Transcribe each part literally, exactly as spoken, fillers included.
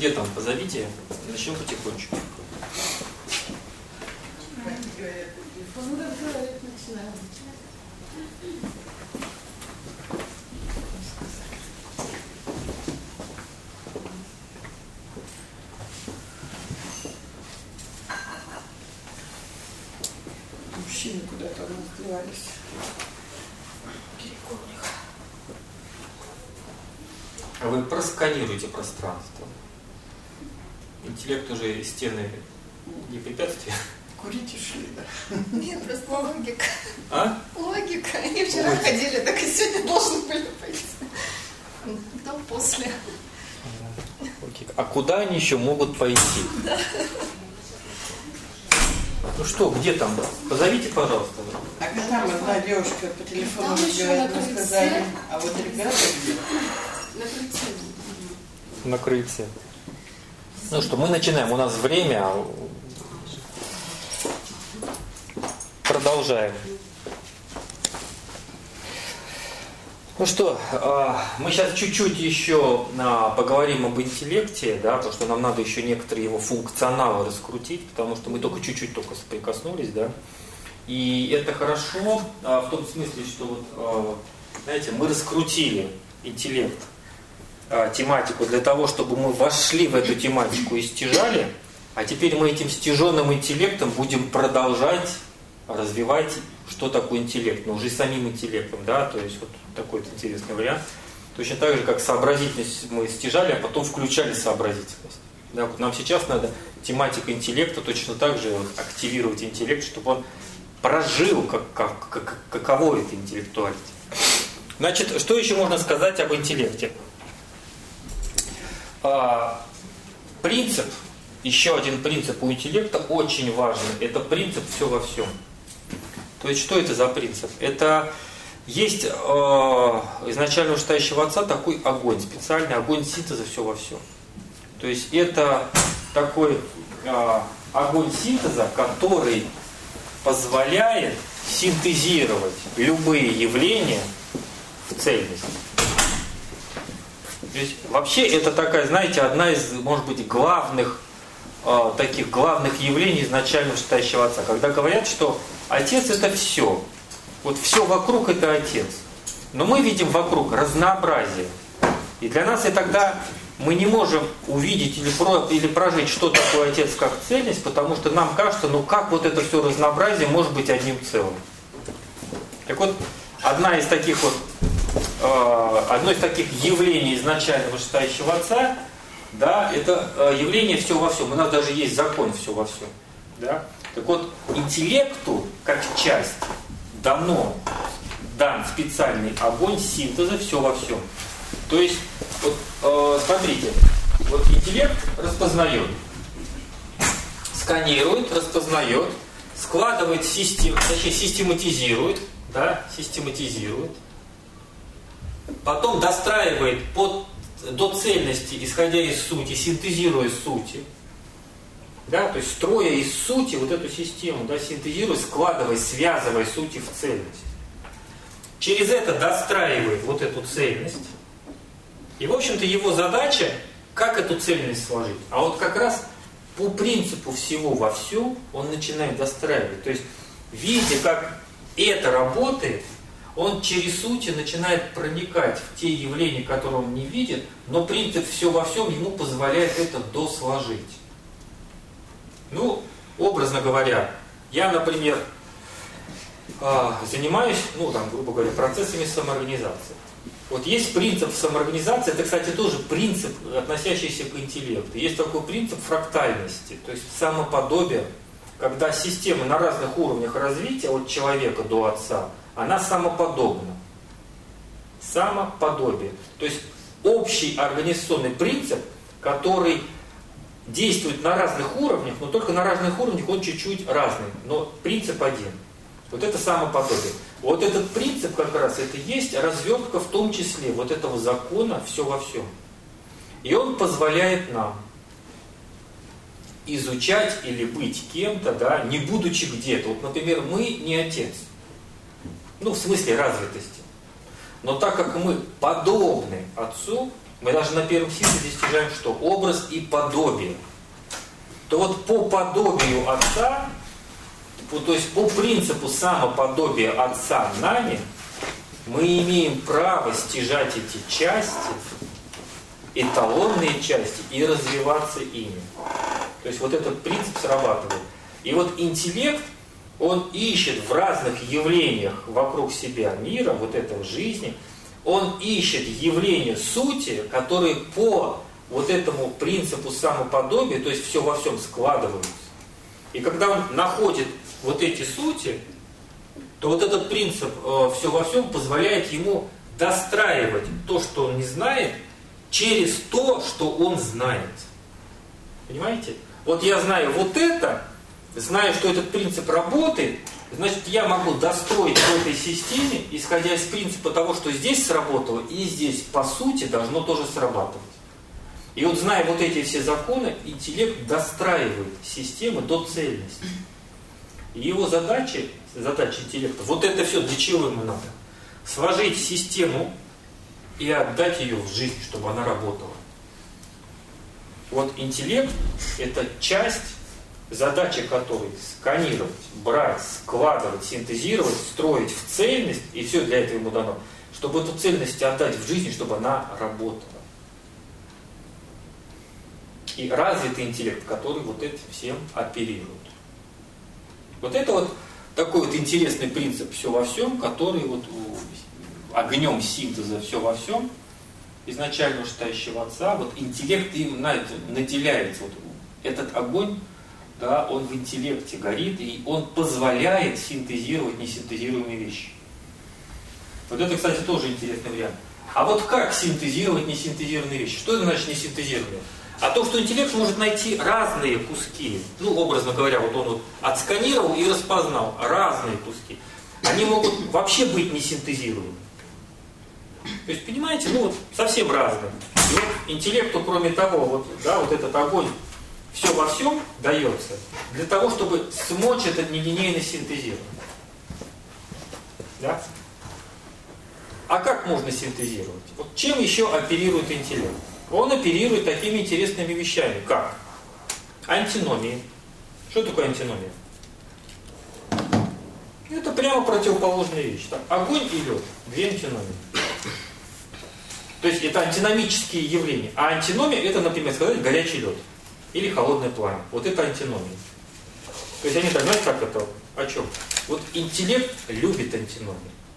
где там? Позовите, начнем потихонечку. Мужчины куда-то раздевались. А вы просканируете пространство. Интеллект уже стены не препятствие. Курить ушли, да? Нет, просто логика. А? Логика. Они вчера Логика. ходили, так и сегодня должны были пойти. Кто после? А куда они еще могут пойти? Да. Ну что, где там? Позовите, пожалуйста. А там одна девушка по телефону разговаривала, мы сказали, а вот ребята где? На крыльце. На крыльце. Ну что, мы начинаем. У нас время. Продолжаем. Ну что, мы сейчас чуть-чуть еще поговорим об интеллекте, да, потому что нам надо еще некоторые его функционалы раскрутить, потому что мы только чуть-чуть только соприкоснулись, да. И это хорошо в том смысле, что вот, знаете, мы раскрутили интеллект, тематику для того, чтобы мы вошли в эту тематику и стяжали, а теперь мы этим стяженным интеллектом будем продолжать развивать, что такое интеллект, но уже самим интеллектом, да, то есть вот такой вот интересный вариант. Точно так же, как сообразительность мы стяжали, а потом включали сообразительность. Да, вот нам сейчас надо тематика интеллекта точно так же вот активировать интеллект, чтобы он прожил, как, как, как, каково это интеллектуальность. Значит, что еще можно сказать об интеллекте? А, принцип, еще один принцип у интеллекта очень важный, это принцип «все во всем». То есть, что это за принцип? Это есть э, изначально у читающего отца такой огонь, специальный огонь синтеза «все во всем». То есть, это такой э, огонь синтеза, который позволяет синтезировать любые явления в цельность. То есть, вообще, это такая, знаете, одна из, может быть, главных э, таких главных явлений изначально читающего отца. Когда говорят, что отец это все. Вот все вокруг это отец. Но мы видим вокруг разнообразие. И для нас и тогда мы не можем увидеть или, про, или прожить, что такое отец как цельность, потому что нам кажется, ну как вот это все разнообразие может быть одним целым. Так вот, одна из таких вот, э, одно из таких явлений изначального читающего отца, да, это э, явление все во всем. У нас даже есть закон все во всем. Да? Так вот, интеллекту, как часть, дано, дан специальный огонь синтеза все во всем. То есть, вот, э, смотрите, вот интеллект распознает, сканирует, распознает, складывает систем, точнее, систематизирует, да, систематизирует, потом достраивает под, до цельности, исходя из сути, синтезируя сути. Да, то есть строя из сути вот эту систему, да, синтезируя, складывая, связывая сути в цельность. Через это достраивает вот эту цельность. И, в общем-то, его задача, как эту цельность сложить. А вот как раз по принципу всего во всем он начинает достраивать. То есть, видя, как это работает, он через сути начинает проникать в те явления, которые он не видит, но принцип все во всем ему позволяет это досложить. Ну, образно говоря, я, например, занимаюсь, ну, там, грубо говоря, процессами самоорганизации. Вот есть принцип самоорганизации, это, кстати, тоже принцип, относящийся к интеллекту. Есть такой принцип фрактальности, то есть самоподобие, когда система на разных уровнях развития, от человека до отца, она самоподобна. Самоподобие. То есть общий организационный принцип, который действует на разных уровнях, но только на разных уровнях он чуть-чуть разный, но принцип один. Вот это самоподобие. Вот этот принцип как раз это есть развертка в том числе вот этого закона все во всем. И он позволяет нам изучать или быть кем-то, да, не будучи где-то. Вот, например, мы не отец. Ну, в смысле развитости. Но так как мы подобны отцу, мы даже на первом синтезе достигаем что? Образ и подобие. То вот по подобию Отца, то есть по принципу самоподобия Отца нами, мы имеем право стяжать эти части, эталонные части, и развиваться ими. То есть вот этот принцип срабатывает. И вот интеллект, он ищет в разных явлениях вокруг себя мира, вот этого жизни, он ищет явления сути, которые по вот этому принципу самоподобия, то есть все во всем складываются. И когда он находит вот эти сути, то вот этот принцип э, все во всем позволяет ему достраивать то, что он не знает, через то, что он знает. Понимаете? Вот я знаю вот это, знаю, что этот принцип работает, значит, я могу достроить в этой системе, исходя из принципа того, что здесь сработало, и здесь, по сути, должно тоже срабатывать. И вот, зная вот эти все законы, интеллект достраивает системы до цельности. И его задача, задача интеллекта, вот это все для чего ему надо? Сложить систему и отдать ее в жизнь, чтобы она работала. Вот интеллект – это часть, задача которой сканировать, брать, складывать, синтезировать, строить в цельность, и все для этого ему дано, чтобы эту цельность отдать в жизнь, чтобы она работала. И развитый интеллект, который вот этим всем оперирует. Вот это вот такой вот интересный принцип «все во всем», который вот огнем синтеза «все во всем», изначально считающего Отца, вот интеллект им на это наделяется. Вот этот огонь, да, он в интеллекте горит, и он позволяет синтезировать несинтезируемые вещи. Вот это, кстати, тоже интересный вариант. А вот как синтезировать несинтезированные вещи? Что это значит несинтезированные? А то, что интеллект может найти разные куски. Ну, образно говоря, вот он вот отсканировал и распознал разные куски. Они могут вообще быть несинтезируемыми. То есть, понимаете, ну вот совсем разные. И вот интеллекту, кроме того, вот, да, вот этот огонь все во всем дается для того, чтобы смочь это нелинейно синтезировать. Да? А как можно синтезировать? Вот чем еще оперирует интеллект? Он оперирует такими интересными вещами, как антиномии. Что такое антиномия? Это прямо противоположная вещь. Так? Огонь и лед. Две антиномии. То есть это антиномические явления. А антиномия это, например, сказать горячий лед. Или холодное пламя. Вот это антиномия. То есть они так, знаете, как это? О чем? Вот интеллект любит антиномии.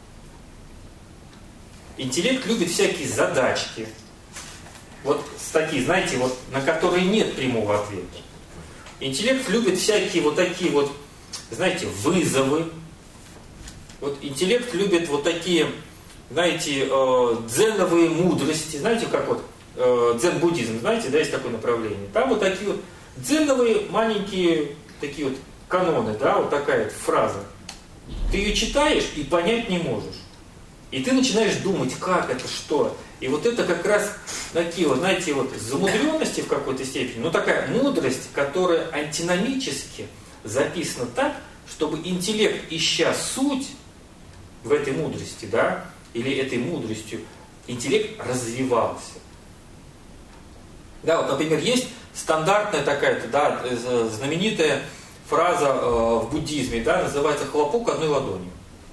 Интеллект любит всякие задачки. Вот такие, знаете, вот, на которые нет прямого ответа. Интеллект любит всякие вот такие вот, знаете, вызовы. Вот интеллект любит вот такие, знаете, э, дзеновые мудрости. Знаете, как вот э, дзен-буддизм, знаете, да, есть такое направление. Там вот такие вот дзеновые маленькие такие вот каноны, да, вот такая вот фраза. Ты ее читаешь и понять не можешь. И ты начинаешь думать, как это, что. И вот это как раз такие вот, знаете, вот замудренности в какой-то степени, но такая мудрость, которая антиномически записана так, чтобы интеллект, ища суть в этой мудрости, да, или этой мудростью, интеллект развивался. Да, вот, например, есть стандартная такая-то, да, знаменитая фраза э, в буддизме, да, называется «хлопок одной ладонью».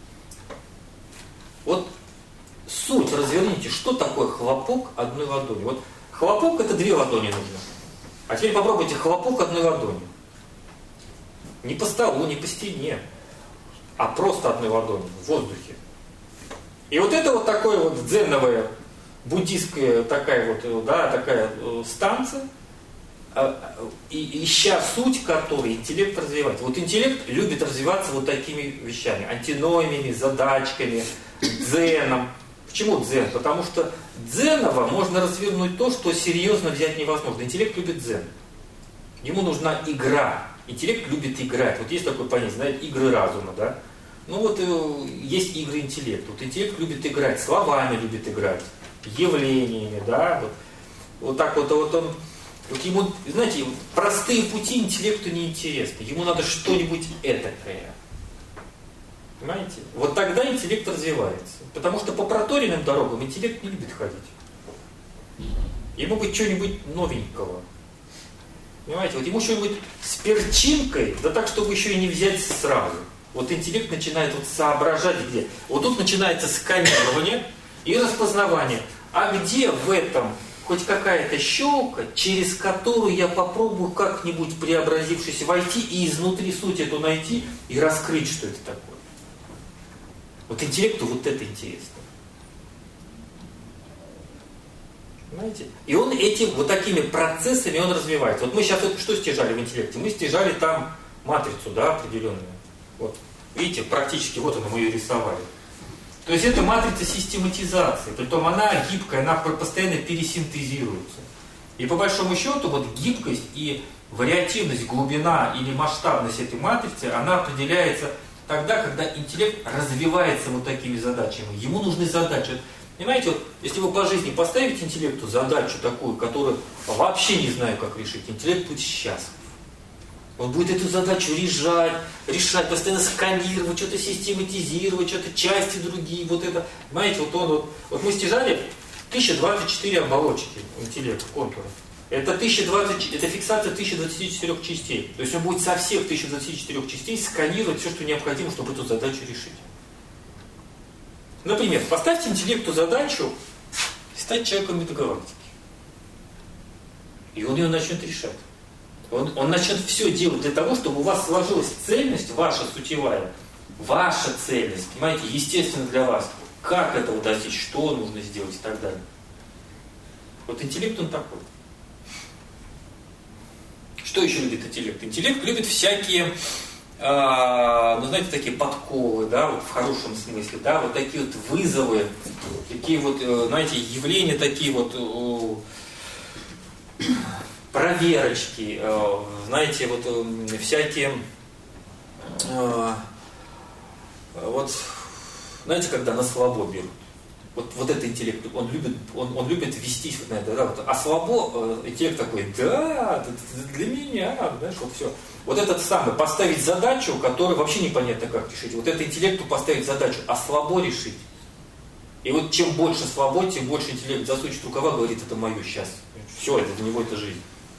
Вот суть разверните, что такое хлопок одной ладонью. Вот хлопок это две ладони нужно. А теперь попробуйте хлопок одной ладонью. Не по столу, не по стене, а просто одной ладонью, в воздухе. И вот это вот такое вот дзеновая, буддистская такая вот, да, такая станция, и, ища суть которой интеллект развивать. Вот интеллект любит развиваться вот такими вещами, антиномиями, задачками, дзеном. Почему дзен? Потому что дзеново можно развернуть то, что серьезно взять невозможно. Интеллект любит дзен. Ему нужна игра. Интеллект любит играть. Вот есть такое понятие, знаете, игры разума, да? Ну вот э, есть игры интеллекта. Вот интеллект любит играть, словами любит играть, явлениями, да? Вот, вот так вот, вот он, вот ему, знаете, простые пути интеллекту не интересны. Ему надо что-нибудь этакое. Понимаете? Вот тогда интеллект развивается. Потому что по проторенным дорогам интеллект не любит ходить. Ему быть что-нибудь новенького. Понимаете, вот ему что-нибудь с перчинкой, да так, чтобы еще и не взять сразу. Вот интеллект начинает вот соображать где. Вот тут начинается сканирование и распознавание. А где в этом хоть какая-то щелка, через которую я попробую как-нибудь преобразившись войти и изнутри суть эту найти и раскрыть, что это такое. Вот интеллекту вот это интересно. Понимаете? И он этим, вот такими процессами он развивается. Вот мы сейчас вот что стяжали в интеллекте? Мы стяжали там матрицу, да, определенную. Вот. Видите, практически вот она, мы ее рисовали. То есть это матрица систематизации. Притом она гибкая, она постоянно пересинтезируется. И по большому счету вот гибкость и вариативность, глубина или масштабность этой матрицы, она определяется тогда, когда интеллект развивается вот такими задачами. Ему нужны задачи. Понимаете, вот, если вы по жизни поставите интеллекту задачу такую, которую вообще не знаю, как решить, интеллект будет счастлив. Он будет эту задачу решать, решать, постоянно сканировать, что-то систематизировать, что-то части другие, вот это. Понимаете, вот он вот, вот мы стяжали тысяча двадцать четыре оболочки интеллекта, контура. Это, тысяча двадцать, это фиксация тысяча двадцати четырёх частей. То есть он будет со всех тысячи двадцати четырёх частей сканировать все, что необходимо, чтобы эту задачу решить. Например, поставьте интеллекту задачу стать человеком метагалактики. И он ее начнет решать. Он, он начнет все делать для того, чтобы у вас сложилась цельность, ваша сутевая, ваша цельность, понимаете, естественно для вас. Как этого достичь, что нужно сделать и так далее. Вот интеллект он такой. Что еще любит интеллект? Интеллект любит всякие, э, ну знаете, такие подковы, да, вот в хорошем смысле, да, вот такие вот вызовы, такие вот, э, знаете, явления такие вот, э, проверочки, э, знаете, вот э, всякие, э, вот, знаете, когда на слабо берут. Вот, вот это интеллект, он любит, он, он любит вестись вот на это, да, вот, а слабо э, интеллект такой, да, для меня, знаешь, вот все. Вот этот самый, поставить задачу, которую вообще непонятно как решить. Вот это интеллекту поставить задачу, а слабо решить. И вот чем больше слабо, тем больше интеллект засучит рукава, говорит, это мое сейчас. Все, это для него это жизнь.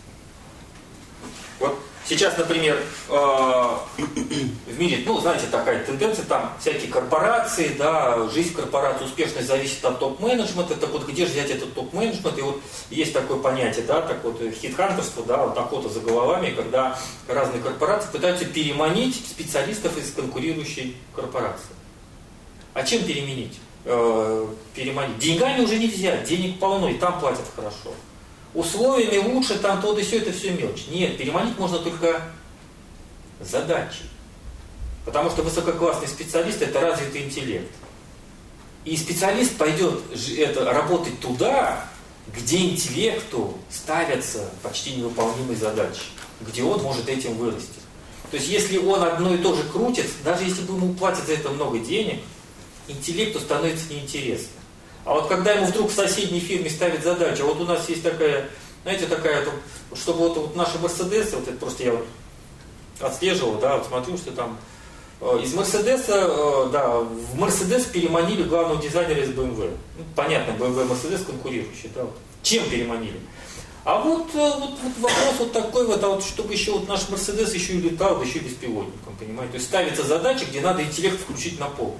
Вот сейчас, например, в мире, ну, знаете, такая тенденция, там всякие корпорации, да, жизнь корпорации, успешность зависит от топ-менеджмента, так вот, где же взять этот топ-менеджмент, и вот есть такое понятие, да, так вот, хитхантерство, да, вот охота за головами, когда разные корпорации пытаются переманить специалистов из конкурирующей корпорации. А чем переменить? Э, переманить? Деньгами уже не взять, денег полно, и там платят хорошо. Условиями лучше, там то да сё, это все мелочь. Нет, переманить можно только задачей. Потому что высококлассный специалист – это развитый интеллект. И специалист пойдет это, работать туда, где интеллекту ставятся почти невыполнимые задачи, где он может этим вырасти. То есть, если он одно и то же крутит, даже если бы ему платят за это много денег, интеллекту становится неинтересно. А вот когда ему вдруг в соседней фирме ставят задачу, а вот у нас есть такая, знаете, такая, чтобы вот, вот наши Мерседесы, вот это просто я вот отслеживал, да, вот смотрю, что там э, из Мерседеса, э, да, в Мерседес переманили главного дизайнера из бэ эм вэ. Ну, понятно, бэ эм вэ и Мерседес конкурирующие, да, вот. Чем переманили? А вот, э, вот, вот вопрос вот такой вот, а вот чтобы еще вот наш Мерседес еще и летал, еще и беспилотником, понимаете? То есть ставится задача, где надо интеллект включить на пол.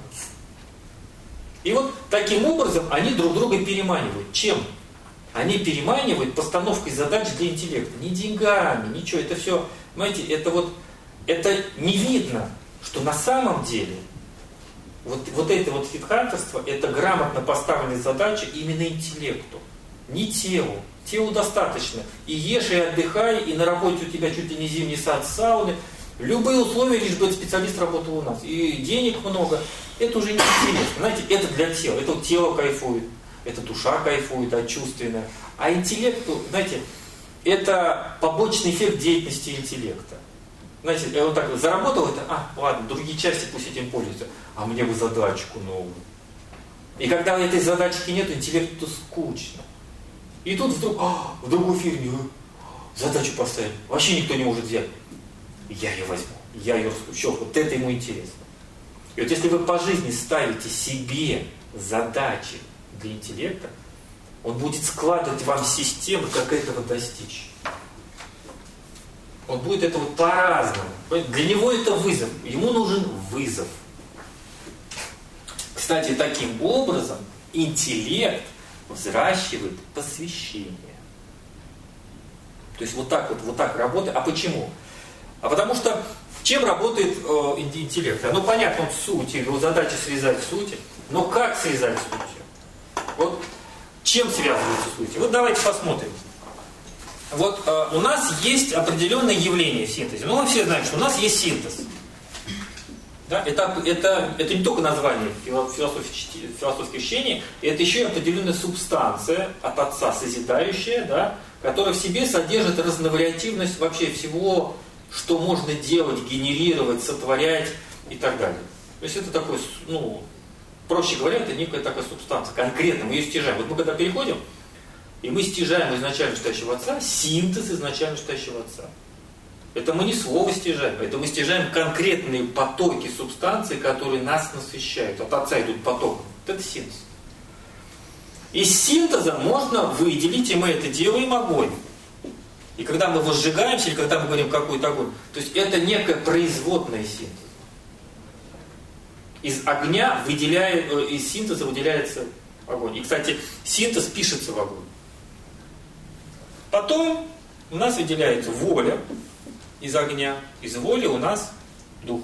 И вот таким образом они друг друга переманивают. Чем? Они переманивают постановкой задач для интеллекта. Не деньгами, ничего. Это все, понимаете, это вот, это не видно, что на самом деле вот, вот это вот хитхантерство, это грамотно поставленные задачи именно интеллекту, не телу. Телу достаточно. И ешь, и отдыхай, и на работе у тебя чуть ли не зимний сад, сауны. Любые условия, лишь бы этот специалист работал у нас. И денег много. Это уже не интересно. Знаете, это для тела. Это вот тело кайфует. Это душа кайфует, да, чувственная. А интеллекту, знаете, это побочный эффект деятельности интеллекта. Знаете, я вот так заработал это, а, ладно, другие части пусть этим пользуются. А мне бы задачку новую. И когда этой задачки нет, интеллекту скучно. И тут вдруг, а, в другую фирме задачу поставили. Вообще никто не может взять. Я ее возьму, я ее раскручу, вот это ему интересно. И вот если вы по жизни ставите себе задачи для интеллекта, Он будет складывать вам системы, как этого достичь. Он будет это вот по-разному. Для него это вызов. Ему нужен вызов. Кстати, таким образом интеллект взращивает посвящение. То есть вот так вот, вот так работает. А почему? А потому что чем работает э, интеллект? Ну понятно, он в сути, его задача связать в сути. Но как связать в сути? Вот чем связываются сути? Вот давайте посмотрим. Вот э, у нас есть определенное явление в синтезе. Ну, мы все знаем, что у нас есть синтез. Да? Это, это, это не только название философских учений, это еще и определенная субстанция от Отца созидающая, да, которая в себе содержит разновариативность вообще всего, что можно делать, генерировать, сотворять и так далее. То есть это такой, ну, проще говоря, это некая такая субстанция. Конкретно мы ее стяжаем. Вот мы когда переходим, и мы стяжаем изначально читающего Отца, синтез изначально читающего Отца. Это мы не слово стяжаем, это мы стяжаем конкретные потоки субстанции, которые нас насыщают. От Отца идут потоки. Вот это синтез. Из синтеза можно выделить, и мы это делаем, огонь. И когда мы возжигаемся, или когда мы говорим какой-то огонь, то есть это некая производная синтеза. Из огня выделяет, из синтеза выделяется огонь. И, кстати, синтез пишется в огонь. Потом у нас выделяется воля из огня. Из воли у нас дух.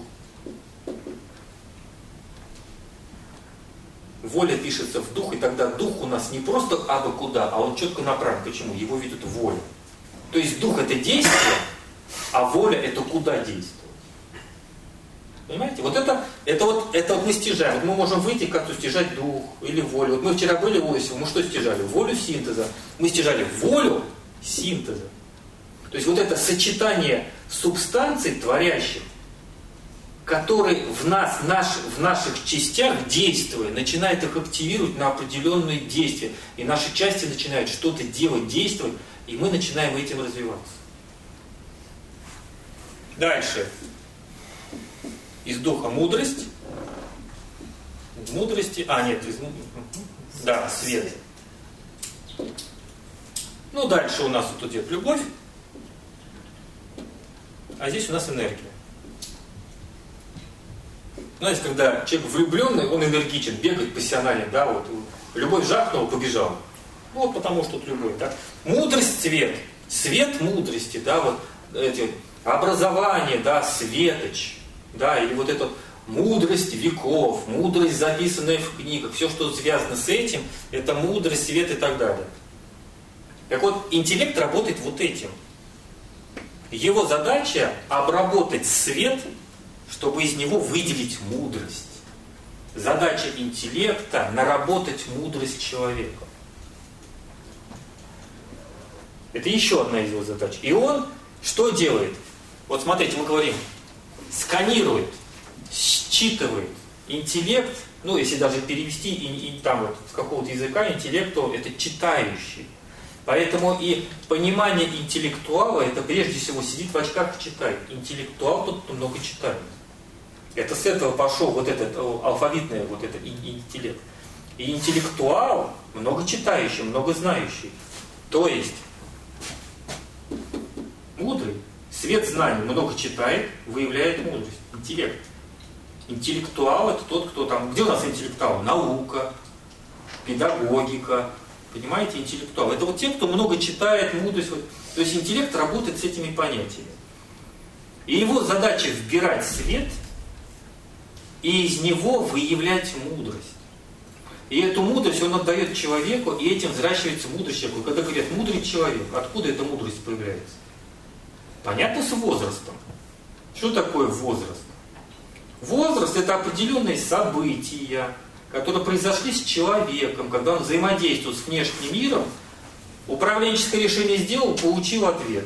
Воля пишется в дух, и тогда дух у нас не просто абы куда, а он четко направлен. Почему? Его видит воля. То есть дух это действие, а воля это куда действовать. Понимаете? Вот это, это вот, это вот мы стяжаем. Вот мы можем выйти как-то стяжать дух или волю. Вот мы вчера были у Иосифа, мы что стяжали? Волю синтеза. Мы стяжали волю синтеза. То есть вот это сочетание субстанций творящих, которые в нас, наш, в наших частях, действуя, начинает их активировать на определенные действия. И наши части начинают что-то делать, действовать, и мы начинаем этим развиваться. Дальше. Из духа мудрость. Из мудрости. А, нет, из да, свет. Ну, дальше у нас вот тут идет любовь. А здесь у нас энергия. Знаете, когда человек влюбленный, он энергичен, бегает пассионарен, да, вот. Любовь жахнула, побежал. Ну, вот потому что тут любовь, да. Мудрость, свет. Свет мудрости, да, вот эти образование, да, светоч, да, или вот эта мудрость веков, мудрость, записанная в книгах, все, что связано с этим, это мудрость, свет и так далее. Так вот, интеллект работает вот этим. Его задача обработать свет, чтобы из него выделить мудрость. Задача интеллекта – наработать мудрость человека. Это еще одна из его задач. И он что делает? Вот смотрите, мы говорим, сканирует, считывает. Интеллект, ну если даже перевести и, и там вот с какого-то языка, интеллект, то это читающий. Поэтому и понимание интеллектуала, это прежде всего сидит в очках и читает. Интеллектуал тот, кто много читает. Это с этого пошел вот этот алфавитный вот этот интеллект. И интеллектуал много читающий, много знающий. То есть мудрый, свет знаний, много читает, выявляет мудрость, интеллект. Интеллектуал это тот, кто там... Где у нас интеллектуал? Наука, педагогика. Понимаете, интеллектуал. Это вот те, кто много читает, мудрость. Вот. То есть интеллект работает с этими понятиями. И его задача вбирать свет и из него выявлять мудрость. И эту мудрость он отдает человеку, и этим взращивается мудрость человека. Когда говорят «мудрый человек», откуда эта мудрость появляется? Понятно, с возрастом. Что такое возраст? Возраст – это определенные события, которые произошли с человеком, когда он взаимодействует с внешним миром, управленческое решение сделал, получил ответ.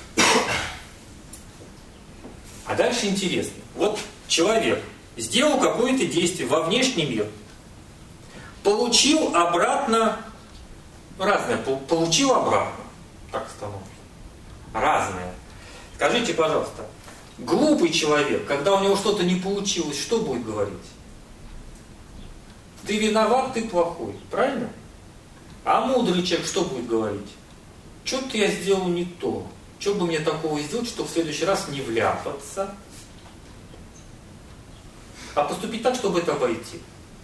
А дальше интересно. Вот человек сделал какое-то действие во внешний мир, получил обратно, разное, получил обратно, так становится, разное. Скажите, пожалуйста, глупый человек, когда у него что-то не получилось, что будет говорить? Ты виноват, ты плохой, правильно? А мудрый человек что будет говорить? Что-то я сделал не то. Что бы мне такого сделать, чтобы в следующий раз не вляпаться, а поступить так, чтобы это обойти.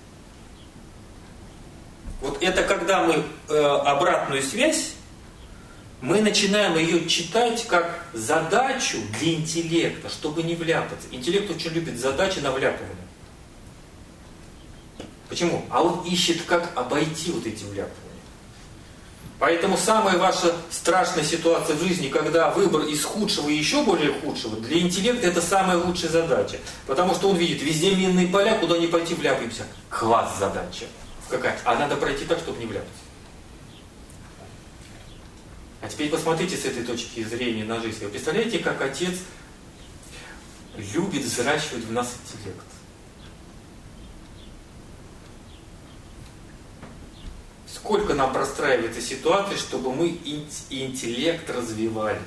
Вот это когда мы э, обратную связь, мы начинаем ее читать как задачу для интеллекта, чтобы не вляпаться. Интеллект очень любит задачи на вляпывание. Почему? А он ищет, как обойти вот эти вляпывания. Поэтому самая ваша страшная ситуация в жизни, когда выбор из худшего и еще более худшего, для интеллекта это самая лучшая задача. Потому что он видит, везде минные поля, куда не пойти, вляпаемся. Класс задача. Какая? А надо пройти так, чтобы не вляпаться. А теперь посмотрите с этой точки зрения на жизнь. Вы представляете, как отец любит взращивать в нас интеллект? Сколько нам простраивается ситуации, чтобы мы интеллект развивали.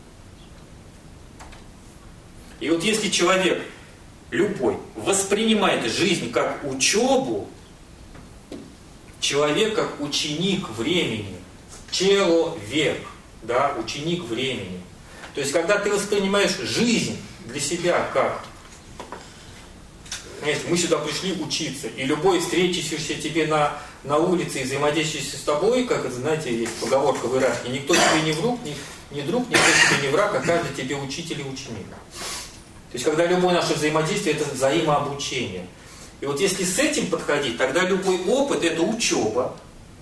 И вот если человек, любой, воспринимает жизнь как учебу, человек как ученик времени, человек, да, ученик времени. То есть, когда ты воспринимаешь жизнь для себя как, знаете, мы сюда пришли учиться, и любой встретившийся тебе на, на улице и взаимодействующий с тобой, как это, знаете, есть поговорка в Иране, никто тебе не враг, не, не друг, никто тебе не враг, а каждый тебе учитель и ученик. То есть, когда любое наше взаимодействие, это взаимообучение. И вот если с этим подходить, тогда любой опыт – это учеба,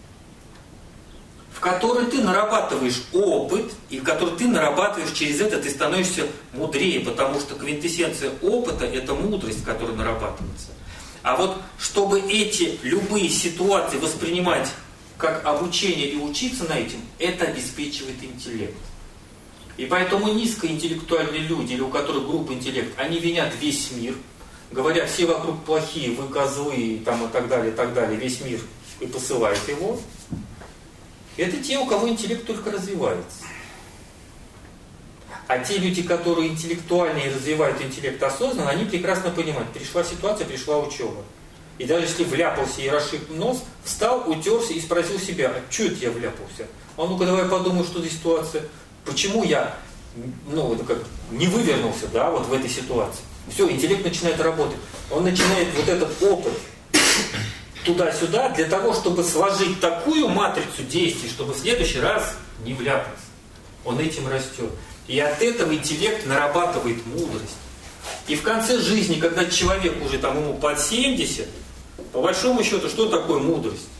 в которой ты нарабатываешь опыт, и в которой ты нарабатываешь через это, ты становишься мудрее, потому что квинтэссенция опыта – это мудрость, которая нарабатывается. А вот чтобы эти любые ситуации воспринимать как обучение и учиться на этим, это обеспечивает интеллект. И поэтому низкоинтеллектуальные люди, или у которых грубый интеллект, они винят весь мир, говорят, все вокруг плохие, вы козлы, там, и так далее, и так далее, весь мир, и посылают его. Это те, у кого интеллект только развивается. А те люди, которые интеллектуальные и развивают интеллект осознанно, они прекрасно понимают, пришла ситуация, пришла учеба. И даже если вляпался и расшиб нос, встал, утерся и спросил себя, а что это я вляпался? А ну-ка давай подумаю, что за ситуация. Почему я ну, это как, не вывернулся, да, вот в этой ситуации? Все, интеллект начинает работать. Он начинает вот этот опыт туда-сюда для того, чтобы сложить такую матрицу действий, чтобы в следующий раз не вляпаться. Он этим растет. И от этого интеллект нарабатывает мудрость. И в конце жизни, когда человек уже там ему под семьдесят, по большому счету, что такое мудрость?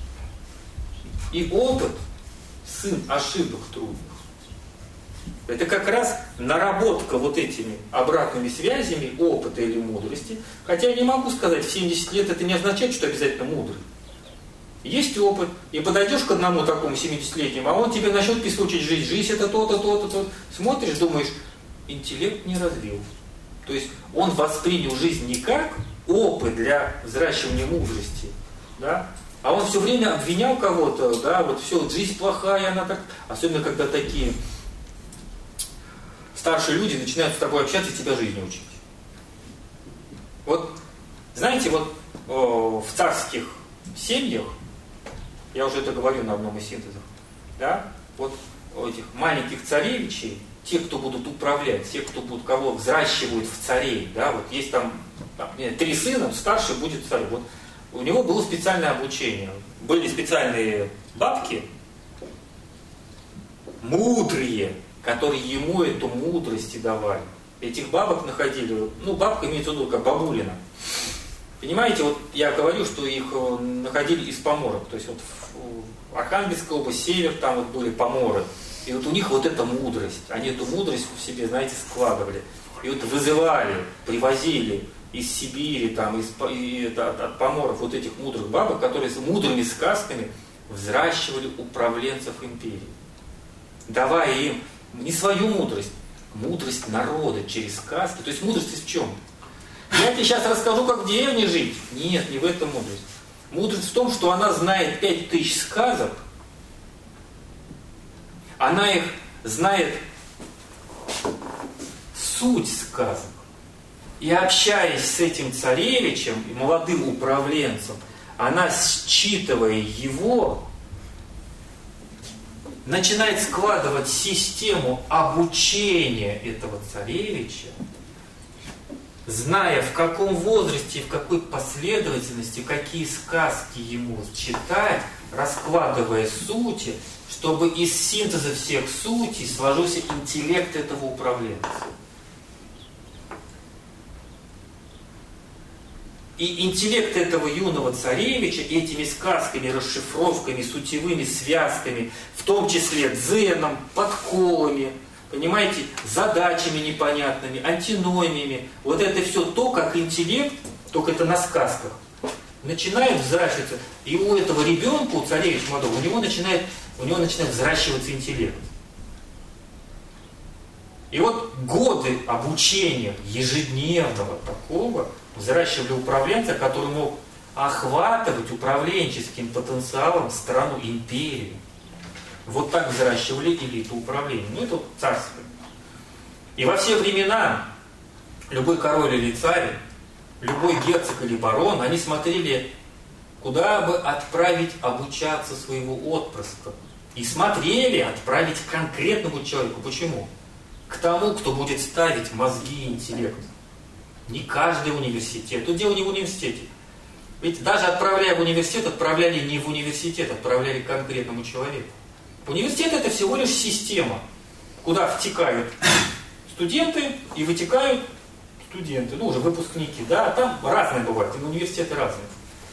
И опыт, сын ошибок трудных. Это как раз наработка вот этими обратными связями опыта или мудрости. Хотя я не могу сказать, в семьдесят лет это не означает, что обязательно мудрый. Есть опыт, и подойдешь к одному такому семидесятилетнему, а он тебе начнет песочить жизнь. Жизнь это то-то, то-то, то-то. Смотришь, думаешь, интеллект не развил. То есть он воспринял жизнь не как опыт для взращивания мудрости, да? А он все время обвинял кого-то, да, вот все, вот жизнь плохая, она так... Особенно, когда такие старшие люди начинают с тобой общаться и тебя жизни учить. Вот, знаете, вот о, в царских семьях, я уже это говорю на одном из синтезов, да, вот этих маленьких царевичей, те, кто будут управлять, те, кто будут, кого взращивают в царей, да, вот есть там, там три сына, старший будет царь. Вот у него было специальное обучение. Были специальные бабки, мудрые, которые ему эту мудрость и давали. Этих бабок находили, ну, бабка имеется в виду как бабулина. Понимаете, вот я говорю, что их находили из поморок. То есть вот в Архангельской области, север, там вот были поморы. И вот у них вот эта мудрость. Они эту мудрость в себе, знаете, складывали. И вот вызывали, привозили из Сибири, там, из, и, это, от, от поморов вот этих мудрых бабок, которые с мудрыми сказками взращивали управленцев империи. Давая им не свою мудрость, мудрость народа через сказки. То есть мудрость в чем? Я тебе сейчас расскажу, как в деревне жить. Нет, не в этом мудрость. Мудрость в том, что она знает пять тысяч сказок, она их знает суть сказок. И общаясь с этим царевичем и молодым управленцем, она, считывая его, начинает складывать систему обучения этого царевича, зная, в каком возрасте и в какой последовательности, какие сказки ему читать, раскладывая сути, чтобы из синтеза всех сутей сложился интеллект этого управленца. И интеллект этого юного царевича этими сказками, расшифровками, сутевыми связками, в том числе дзеном, подколами, понимаете, задачами непонятными, антиномиями, вот это все то, как интеллект, только это на сказках, начинает взращиваться. И у этого ребенка, у царевича молодого, у него начинает, у него начинает взращиваться интеллект. И вот годы обучения ежедневного такого взращивали управленца, который мог охватывать управленческим потенциалом страну, империю. Вот так взращивали элиту управления. Ну, это царство. И во все времена любой король или царь, любой герцог или барон, они смотрели, куда бы отправить обучаться своего отпрыска. И смотрели отправить к конкретному человеку. Почему? К тому, кто будет ставить мозги и интеллект. Не каждый университет. Тут дело не в университете. Ведь даже отправляя в университет, отправляли не в университет, отправляли к конкретному человеку. Университет — это всего лишь система, куда втекают студенты и вытекают студенты, ну уже выпускники, да, там разные бывают, и университеты разные.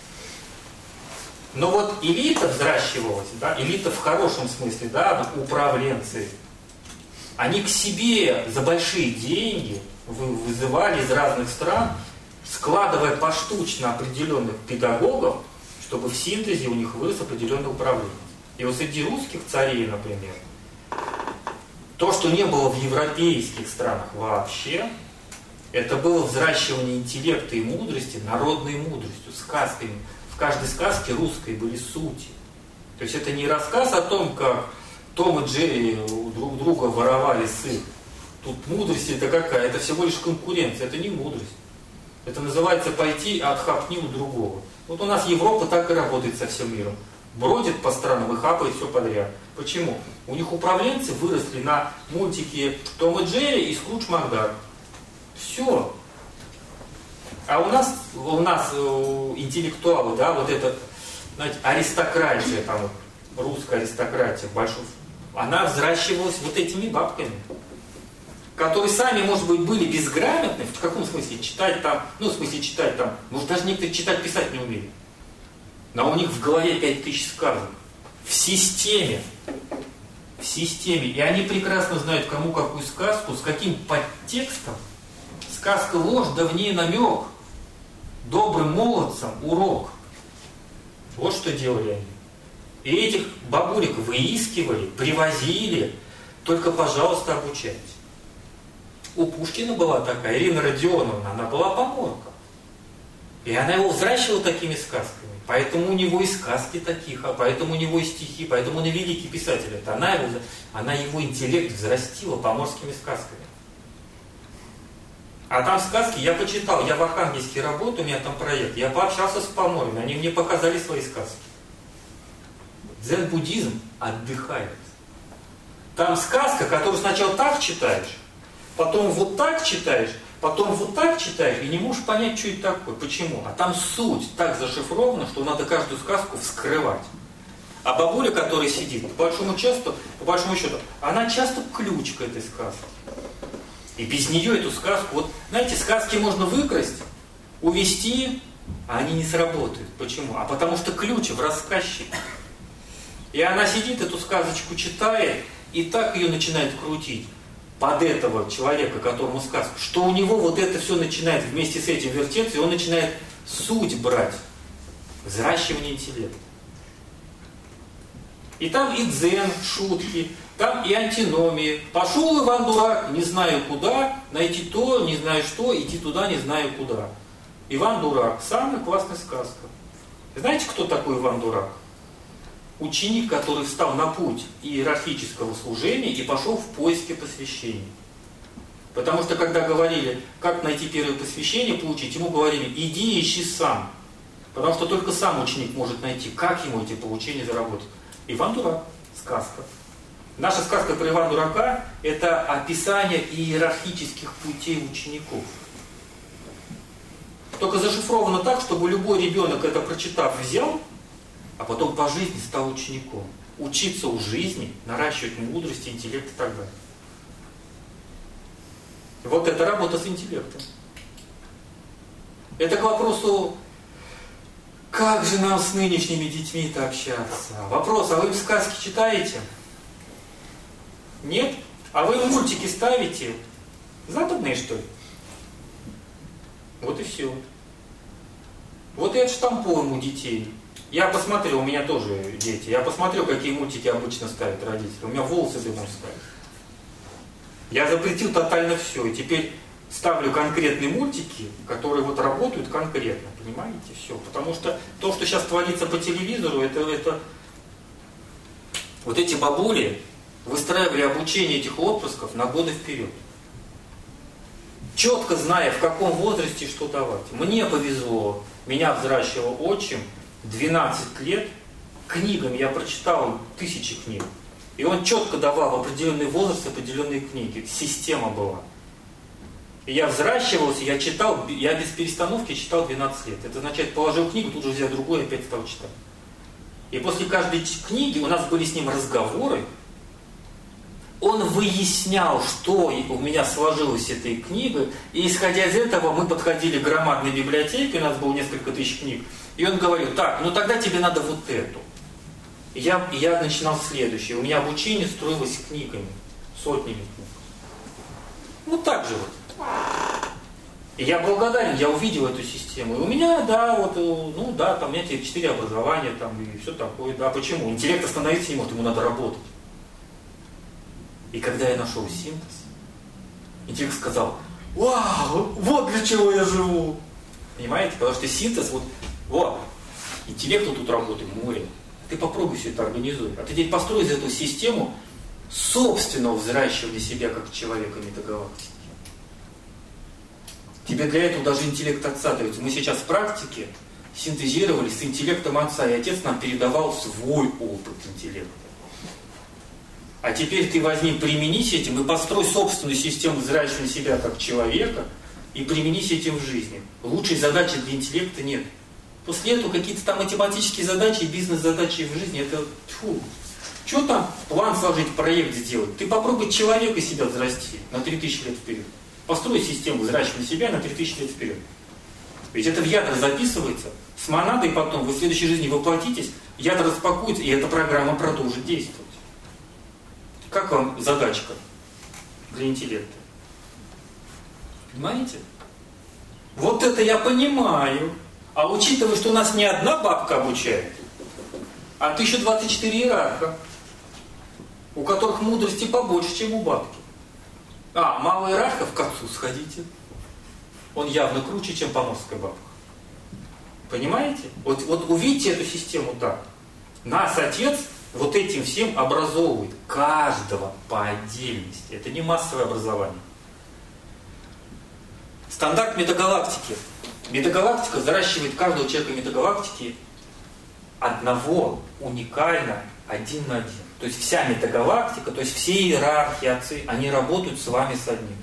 Но вот элита взращивалась, да, элита в хорошем смысле, да, управленцы, они к себе за большие деньги вызывали из разных стран, складывая поштучно определенных педагогов, чтобы в синтезе у них вырос определенный управленец. И вот среди русских царей, например, то, что не было в европейских странах вообще, это было взращивание интеллекта и мудрости, народной мудростью, сказками. В каждой сказке русской были сути. То есть это не рассказ о том, как Том и Джерри друг друга воровали сыр. Тут мудрость это какая? Это всего лишь конкуренция, это не мудрость. Это называется пойти отхапни у другого. Вот у нас Европа так и работает со всем миром. Бродит по странам и хапает все подряд. Почему? У них управленцы выросли на мультике Том и Джерри и Скрудж Макдак. Все. А у нас, у нас э, интеллектуалы, да, вот эта, знаете, аристократия, там, русская аристократия, большой, она взращивалась вот этими бабками, которые сами, может быть, были безграмотны, в каком смысле, читать там, ну, в смысле читать там, может, даже некоторые читать, писать не умели. Но у них в голове пять тысяч сказок. В системе. В системе. И они прекрасно знают, кому какую сказку, с каким подтекстом. Сказка ложь, да в ней намек. Добрым молодцам урок. Вот что делали они. И этих бабулек выискивали, привозили. Только, пожалуйста, обучайте. У Пушкина была такая, Ирина Родионовна, она была поморка. И она его взращивала такими сказками. Поэтому у него и сказки таких, а поэтому у него и стихи, поэтому он и великий писатель. Это она, его, она его интеллект взрастила поморскими сказками. А там сказки я почитал, я в Архангельске работаю, у меня там проект, я пообщался с поморами, они мне показали свои сказки. Дзен-буддизм отдыхает. Там сказка, которую сначала так читаешь, потом вот так читаешь, потом вот так читаешь и не можешь понять, что это такое. Почему? А там суть так зашифрована, что надо каждую сказку вскрывать. А бабуля, которая сидит, по большому, часто, по большому счету, она часто ключ к этой сказке. И без нее эту сказку, вот, знаете, сказки можно выкрасть, увести, а они не сработают. Почему? А потому что ключ в рассказчике. И она сидит, эту сказочку читает, и так ее начинает крутить под этого человека, которому сказку, что у него вот это все начинает вместе с этим вертеться, и он начинает суть брать. Взращивание интеллекта. И там и дзен, шутки, там и антиномии. Пошел Иван Дурак, не знаю куда, найти то, не знаю что, идти туда, не знаю куда. Иван Дурак, самая классная сказка. Знаете, кто такой Иван Дурак? Ученик, который встал на путь иерархического служения и пошел в поиске посвящения. Потому что когда говорили, как найти первое посвящение получить, ему говорили, иди ищи сам. Потому что только сам ученик может найти, как ему эти получения заработать. Иван Дурак, сказка. Наша сказка про Ивана Дурака – это описание иерархических путей учеников. Только зашифровано так, чтобы любой ребенок, это прочитав, взял, а потом по жизни стал учеником. Учиться у жизни, наращивать мудрость, интеллект и так далее. Вот это работа с интеллектом. Это к вопросу, как же нам с нынешними детьми-то общаться? Вопрос, а вы им сказки читаете? Нет? А вы им мультики ставите? Западные, что ли? Вот и все. Вот и отштампуем у детей. Я посмотрел, у меня тоже дети, я посмотрел, какие мультики обычно ставят родители. У меня волосы дымом ставят. Я запретил тотально все. И теперь ставлю конкретные мультики, которые вот работают конкретно. Понимаете? Все. Потому что то, что сейчас творится по телевизору, это, это... вот эти бабули выстраивали обучение этих отпрысков на годы вперед. Четко зная, в каком возрасте что давать. Мне повезло. Меня взращивал отчим. двенадцать лет. Книгами я прочитал тысячи книг. И он четко давал в определенный возраст определенные книги. Система была. И я взращивался, я читал, я без перестановки читал двенадцать лет. Это означает, положил книгу, тут же взял другую и опять стал читать. И после каждой книги у нас были с ним разговоры. Он выяснял, что у меня сложилось этой книгой, и исходя из этого мы подходили к громадной библиотеке, у нас было несколько тысяч книг, и он говорил, так, ну тогда тебе надо вот эту. И я, и я начинал следующее. У меня обучение строилось книгами, сотнями книг. Ну так же вот. И я благодарен, я увидел эту систему. И у меня, да, вот, ну да, там у меня четыре образования, там и все такое. Да, почему? Интеллект остановиться не может, ему надо работать. И когда я нашел синтез, интеллект сказал, вау, вот для чего я живу. Понимаете? Потому что синтез, вот, вот, интеллекту тут работает море. Ты попробуй все это организуй. А ты теперь построй из эту систему собственного взращивания себя как человека метагалактики. Тебе для этого даже интеллект отца дается. Мы сейчас в практике синтезировали с интеллектом отца, и отец нам передавал свой опыт интеллекта. А теперь ты возьми, применись этим и построй собственную систему взращивания себя как человека и применись этим в жизни. Лучшей задачи для интеллекта нет. После этого какие-то там математические задачи и бизнес-задачи в жизни, это тьфу. Что там план сложить, проект сделать? Ты попробуй человека себя взрасти на три тысячи лет вперед. Построй систему взращивания себя на три тысячи лет вперед. Ведь это в ядра записывается. С монадой потом вы в следующей жизни воплотитесь, ядра распакуются, и эта программа продолжит действовать. Как вам задачка для интеллекта? Понимаете? Вот это я понимаю. А учитывая, что у нас не одна бабка обучает, а тысяча двадцать четыре иерарха, у которых мудрости побольше, чем у бабки. А, мало иерархов, к отцу сходите. Он явно круче, чем поморская бабка. Понимаете? Вот, вот увидите эту систему так. Нас отец вот этим всем образовывает. Каждого по отдельности. Это не массовое образование. Стандарт метагалактики. Метагалактика взращивает каждого человека метагалактики одного, уникально, один на один. То есть вся метагалактика, то есть все иерархии, отцы, они работают с вами с одним.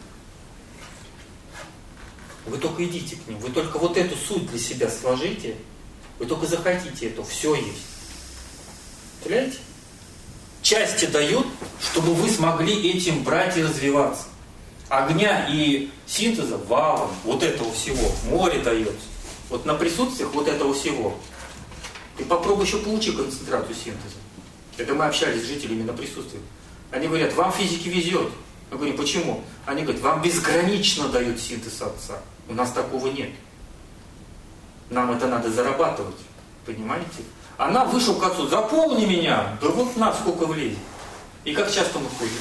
Вы только идите к ним, вы только вот эту суть для себя сложите, вы только захотите это, все есть. Представляете? Части дают, чтобы вы смогли этим брать и развиваться. Огня и синтеза валом, вот этого всего, море дается. Вот на присутствиях вот этого всего. Ты попробуй еще получи концентрацию синтеза. Это мы общались с жителями на присутствии. Они говорят, вам физики везет. Я говорю, почему? Они говорят, вам безгранично дают синтез отца. У нас такого нет. Нам это надо зарабатывать. Понимаете? Она вышел к отцу, заполни меня. Да вот на сколько влезет. И как часто мы ходим?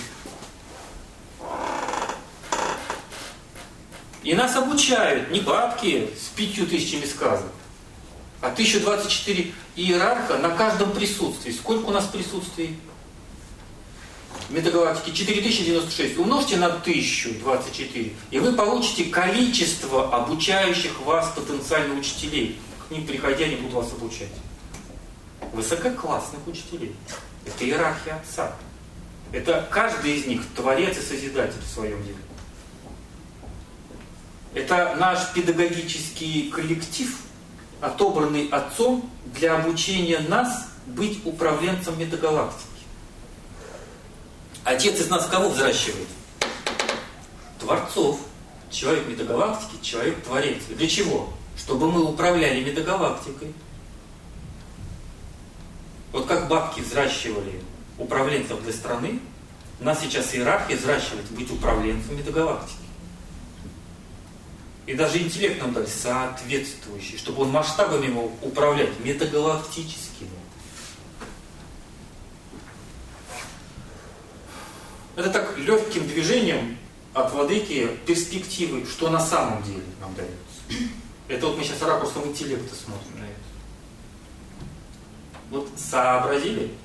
И нас обучают не бабки с пятью тысячами сказок, а тысяча двадцать четыре иерарха на каждом присутствии. Сколько у нас присутствий? В метагалактике четыре тысячи девяносто шесть. Умножьте на тысячу двадцать четыре, и вы получите количество обучающих вас потенциальных учителей. К ним приходя, они будут вас обучать. Высококлассных учителей. Это иерархия отца. Это каждый из них творец и созидатель в своем деле. Это наш педагогический коллектив, отобранный Отцом для обучения нас быть управленцем метагалактики. Отец из нас кого взращивает? Творцов. Человек метагалактики, человек-творец. Для чего? Чтобы мы управляли метагалактикой. Вот как бабки взращивали управленцев для страны, нас сейчас иерархия взращивает быть управленцем метагалактики. И даже интеллект нам дали соответствующий, чтобы он масштабами мог управлять метагалактическими. Это так легким движением от владыки перспективы, что на самом деле нам дается. Это вот мы сейчас ракурсом интеллекта смотрим на это. Вот сообразили?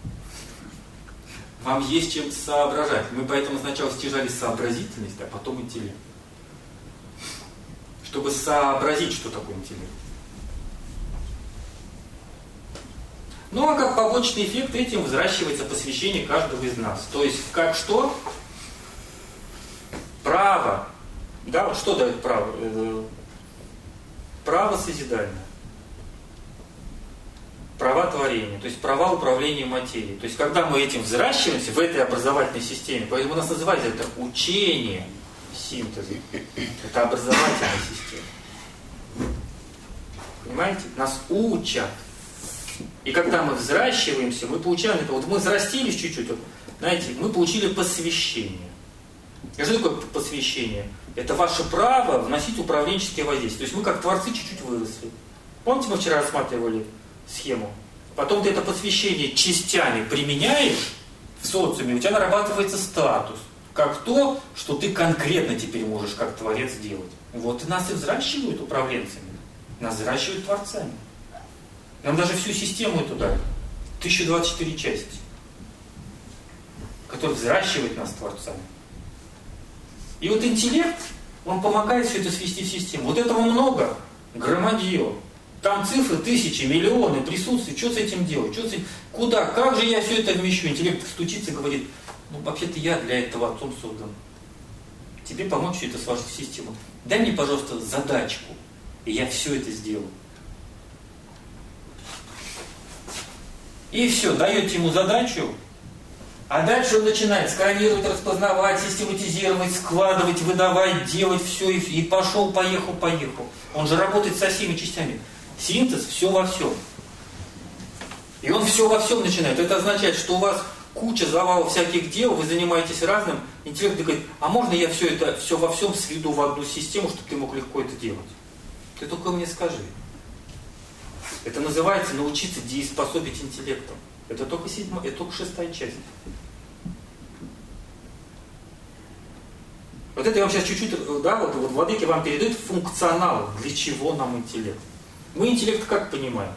Вам есть чем соображать. Мы поэтому сначала стяжали сообразительность, а потом интеллект. Чтобы сообразить, что такое интеллект. Ну а как побочный эффект этим взращивается посвящение каждого из нас. То есть как что? Право. Да, вот что дает право? Право созидания. Права творения. То есть права управления материей. То есть когда мы этим взращиваемся в этой образовательной системе, поэтому у нас называется это учение синтеза. Это образовательная система. Понимаете? Нас учат. И когда мы взращиваемся, мы получаем это. Вот мы взрастились чуть-чуть, вот, знаете, мы получили посвящение. И что такое посвящение? Это ваше право вносить управленческие воздействия. То есть мы как творцы чуть-чуть выросли. Помните, мы вчера рассматривали схему? Потом ты это посвящение частями применяешь в социуме, у тебя нарабатывается статус. Как то, что ты конкретно теперь можешь как творец делать. Вот и нас и взращивают управленцами. Нас взращивают творцами. Нам даже всю систему эту дали. тысяча двадцать четыре части, которые взращивают нас творцами. И вот интеллект, он помогает все это свести в систему. Вот этого много, громадье. Там цифры, тысячи, миллионы присутствуют. Что с этим делать? Что с этим? Куда? Как же я все это вмещу? Интеллект стучится и говорит, ну вообще-то я для этого Отцом создан. Тебе помочь все это сложить в систему. Дай мне, пожалуйста, задачку, и я все это сделаю. И все, даете ему задачу, а дальше он начинает сканировать, распознавать, систематизировать, складывать, выдавать, делать все, и, и пошел, поехал, поехал. Он же работает со всеми частями. Синтез все во всем. И он все во всем начинает. Это означает, что у вас куча завалов всяких дел, вы занимаетесь разным. Интеллект говорит, а можно я все это все во всем сведу в одну систему, чтобы ты мог легко это делать? Ты только мне скажи. Это называется научиться дееспособить интеллектом. Это только седьмая, это только шестая часть. Вот это я вам сейчас чуть-чуть, да, вот, вот владыки вам передают функционал, для чего нам интеллект. Мы интеллект как понимаем?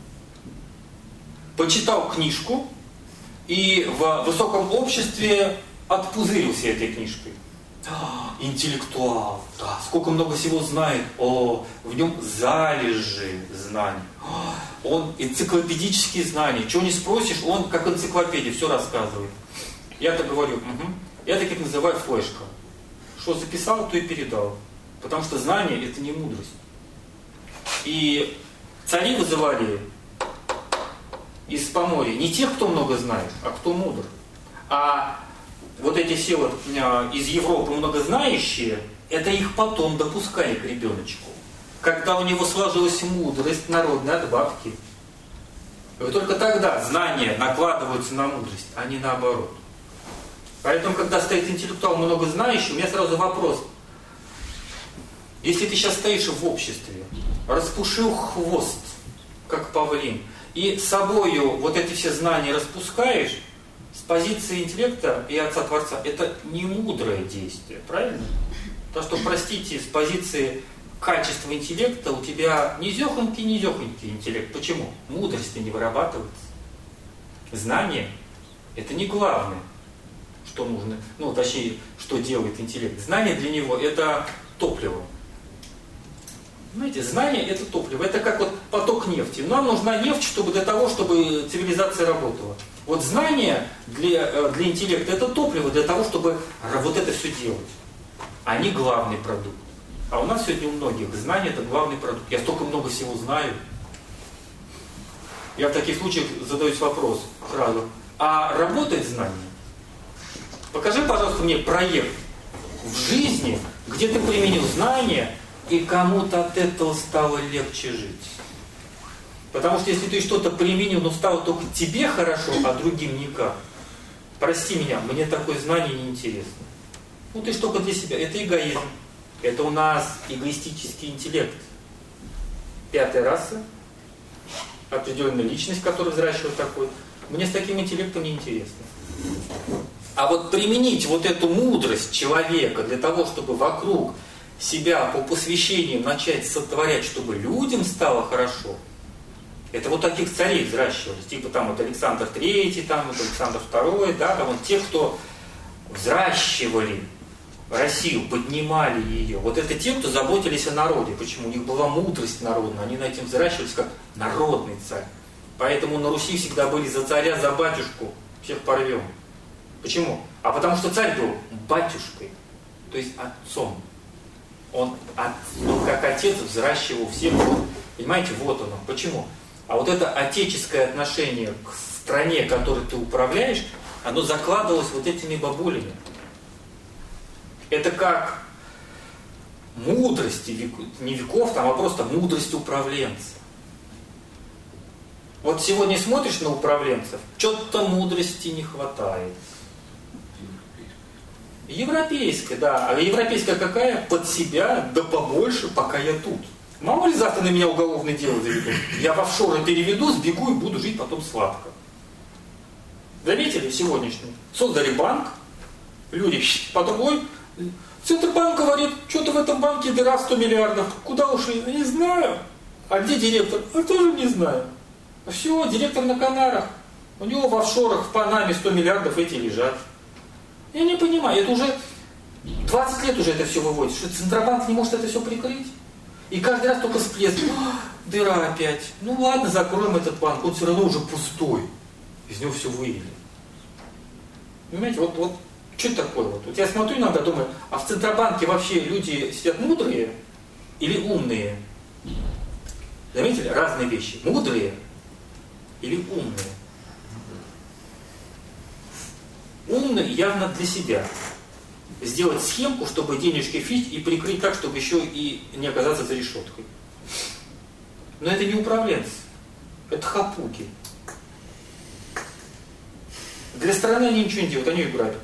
Почитал книжку и в высоком обществе отпузырился этой книжкой. А, интеллектуал, да, сколько много всего знает, о, в нем залежи знаний. А, он энциклопедические знания, чего не спросишь, он как энциклопедия все рассказывает. Я-то говорю, угу. Я таких называю флешка. Что записал, то и передал. Потому что знание это не мудрость. И цари вызывали из Поморья не тех, кто много знает, а кто мудр. А вот эти все вот из Европы многознающие, это их потом допускали к ребеночку. Когда у него сложилась мудрость народной от бабки. И вот только тогда знания накладываются на мудрость, а не наоборот. Поэтому, когда стоит интеллектуал многознающий, у меня сразу вопрос. Если ты сейчас стоишь в обществе, распушил хвост, как павлин, и собою вот эти все знания распускаешь, с позиции интеллекта и Отца-Творца, это не мудрое действие, правильно? Потому что, простите, с позиции качества интеллекта у тебя низехонький, низехонький интеллект. Почему? Мудрость не вырабатывается. Знание – это не главное, что нужно, ну, точнее, что делает интеллект. Знание для него – это топливо. Знаете, знание – это топливо, это как вот поток нефти. Нам нужна нефть, чтобы для того, чтобы цивилизация работала. Вот знание для, для интеллекта – это топливо для того, чтобы вот это все делать. Они главный продукт. А у нас сегодня у многих знание – это главный продукт. Я столько много всего знаю. Я в таких случаях задаюсь вопрос сразу. А работает знание? Покажи, пожалуйста, мне проект в жизни, где ты применил знания, и кому-то от этого стало легче жить. Потому что если ты что-то применил, но стало только тебе хорошо, а другим никак. Прости меня, мне такое знание неинтересно. Ну ты ж только для себя. Это эгоизм. Это у нас эгоистический интеллект. Пятая раса, определенная личность, которая взращивает такой. Мне с таким интеллектом неинтересно. А вот применить вот эту мудрость человека для того, чтобы вокруг себя по посвящениям начать сотворять, чтобы людям стало хорошо, это вот таких царей взращивались. Типа там вот Александр Третий, там вот Александр Второй, да, там вот те, кто взращивали Россию, поднимали ее. Вот это те, кто заботились о народе. Почему? У них была мудрость народная, они на этим взращивались как народный царь. Поэтому на Руси всегда были за царя, за батюшку, всех порвем. Почему? А потому что царь был батюшкой, то есть отцом. Он, от, он как отец взращивал всех. Понимаете, вот оно. Почему? А вот это отеческое отношение к стране, которой ты управляешь, оно закладывалось вот этими бабулями. Это как мудрость, не веков, там, а просто мудрость управленца. Вот сегодня смотришь на управленцев, что-то мудрости не хватает. Европейская, да. А европейская какая? Под себя, да побольше, пока я тут. Мало ли завтра на меня уголовное дело заведут. Я в офшоры переведу, сбегу и буду жить потом сладко. Заметили сегодняшний? Создали банк, люди, потом, ой, Центробанк говорит, что-то в этом банке дыра сто миллиардов. Куда ушли? Я не знаю. А где директор? Я тоже не знаю. Все, директор на Канарах. У него в офшорах в Панаме сто миллиардов эти лежат. Я не понимаю, это уже двадцать лет уже это все выводит, что Центробанк не может это все прикрыть. И каждый раз только всплеск. Дыра опять. Ну ладно, закроем этот банк, он все равно уже пустой. Из него все вывели. Понимаете, вот, вот что это такое? Вот, вот я смотрю иногда, думаю, а в Центробанке вообще люди сидят мудрые или умные? Заметили? Разные вещи. Мудрые или умные? Умный явно для себя. Сделать схемку, чтобы денежки фить и прикрыть так, чтобы еще и не оказаться за решеткой. Но это не управленцы. Это хапуки. Для страны они ничего не делают, они ее грабят.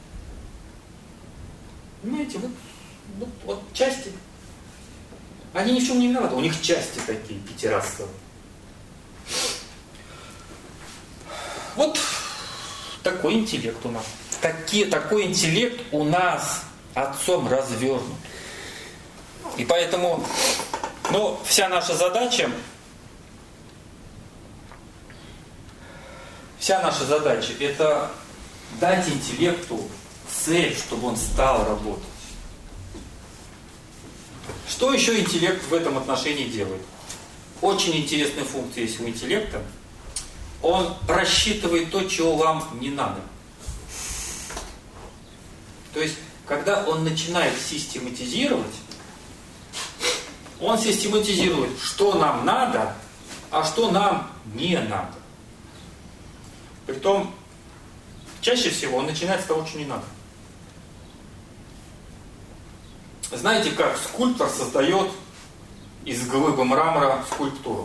Понимаете, вот, вот, вот части. Они ни в чем не виноваты, у них части такие пятирасовые. Вот такой интеллект у нас. Таки, такой интеллект у нас отцом развернут. И поэтому, ну, вся наша задача, вся наша задача это дать интеллекту цель, чтобы он стал работать. Что еще интеллект в этом отношении делает? Очень интересная функция есть у интеллекта. Он просчитывает то, чего вам не надо. То есть, когда он начинает систематизировать, он систематизирует, что нам надо, а что нам не надо. Притом, чаще всего он начинает с того, что не надо. Знаете, как скульптор создает из глыбы мрамора скульптуру?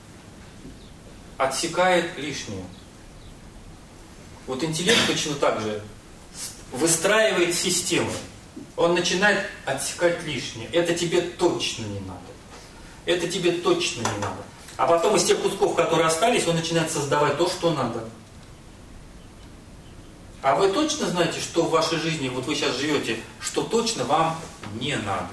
Отсекает лишнее. Вот интеллект точно так же выстраивает систему. Он начинает отсекать лишнее. Это тебе точно не надо. Это тебе точно не надо. А потом из тех кусков, которые остались, он начинает создавать то, что надо. А вы точно знаете, что в вашей жизни, вот вы сейчас живете, что точно вам не надо?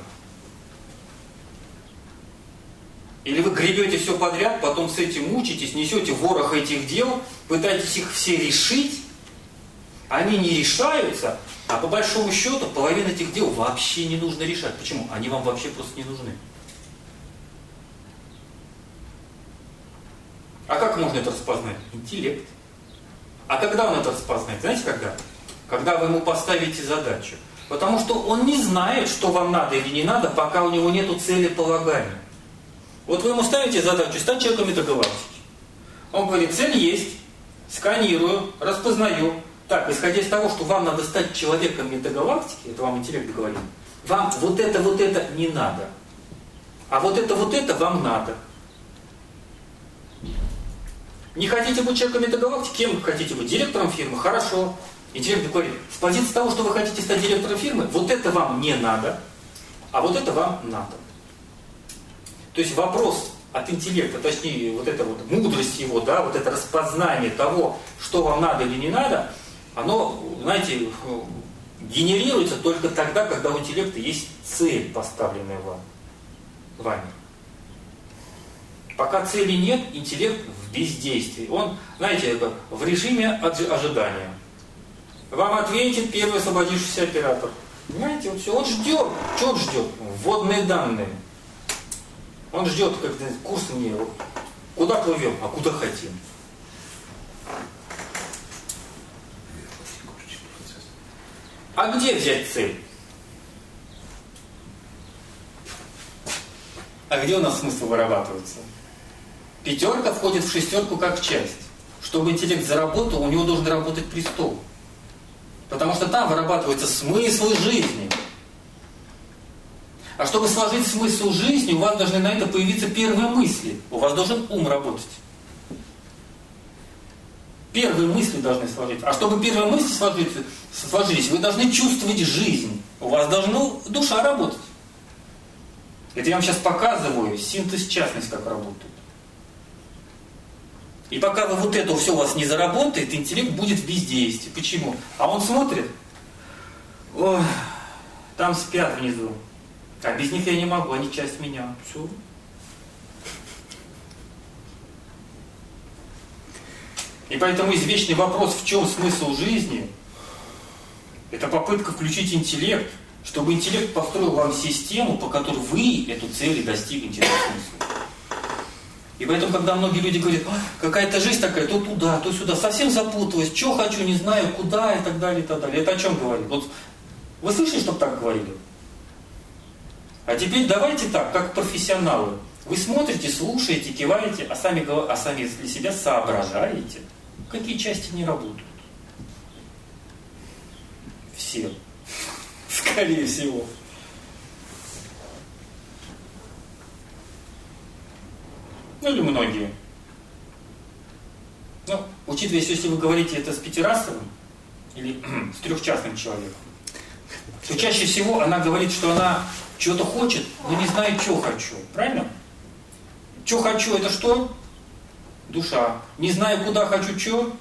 Или вы гребете все подряд, потом с этим мучитесь, несете ворох этих дел, пытаетесь их все решить, они не решаются, а по большому счету половину этих дел вообще не нужно решать. Почему? Они вам вообще просто не нужны. А как можно это распознать? Интеллект. А когда он это распознает? Знаете, когда? Когда вы ему поставите задачу. Потому что он не знает, что вам надо или не надо, пока у него нет целеполагания. Вот вы ему ставите задачу стать человеком метагалактики. Он говорит, цель есть, сканирую, распознаю. Так, исходя из того, что вам надо стать человеком метагалактики, это вам интеллект говорит, вам вот это, вот это не надо. А вот это, вот это вам надо. Не хотите быть человеком метагалактики? Кем хотите быть? Директором фирмы? Хорошо. Интеллект говорит, с позиции того, что вы хотите стать директором фирмы, вот это вам не надо, а вот это вам надо. То есть вопрос от интеллекта, точнее, вот это вот мудрость его, да, вот это распознание того, что вам надо или не надо, оно, знаете, генерируется только тогда, когда у интеллекта есть цель, поставленная вам, вами. Пока цели нет, интеллект в бездействии. Он, знаете, в режиме ожидания. Вам ответит первый освободившийся оператор. Понимаете, вот все. Он ждет. Что он ждет? Вводные данные. Он ждет, как курс мне. Куда плывем? А куда хотим? А где взять цель? А где у нас смысл вырабатывается? Пятерка входит в шестерку как часть. Чтобы интеллект заработал, у него должен работать престол. Потому что там вырабатываются смыслы жизни. А чтобы сложить смысл жизни, у вас должны на это появиться первые мысли. У вас должен ум работать. Первые мысли должны сложиться. А чтобы первые мысли сложиться, сложились, вы должны чувствовать жизнь. У вас должна душа работать. Это я вам сейчас показываю синтез частность, как работает. И пока вы вот это все у вас не заработает, интеллект будет в бездействии. Почему? А он смотрит, ой, там спят внизу. А без них я не могу, они часть меня. Все. И поэтому извечный вопрос, в чем смысл жизни, это попытка включить интеллект, чтобы интеллект построил вам систему, по которой вы эту цель достигнете этого смысла. И поэтому, когда многие люди говорят, какая-то жизнь такая, то туда, то сюда, совсем запуталась, что хочу, не знаю, куда и так далее, и так далее. Это о чем говорит? Вот вы слышали, чтобы так говорили? А теперь давайте так, как профессионалы. Вы смотрите, слушаете, киваете, а сами, а сами для себя соображаете, какие части не работают. Все. Скорее всего. Ну или многие. Ну, учитывая, если вы говорите это с пятирасовым или с трехчастным человеком, то чаще всего она говорит, что она чего-то хочет, но не знает, что хочу. Правильно? Что хочу, это что? Душа. Не знаю, куда хочу, что?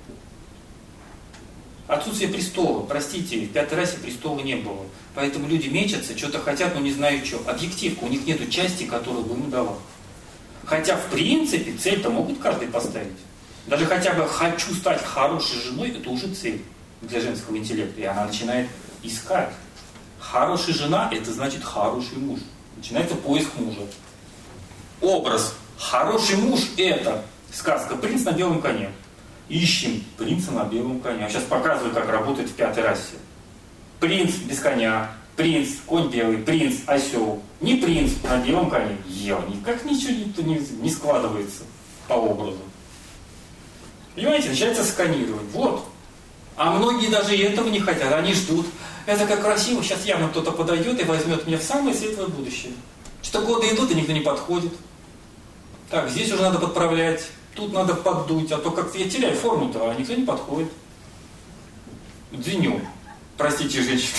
Отсутствие престола. Простите, в пятой расе престола не было. Поэтому люди мечутся, что-то хотят, но не знают, что. Объективка, у них нету части, которую бы ему давал. Хотя, в принципе, цель-то могут каждый поставить. Даже хотя бы «хочу стать хорошей женой» – это уже цель для женского интеллекта. И она начинает искать. Хорошая жена – это значит хороший муж. Начинается поиск мужа. Образ. Хороший муж – это сказка «Принц на белом коне». Ищем принца на белом коне. Я сейчас показываю, как работает в пятой расе. Принц без коня. Принц, конь белый, принц, осел. Не принц на белом коне. Ел. Никак ничего не, не, не складывается по образу. Понимаете, начинается сканировать. Вот. А многие даже и этого не хотят. Они ждут. Это как красиво. Сейчас явно кто-то подойдет и возьмет меня в самое светлое будущее. Что годы идут, и никто не подходит. Так, здесь уже надо подправлять. Тут надо поддуть. А то как-то я теряю форму-то, а никто не подходит. Дзиню. Простите, женщина.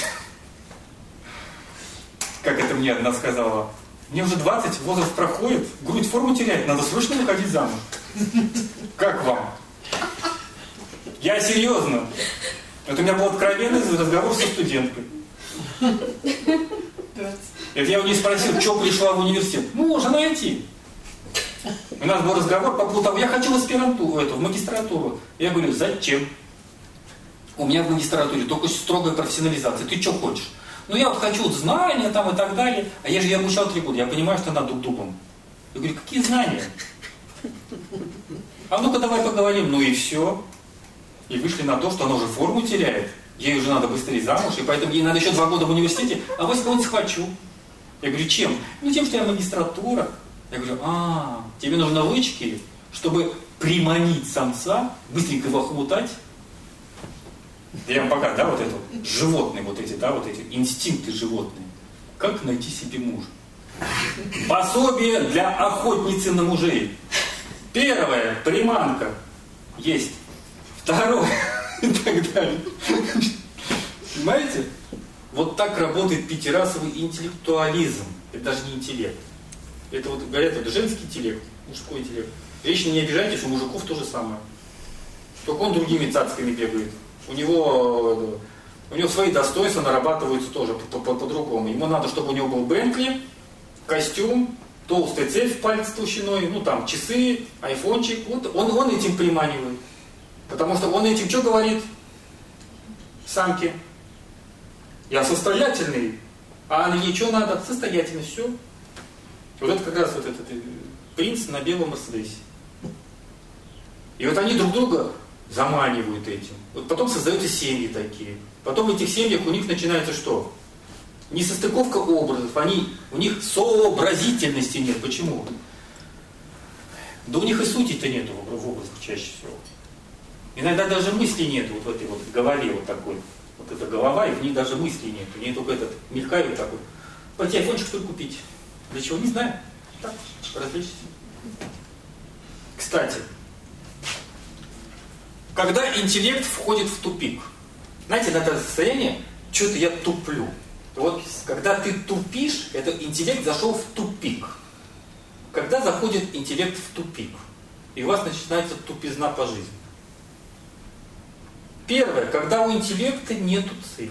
Как это мне одна сказала. Мне уже двадцать, возраст проходит, грудь форму теряет, надо срочно выходить замуж. Как вам? Я серьезно. Это у меня был откровенный разговор со студенткой. Это я у нее спросил, что пришла в университет. Можно найти. У нас был разговор по поводу того, я хочу в аспирантуру, эту, в магистратуру. Я говорю, зачем? У меня в магистратуре только строгая профессионализация. Ты что хочешь? Ну я вот хочу вот знания там и так далее. А я же я обучал три года, я понимаю, что надо дуб-дубом. Я говорю, какие знания? А ну-ка давай поговорим. Ну и все. И вышли на то, что она уже форму теряет. Ей уже надо быстрее замуж, и поэтому ей надо еще два года в университете, а вот кого-нибудь схвачу. Я говорю, чем? Ну тем, что я магистратура. Я говорю, а, тебе нужны лычки, чтобы приманить самца, быстренько его охмутать. Я вам пока, да, вот это вот, животные вот эти, да, вот эти инстинкты животные. Как найти себе мужа? Пособие для охотницы на мужей. Первое, приманка. Есть. Второе, и так далее. Понимаете? Вот так работает пятирасовый интеллектуализм. Это даже не интеллект. Это вот, говорят, это женский интеллект, мужской интеллект. Женщины, не обижайтесь, у мужиков то же самое. Только он другими цацками бегает. У него, у него свои достоинства нарабатываются тоже по-другому. Ему надо, чтобы у него был Бентли, костюм, толстая цепь в пальце толщиной, ну там часы, айфончик. Вот он, он этим приманивает. Потому что он этим что говорит? Самке. Я состоятельный. А ей что надо? Состоятельность, все. Вот это как раз вот этот принц на белом Мерседесе. И вот они друг друга заманивают этим. Вот потом создаются семьи такие. Потом в этих семьях у них начинается что? Несостыковка образов. Они, у них сообразительности нет. Почему? Да у них и сути-то нету в образах чаще всего. Иногда даже мысли нету вот в этой вот голове вот такой. Вот эта голова, и в ней даже мыслей нету. В ней только этот мелькает такой. Пойти айфончик что ли купить? Для чего? Не знаю. Так, развлечься. Кстати, когда интеллект входит в тупик, знаете, на это состояние, что-то я туплю. Вот когда ты тупишь, это интеллект зашел в тупик. Когда заходит интеллект в тупик, и у вас начинается тупизна по жизни. Первое, когда у интеллекта нету цели.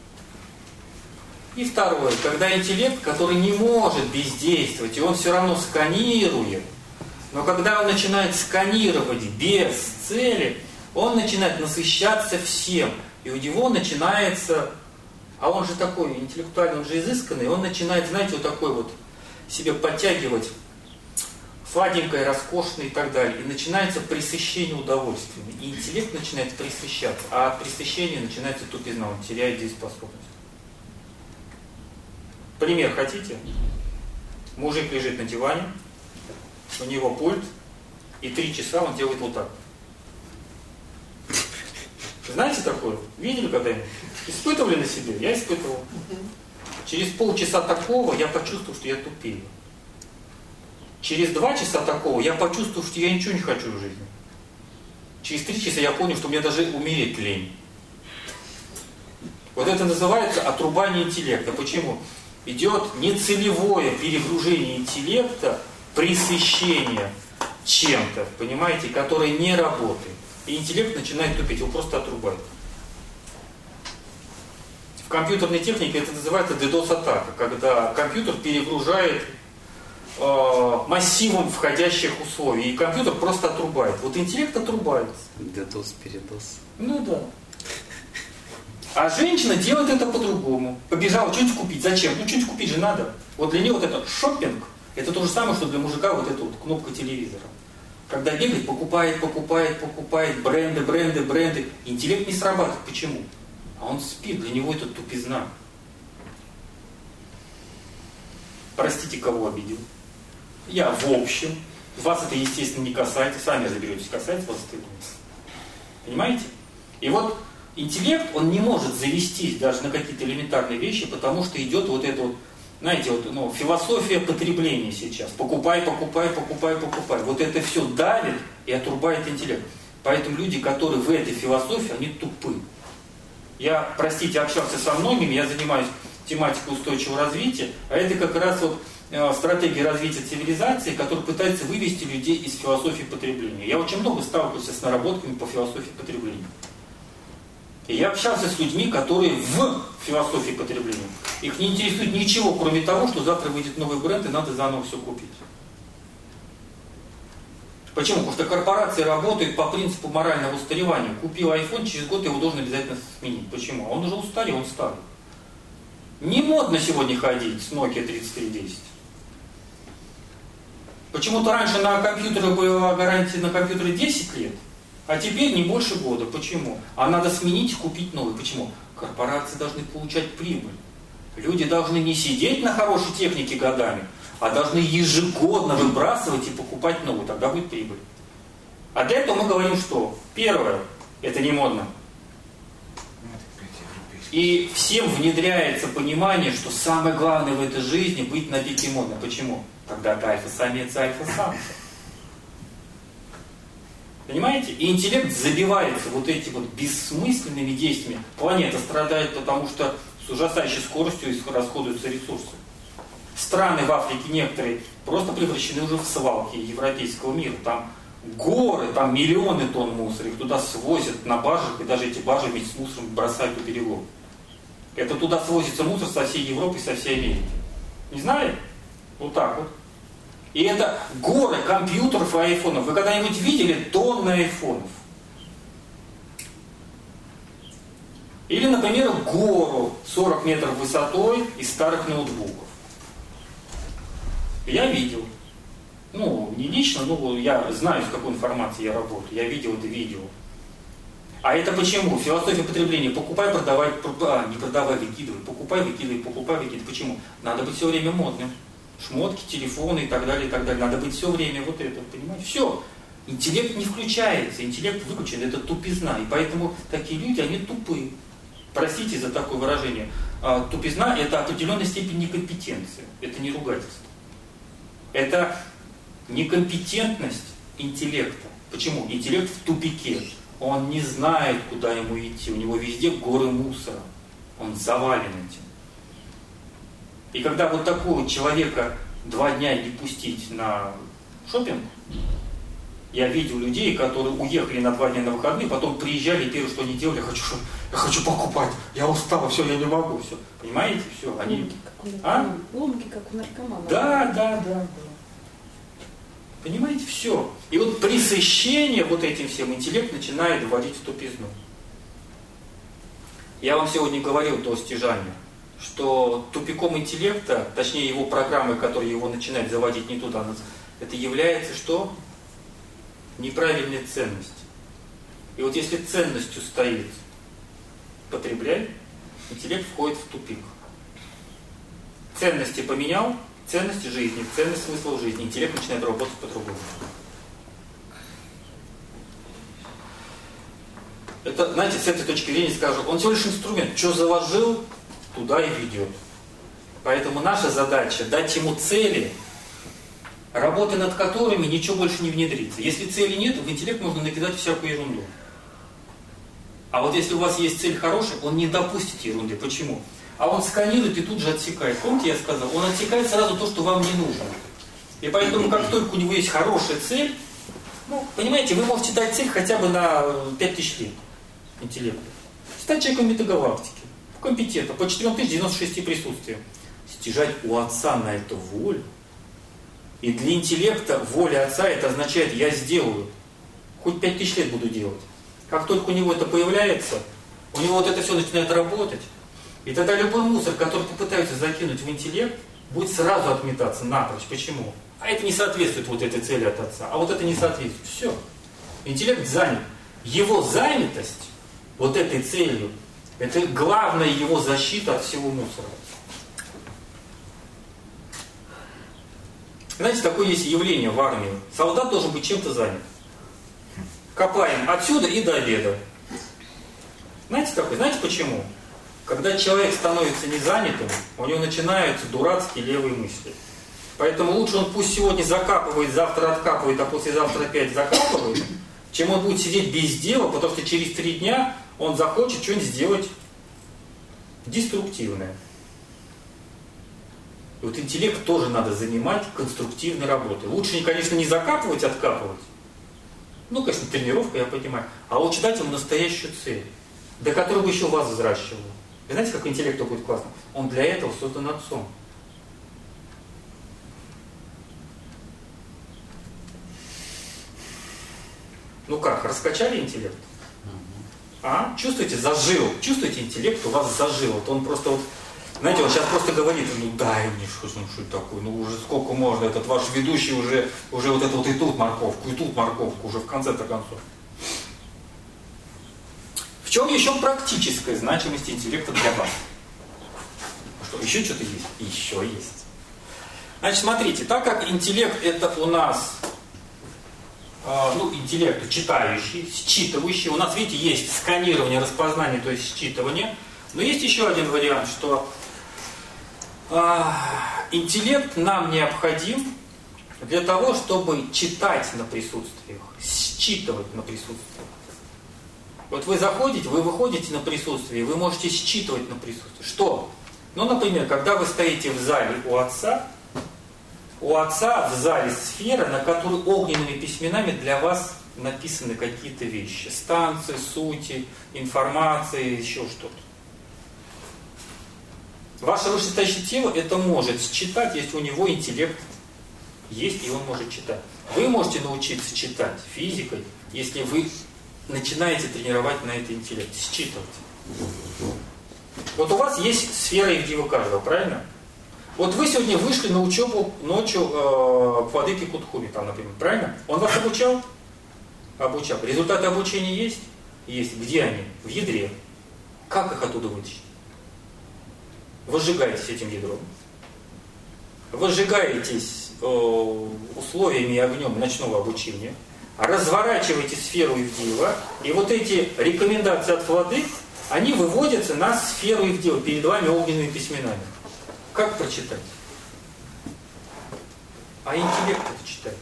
И второе, когда интеллект, который не может бездействовать, и он все равно сканирует, но когда он начинает сканировать без цели, он начинает насыщаться всем. И у него начинается, а он же такой интеллектуальный, он же изысканный, он начинает, знаете, вот такой вот себе подтягивать сладенькое, роскошное и так далее. И начинается пресыщение удовольствиями. И интеллект начинает пресыщаться. А от пресыщения начинается тупизна, он теряет дееспособность. Пример хотите? Мужик лежит на диване, у него пульт, и три часа он делает вот так. Знаете такое? Видели когда-нибудь? Испытывали на себе? Я испытывал. Через полчаса такого я почувствовал, что я тупею. Через два часа такого я почувствовал, что я ничего не хочу в жизни. Через три часа я понял, что мне даже умереть лень. Вот это называется отрубание интеллекта. Почему? Идет нецелевое перегружение интеллекта, пресыщение чем-то, понимаете, которое не работает. И интеллект начинает тупить, его просто отрубают. В компьютерной технике это называется дедос-атака, когда компьютер перегружает э, массивом входящих условий, и компьютер просто отрубает. Вот интеллект отрубается. Дедос-передос. Ну да. А женщина делает это по-другому. Побежала что-нибудь купить. Зачем? Ну что-нибудь купить же надо. Вот для нее вот этот шоппинг, это то же самое, что для мужика вот эта вот кнопка телевизора. Когда бегает, покупает, покупает, покупает, бренды, бренды, бренды. Интеллект не срабатывает. Почему? А он спит, для него это тупизна. Простите, кого обидел. Я в общем. Вас это, естественно, не касается. Сами разберетесь, касается вас это. Понимаете? И вот интеллект, он не может завестись даже на какие-то элементарные вещи, потому что идет вот это вот, знаете, вот, ну, философия потребления сейчас. Покупай, покупай, покупай, покупай. Вот это все давит и отрубает интеллект. Поэтому люди, которые в этой философии, они тупы. Я, простите, общался со многими, я занимаюсь тематикой устойчивого развития, а это как раз вот э, стратегия развития цивилизации, которая пытается вывести людей из философии потребления. Я очень много сталкивался с наработками по философии потребления. И я общался с людьми, которые в философии потребления. Их не интересует ничего, кроме того, что завтра выйдет новый бренд и надо заново все купить. Почему? Потому что корпорации работают по принципу морального устаревания. Купил iPhone, через год его должен обязательно сменить. Почему? А он уже устарел, он старый. Не модно сегодня ходить с Nokia тридцать три десять. Почему-то раньше на компьютере была гарантия на компьютере десять лет, а теперь не больше года. Почему? А надо сменить и купить новый. Почему? Корпорации должны получать прибыль. Люди должны не сидеть на хорошей технике годами, а должны ежегодно выбрасывать и покупать новую. Тогда будет прибыль. А для этого мы говорим, что первое, это не модно. И всем внедряется понимание, что самое главное в этой жизни быть на пике модно. Почему? Когда ты альфа-самец, альфа-самка. Понимаете? И интеллект забивается вот этими вот бессмысленными действиями. Планета страдает, потому что с ужасающей скоростью расходуются ресурсы. Страны в Африке некоторые просто превращены уже в свалки европейского мира. Там горы, там миллионы тонн мусора, их туда свозят на баржах, и даже эти баржи вместе с мусором бросают у берегов. Это туда свозится мусор со всей Европы и со всей Америки. Не знали? Вот так вот. И это горы компьютеров и айфонов. Вы когда-нибудь видели тонны айфонов? Или, например, гору сорок метров высотой из старых ноутбуков. Я видел. Ну, не лично, но я знаю, с какой информацией я работаю. Я видел это видео. А это почему? Философия потребления. Покупай, продавай, а, не продавай, выкидывай. Покупай, выкидывай, покупай, выкидывай. Почему? Надо быть все время модным. Шмотки, телефоны и так далее, и так далее. Надо быть все время вот это, понимаете? Все. Интеллект не включается, интеллект выключен, это тупизна. И поэтому такие люди, они тупые. Простите за такое выражение. А, тупизна – это определенная степень некомпетенции. Это не ругательство. Это некомпетентность интеллекта. Почему? Интеллект в тупике. Он не знает, куда ему идти. У него везде горы мусора. Он завален этим. И когда вот такого человека два дня не пустить на шопинг, я видел людей, которые уехали на два дня на выходные, потом приезжали, и первое, что они делали, я хочу, я хочу покупать, я устал, все, я не могу, все. Понимаете, все. Они... Ломки, как у а? наркомана. Ломки, как у наркомана. Да, да, да, да. Понимаете, все. И вот пресыщение вот этим всем интеллект начинает вводить в тупизну. Я вам сегодня говорил до стяжания, что тупиком интеллекта, точнее его программы, которые его начинают заводить не туда, это является что? Неправильная ценность. И вот если ценностью стоит потребляй, интеллект входит в тупик. Ценности поменял, ценности жизни, ценность смысла в жизни, интеллект начинает работать по-другому. Это, знаете, с этой точки зрения скажу, он всего лишь инструмент, что заложил, туда и ведет. Поэтому наша задача дать ему цели, работы над которыми ничего больше не внедрится. Если цели нет, в интеллект можно накидать всякую ерунду. А вот если у вас есть цель хорошая, он не допустит ерунды. Почему? А он сканирует и тут же отсекает. Помните, я сказал, он отсекает сразу то, что вам не нужно. И поэтому, как только у него есть хорошая цель, ну, понимаете, вы можете дать цель хотя бы на пять тысяч лет интеллекта. Стать человеком метагалактики, компетентно, по четыре тысячи девяносто шесть присутствиям. Стяжать у отца на это волю. И для интеллекта воля отца это означает я сделаю. Хоть пять тысяч лет буду делать. Как только у него это появляется, у него вот это все начинает работать. И тогда любой мусор, который попытаются закинуть в интеллект, будет сразу отметаться напрочь. Почему? А это не соответствует вот этой цели от отца. А вот это не соответствует. Все. Интеллект занят. Его занятость вот этой целью, это главная его защита от всего мусора. Знаете, такое есть явление в армии. Солдат должен быть чем-то занят. Копаем отсюда и до обеда. Знаете такое? Знаете почему? Когда человек становится незанятым, у него начинаются дурацкие левые мысли. Поэтому лучше он пусть сегодня закапывает, завтра откапывает, а послезавтра опять закапывает, чем он будет сидеть без дела, потому что через три дня он захочет что-нибудь сделать деструктивное. И вот интеллект тоже надо занимать конструктивной работой. Лучше, конечно, не закапывать, откапывать. Ну, конечно, тренировка, я понимаю. А лучше дать ему настоящую цель, до которой бы еще вас взращивал. Вы знаете, как интеллекту будет классно? Он для этого создан отцом. Ну как, раскачали интеллект? А? Чувствуете, зажил. Чувствуете, интеллект у вас зажил. Вот он просто вот Знаете, он сейчас просто говорит, ну дай мне, что, ну, что это такое, ну уже сколько можно, этот ваш ведущий уже, уже вот это вот и тут морковку, и тут морковку, уже в конце-то концов. В чем еще практическая значимость интеллекта для вас? Что, еще что-то есть? Еще есть. Значит, смотрите, так как интеллект это у нас, э, ну, интеллект читающий, считывающий, у нас, видите, есть сканирование, распознание, то есть считывание, но есть еще один вариант, что э, интеллект нам необходим для того, чтобы читать на присутствиях, считывать на присутствиях. Вот вы заходите, вы выходите на присутствие, вы можете считывать на присутствие. Что? Ну, например, когда вы стоите в зале у отца, у отца в зале сфера, на которой огненными письменами для вас написаны какие-то вещи. Станции, сути, информация, еще что-то. Ваше вышестоящее тело это может считать, если у него интеллект есть, и он может читать. Вы можете научиться читать физикой, если вы начинаете тренировать на это интеллект, считывать. Вот у вас есть сфера Ивдива каждого, правильно? Вот вы сегодня вышли на учебу ночью э, к владыке Кутхуми, там, например, правильно? Он вас обучал? Обучал. Результаты обучения есть? Есть. Где они? В ядре. Как их оттуда вытащить? Вы сжигаетесь этим ядром. Вы сжигаетесь э, условиями и огнем ночного обучения. Разворачиваете сферу Ивдива, и вот эти рекомендации от владык, они выводятся на сферу Ивдива, перед вами огненными письменами. Как прочитать? А интеллект это читает.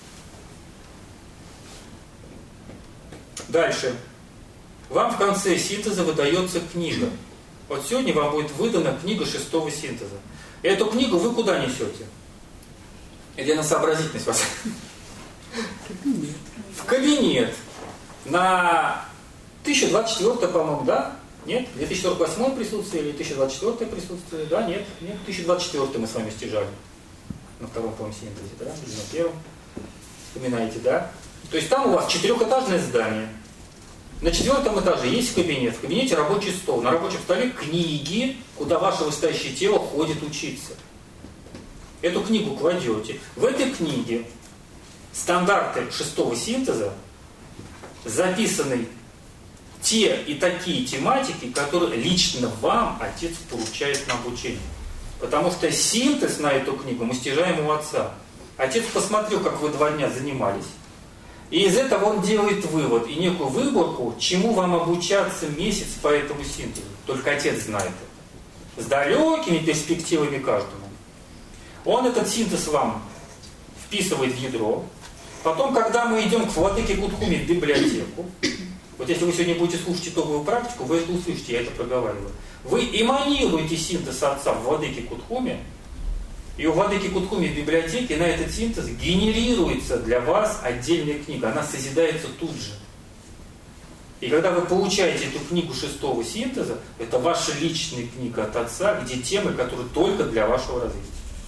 Дальше. Вам в конце синтеза выдается книга. Вот сегодня вам будет выдана книга шестого синтеза. Эту книгу вы куда несете? Или на сообразительность вас? В кабинет. На тысяча двадцать четвёртое, по-моему, да? Нет? две тысячи сорок восьмое присутствие или тысяча двадцать четвёртое присутствие? Да, нет, нет. тысяча двадцать четвёртое мы с вами стяжали. На втором, по-моему, синтезе, да? Или на первом. Вспоминаете, да? То есть там у вас четырехэтажное здание. На четвертом этаже есть кабинет. В кабинете рабочий стол. На рабочем столе книги, куда ваше выстающее тело ходит учиться. Эту книгу кладете. В этой книге стандарты шестого синтеза записаны те и такие тематики, которые лично вам отец поручает на обучение. Потому что синтез на эту книгу мы стяжаем у отца. Отец посмотрел, как вы два дня занимались. И из этого он делает вывод и некую выборку, чему вам обучаться месяц по этому синтезу. Только отец знает это. С далекими перспективами каждому. Он этот синтез вам вписывает в ядро. Потом, когда мы идем к владыке Кутхуми в библиотеку, вот если вы сегодня будете слушать итоговую практику, вы это услышите, я это проговариваю. Вы эманируете синтез отца в владыке Кутхуми, и у владыки Кутхуми в библиотеке на этот синтез генерируется для вас отдельная книга. Она созидается тут же. И когда вы получаете эту книгу шестого синтеза, это ваша личная книга от отца, где темы, которые только для вашего развития.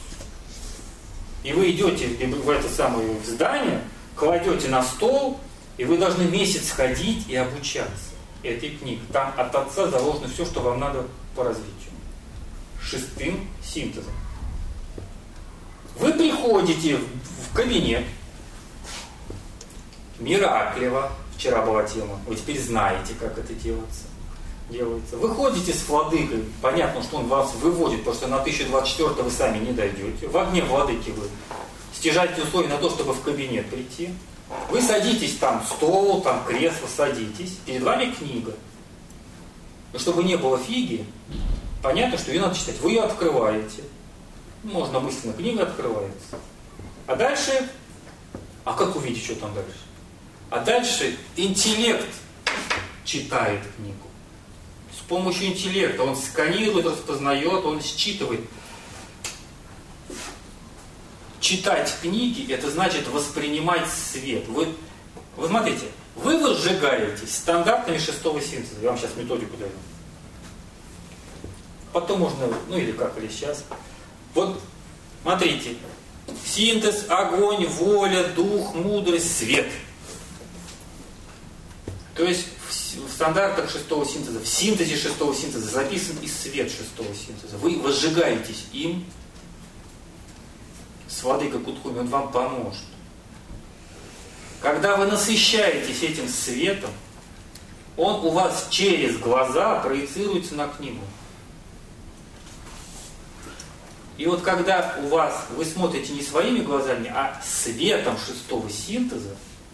И вы идете в это самое здание, кладете на стол, и вы должны месяц ходить и обучаться этой книге. Там от отца заложено все, что вам надо по развитию. Шестым синтезом. Вы приходите в кабинет Мираклева, вчера была тема, вы теперь знаете, как это делается. делается. Вы ходите с владыкой, понятно, что он вас выводит, потому что на тысяча двадцать четвёртое вы сами не дойдете. В огне владыки вы стяжаете условия на то, чтобы в кабинет прийти. Вы садитесь там, стол, там кресло, садитесь, перед вами книга. Но чтобы не было фиги, понятно, что ее надо читать. Вы ее открываете. Можно мысленно, книга открывается. А дальше, а как увидеть, что там дальше? А дальше интеллект читает книгу. С помощью интеллекта он сканирует, распознает, он считывает. Читать книги, это значит воспринимать свет. Вы, вы смотрите, вы возжигаетесь стандартами шестого синтеза. Я вам сейчас методику даю. Потом можно, ну или как, или сейчас. Вот, смотрите, синтез, огонь, воля, дух, мудрость, свет. То есть в, в стандартах шестого синтеза, в синтезе шестого синтеза записан и свет шестого синтеза. Вы возжигаетесь им с водой Кутхуми, он вам поможет. Когда вы насыщаетесь этим светом, он у вас через глаза проецируется на книгу. И вот когда у вас, вы смотрите не своими глазами, а светом шестого синтеза,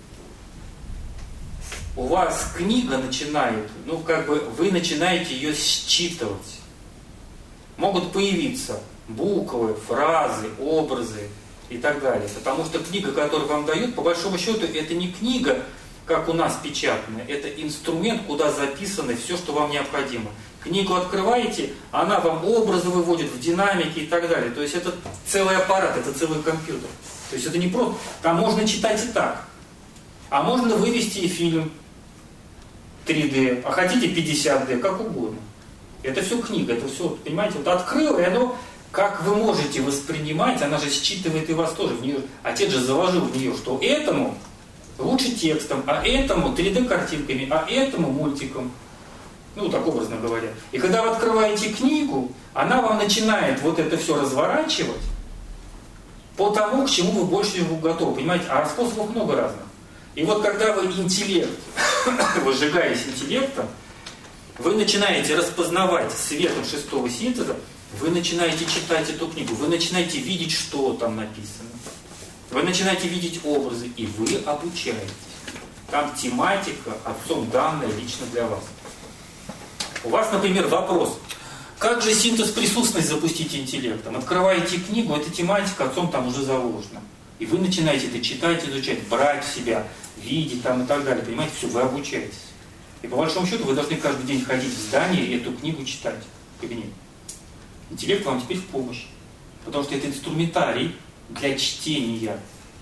у вас книга начинает, ну как бы вы начинаете ее считывать. Могут появиться буквы, фразы, образы и так далее. Потому что книга, которую вам дают, по большому счету, это не книга, как у нас печатная, это инструмент, куда записано все, что вам необходимо. Книгу открываете, она вам образы выводит в динамике и так далее. То есть это целый аппарат, это целый компьютер. То есть это не просто... Там можно читать и так. А можно вывести и фильм три дэ, а хотите пятьдесят дэ, как угодно. Это все книга, это все, понимаете, вот открыл, и оно, как вы можете воспринимать, она же считывает и вас тоже. В нее, отец же заложил в нее, что этому лучше текстом, а этому три дэ картинками, а этому мультиком. Ну, так образно говоря. И когда вы открываете книгу, она вам начинает вот это все разворачивать по тому, к чему вы больше всего готовы. Понимаете? А способов много разных. И вот когда вы интеллект, выжигаясь интеллектом, вы начинаете распознавать светом шестого синтеза, вы начинаете читать эту книгу, вы начинаете видеть, что там написано. Вы начинаете видеть образы, и вы обучаетесь. Там тематика, отцом данная лично для вас. У вас, например, вопрос, как же синтез присутственности запустить интеллектом? Открываете книгу, эта тематика отцом там уже заложена. И вы начинаете это читать, изучать, брать в себя, видеть там и так далее. Понимаете, все, вы обучаетесь. И по большому счету вы должны каждый день ходить в здание и эту книгу читать в кабинете. Интеллект вам теперь в помощь. Потому что это инструментарий для чтения.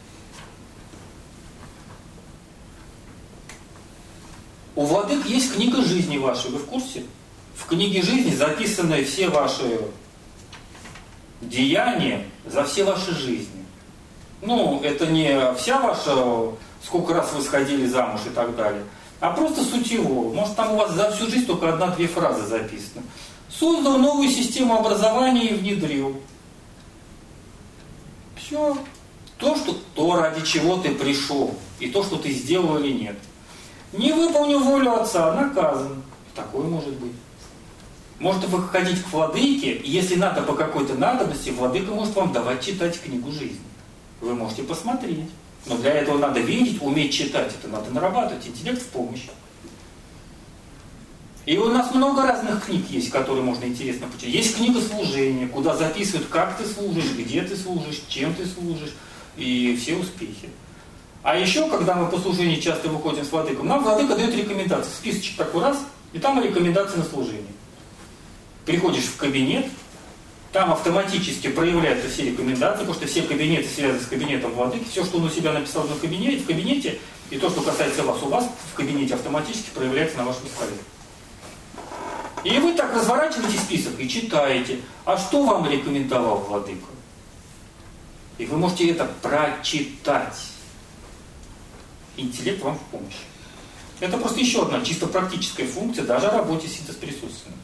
У владык есть книга жизни вашей, вы в курсе? В книге жизни записаны все ваши деяния за все ваши жизни. Ну, это не вся ваша, сколько раз вы сходили замуж и так далее, а просто суть его. Может, там у вас за всю жизнь только одна-две фразы записаны. Создал новую систему образования и внедрил. Все. То, что, то, ради чего ты пришел, и то, что ты сделал или нет. Не выполнил волю отца, наказан. Такое может быть. Может выходить к владыке, и если надо по какой-то надобности, владыка может вам давать читать книгу жизни. Вы можете посмотреть. Но для этого надо видеть, уметь читать. Это надо нарабатывать. Интеллект в помощь. И у нас много разных книг есть, которые можно интересно почитать. Есть книга служения, куда записывают, как ты служишь, где ты служишь, чем ты служишь, и все успехи. А еще, когда мы по служению часто выходим с владыком, нам владыка дает рекомендации. Списочек такой раз, и там рекомендации на служение. Приходишь в кабинет, там автоматически проявляются все рекомендации, потому что все кабинеты связаны с кабинетом владыки. Все, что он у себя написал на кабинете, в кабинете, и то, что касается вас, у вас в кабинете автоматически проявляется на вашем столе. И вы так разворачиваете список и читаете, а что вам рекомендовал владыка? И вы можете это прочитать. Интеллект вам в помощь. Это просто еще одна чисто практическая функция, даже о работе синтез присутственным.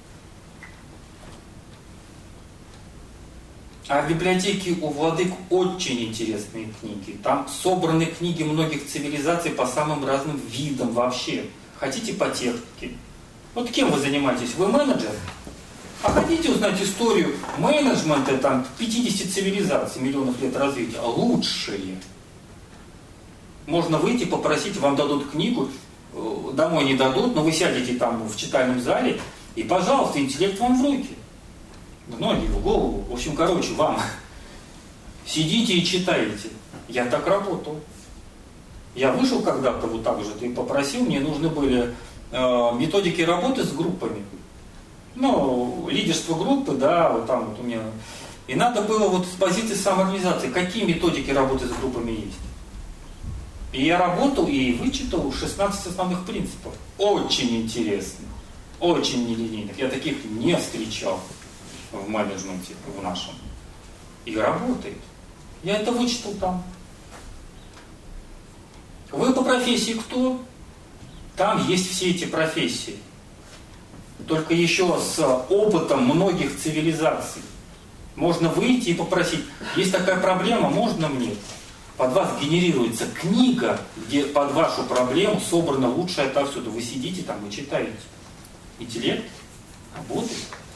А в библиотеке у владык очень интересные книги. Там собраны книги многих цивилизаций по самым разным видам вообще. Хотите по технике? Вот кем вы занимаетесь? Вы менеджер? А хотите узнать историю менеджмента там, пятидесяти цивилизаций, миллионов лет развития? Лучшие. Можно выйти, попросить, вам дадут книгу, домой не дадут, но вы сядете там в читальном зале, и, пожалуйста, интеллект вам в руки. В ноги, в голову. В общем, короче, вам. Сидите и читаете. Я так работал. Я вышел когда-то вот так же, ты попросил, мне нужны были э, методики работы с группами. Ну, лидерство группы, да, вот там вот у меня. И надо было вот с позиции самоорганизации, какие методики работы с группами есть. И я работал и вычитал шестнадцать основных принципов. Очень интересно. Очень нелинейных. Я таких не встречал в менеджменте, в нашем. И работает. Я это вычитал там. Вы по профессии кто? Там есть все эти профессии. Только еще с опытом многих цивилизаций. Можно выйти и попросить, есть такая проблема, можно мне? Под вас генерируется книга, где под вашу проблему собрано лучшее отовсюду. Вы сидите там и читаете. Интеллект работает.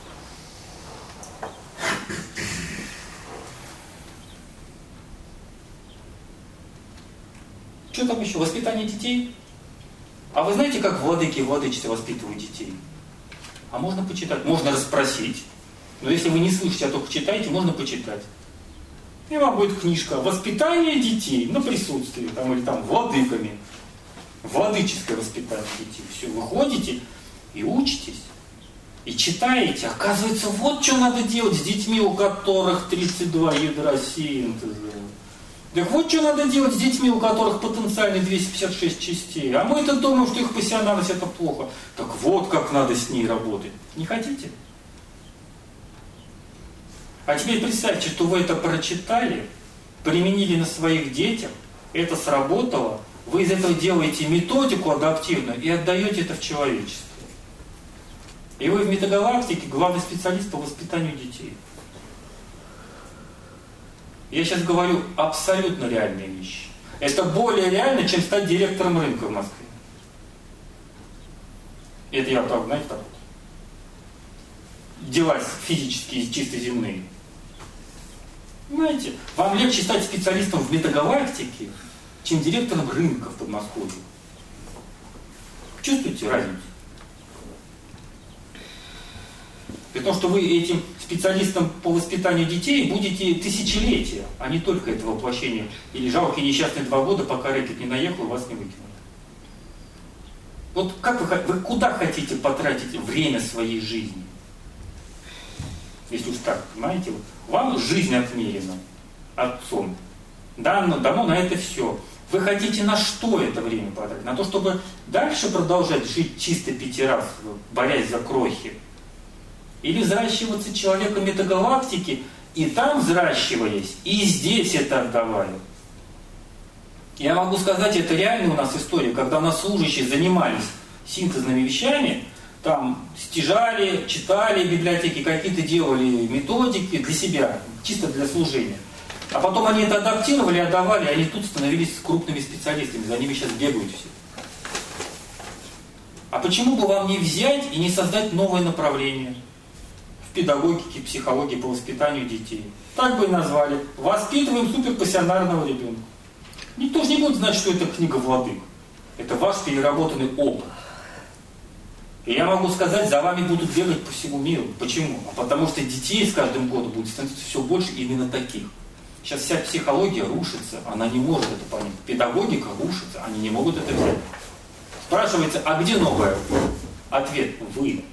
Что там еще? Воспитание детей? А вы знаете, как владыки и владычицы воспитывают детей? А можно почитать, можно расспросить. Но если вы не слышите, а только читаете, можно почитать. И вам будет книжка «Воспитание детей» на присутствии, там, или там «Владыками». Владыческое воспитание детей. Все, вы ходите и учитесь. И читаете. Оказывается, вот что надо делать с детьми, у которых тридцать два ядра синтеза. Так вот что надо делать с детьми, у которых потенциально двести пятьдесят шесть частей. А мы-то думаем, что их пассионарность это плохо. Так вот как надо с ней работать. Не хотите? А теперь представьте, что вы это прочитали, применили на своих детях, это сработало, вы из этого делаете методику адаптивную и отдаете это в человечество. И вы в метагалактике главный специалист по воспитанию детей. Я сейчас говорю абсолютно реальные вещи. Это более реально, чем стать директором рынка в Москве. Это я, правда, знаете, так вот. Дела физические, чисто земные. Понимаете, вам легче стать специалистом в метагалактике, чем директором рынка в Подмосковье. Чувствуете разницу? При том, что вы этим специалистом по воспитанию детей будете тысячелетия, а не только это воплощение. Или жалкие несчастные два года, пока рэкет не наехал, вас не выкинут. Вот как вы, вы куда хотите потратить время своей жизни? Если уж так, понимаете, вот, вам жизнь отмерена Отцом. Дано, дано на это все. Вы хотите на что это время потратить? На то, чтобы дальше продолжать жить чисто пяти раз, борясь за крохи? Или взращиваться человеком метагалактики, и там взращиваясь, и здесь это отдавая? Я могу сказать, это реально у нас история, когда у нас служащие занимались синтезными вещами, там стяжали, читали библиотеки, какие-то делали методики для себя, чисто для служения. А потом они это адаптировали, отдавали, и они тут становились крупными специалистами, за ними сейчас бегают все. А почему бы вам не взять и не создать новое направление в педагогике, психологии по воспитанию детей? Так бы и назвали. Воспитываем суперпассионарного ребенка. Никто же не будет знать, что это книга владык. Это ваш переработанный опыт. И я могу сказать, за вами будут бегать по всему миру. Почему? А потому что детей с каждым годом будет становиться все больше именно таких. Сейчас вся психология рушится, она не может это понять. Педагогика рушится, они не могут это взять. Спрашивается, а где новое? Ответ – вы.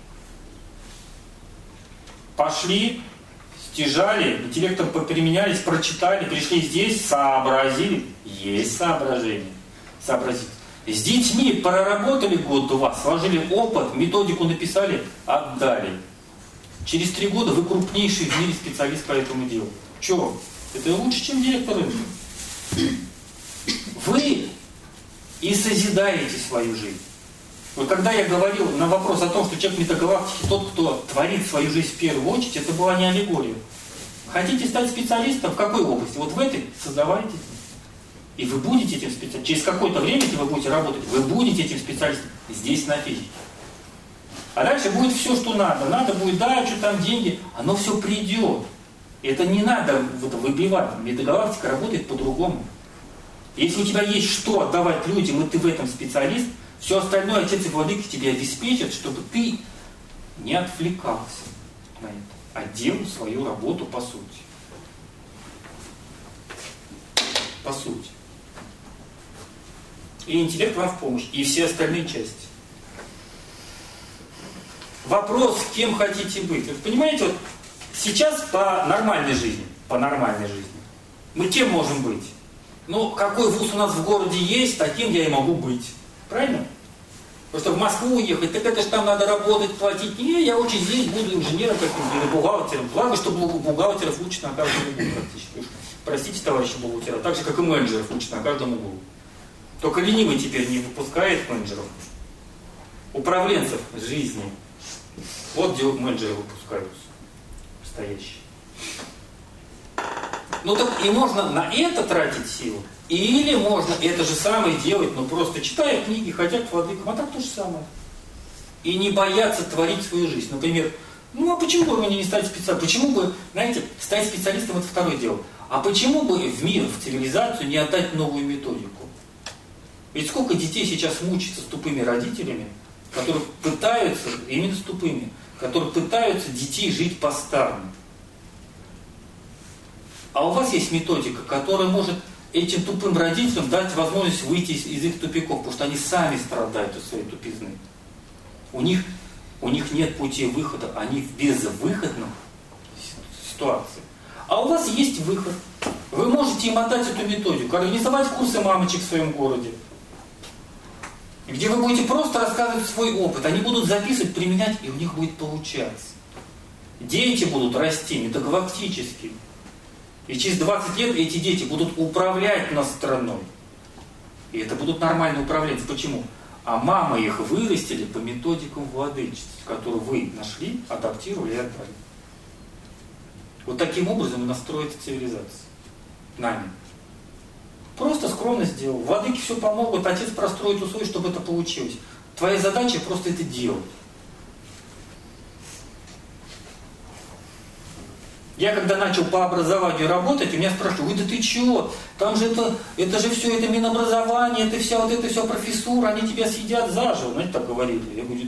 Пошли, стяжали, интеллектом поприменялись, прочитали, пришли здесь, сообразили. Есть соображение. Сообразить. С детьми проработали год у вас, сложили опыт, методику написали, отдали. Через три года вы крупнейший в мире специалист по этому делу. Че? Это лучше, чем директор рынка. Вы и созидаете свою жизнь. Вот когда я говорил на вопрос о том, что человек метагалактики тот, кто творит свою жизнь в первую очередь, это была не аллегория. Хотите стать специалистом в какой области? Вот в этой создавайте. И вы будете этим специалистом. Через какое-то время, если вы будете работать, вы будете этим специалистом здесь, на физике. А дальше будет все, что надо. Надо будет дачу, там деньги. Оно все придет. Это не надо вот выбивать. Метагалактика работает по-другому. Если у тебя есть что отдавать людям, и ты в этом специалист, все остальное отец и владыки тебе обеспечат, чтобы ты не отвлекался на это, а делал свою работу по сути. По сути. И интеллект вам в помощь, и все остальные части. Вопрос, кем хотите быть. Вы понимаете, вот сейчас по нормальной жизни, по нормальной жизни, мы кем можем быть? Ну, какой вуз у нас в городе есть, таким я и могу быть. Правильно? Потому что в Москву уехать, так это же там надо работать, платить. Не, я очень здесь буду инженером каким-то или бухгалтером. Благо, что бухгалтеров учат на каждом углу практически. Простите, товарищи бухгалтера, так же, как и менеджеров учат на каждом углу. Только ленивый теперь не выпускает менеджеров. управленцев жизни. Вот где менеджеры выпускаются. Настоящие. Ну так и можно на это тратить силу. Или можно это же самое делать, но просто читая книги, ходя к владыкам, а так то же самое. И не бояться творить свою жизнь. Например, ну а почему бы мне не стать специалистом? Почему бы, знаете, стать специалистом — это второе дело. А почему бы в мир, в цивилизацию не отдать новую методику? Ведь сколько детей сейчас мучится с тупыми родителями, которые пытаются, именно с тупыми, которые пытаются детей жить по-старому. А у вас есть методика, которая может этим тупым родителям дать возможность выйти из, из их тупиков, потому что они сами страдают от своей тупизны. У них, у них нет пути выхода, они в безвыходном ситуации. А у вас есть выход. Вы можете им отдать эту методику, организовать курсы мамочек в своем городе, где вы будете просто рассказывать свой опыт. Они будут записывать, применять, и у них будет получаться. Дети будут расти метагалактически. И через двадцать лет эти дети будут управлять нас страной. И это будут нормальные управленцы. Почему? А мамы их вырастили по методикам владычества, которую вы нашли, адаптировали и отдали. Вот таким образом и настроится цивилизация. Нами. Просто скромно сделал. Владыки все помогут, отец простроит условия, чтобы это получилось. Твоя задача просто это делать. Я когда начал по образованию работать, у меня спрашивают: ой, да ты чего? Там же это, это же все, это Минобразование, это вся вот эта вся профессура, они тебя съедят заживо. Знаете, так говорили. Я говорю,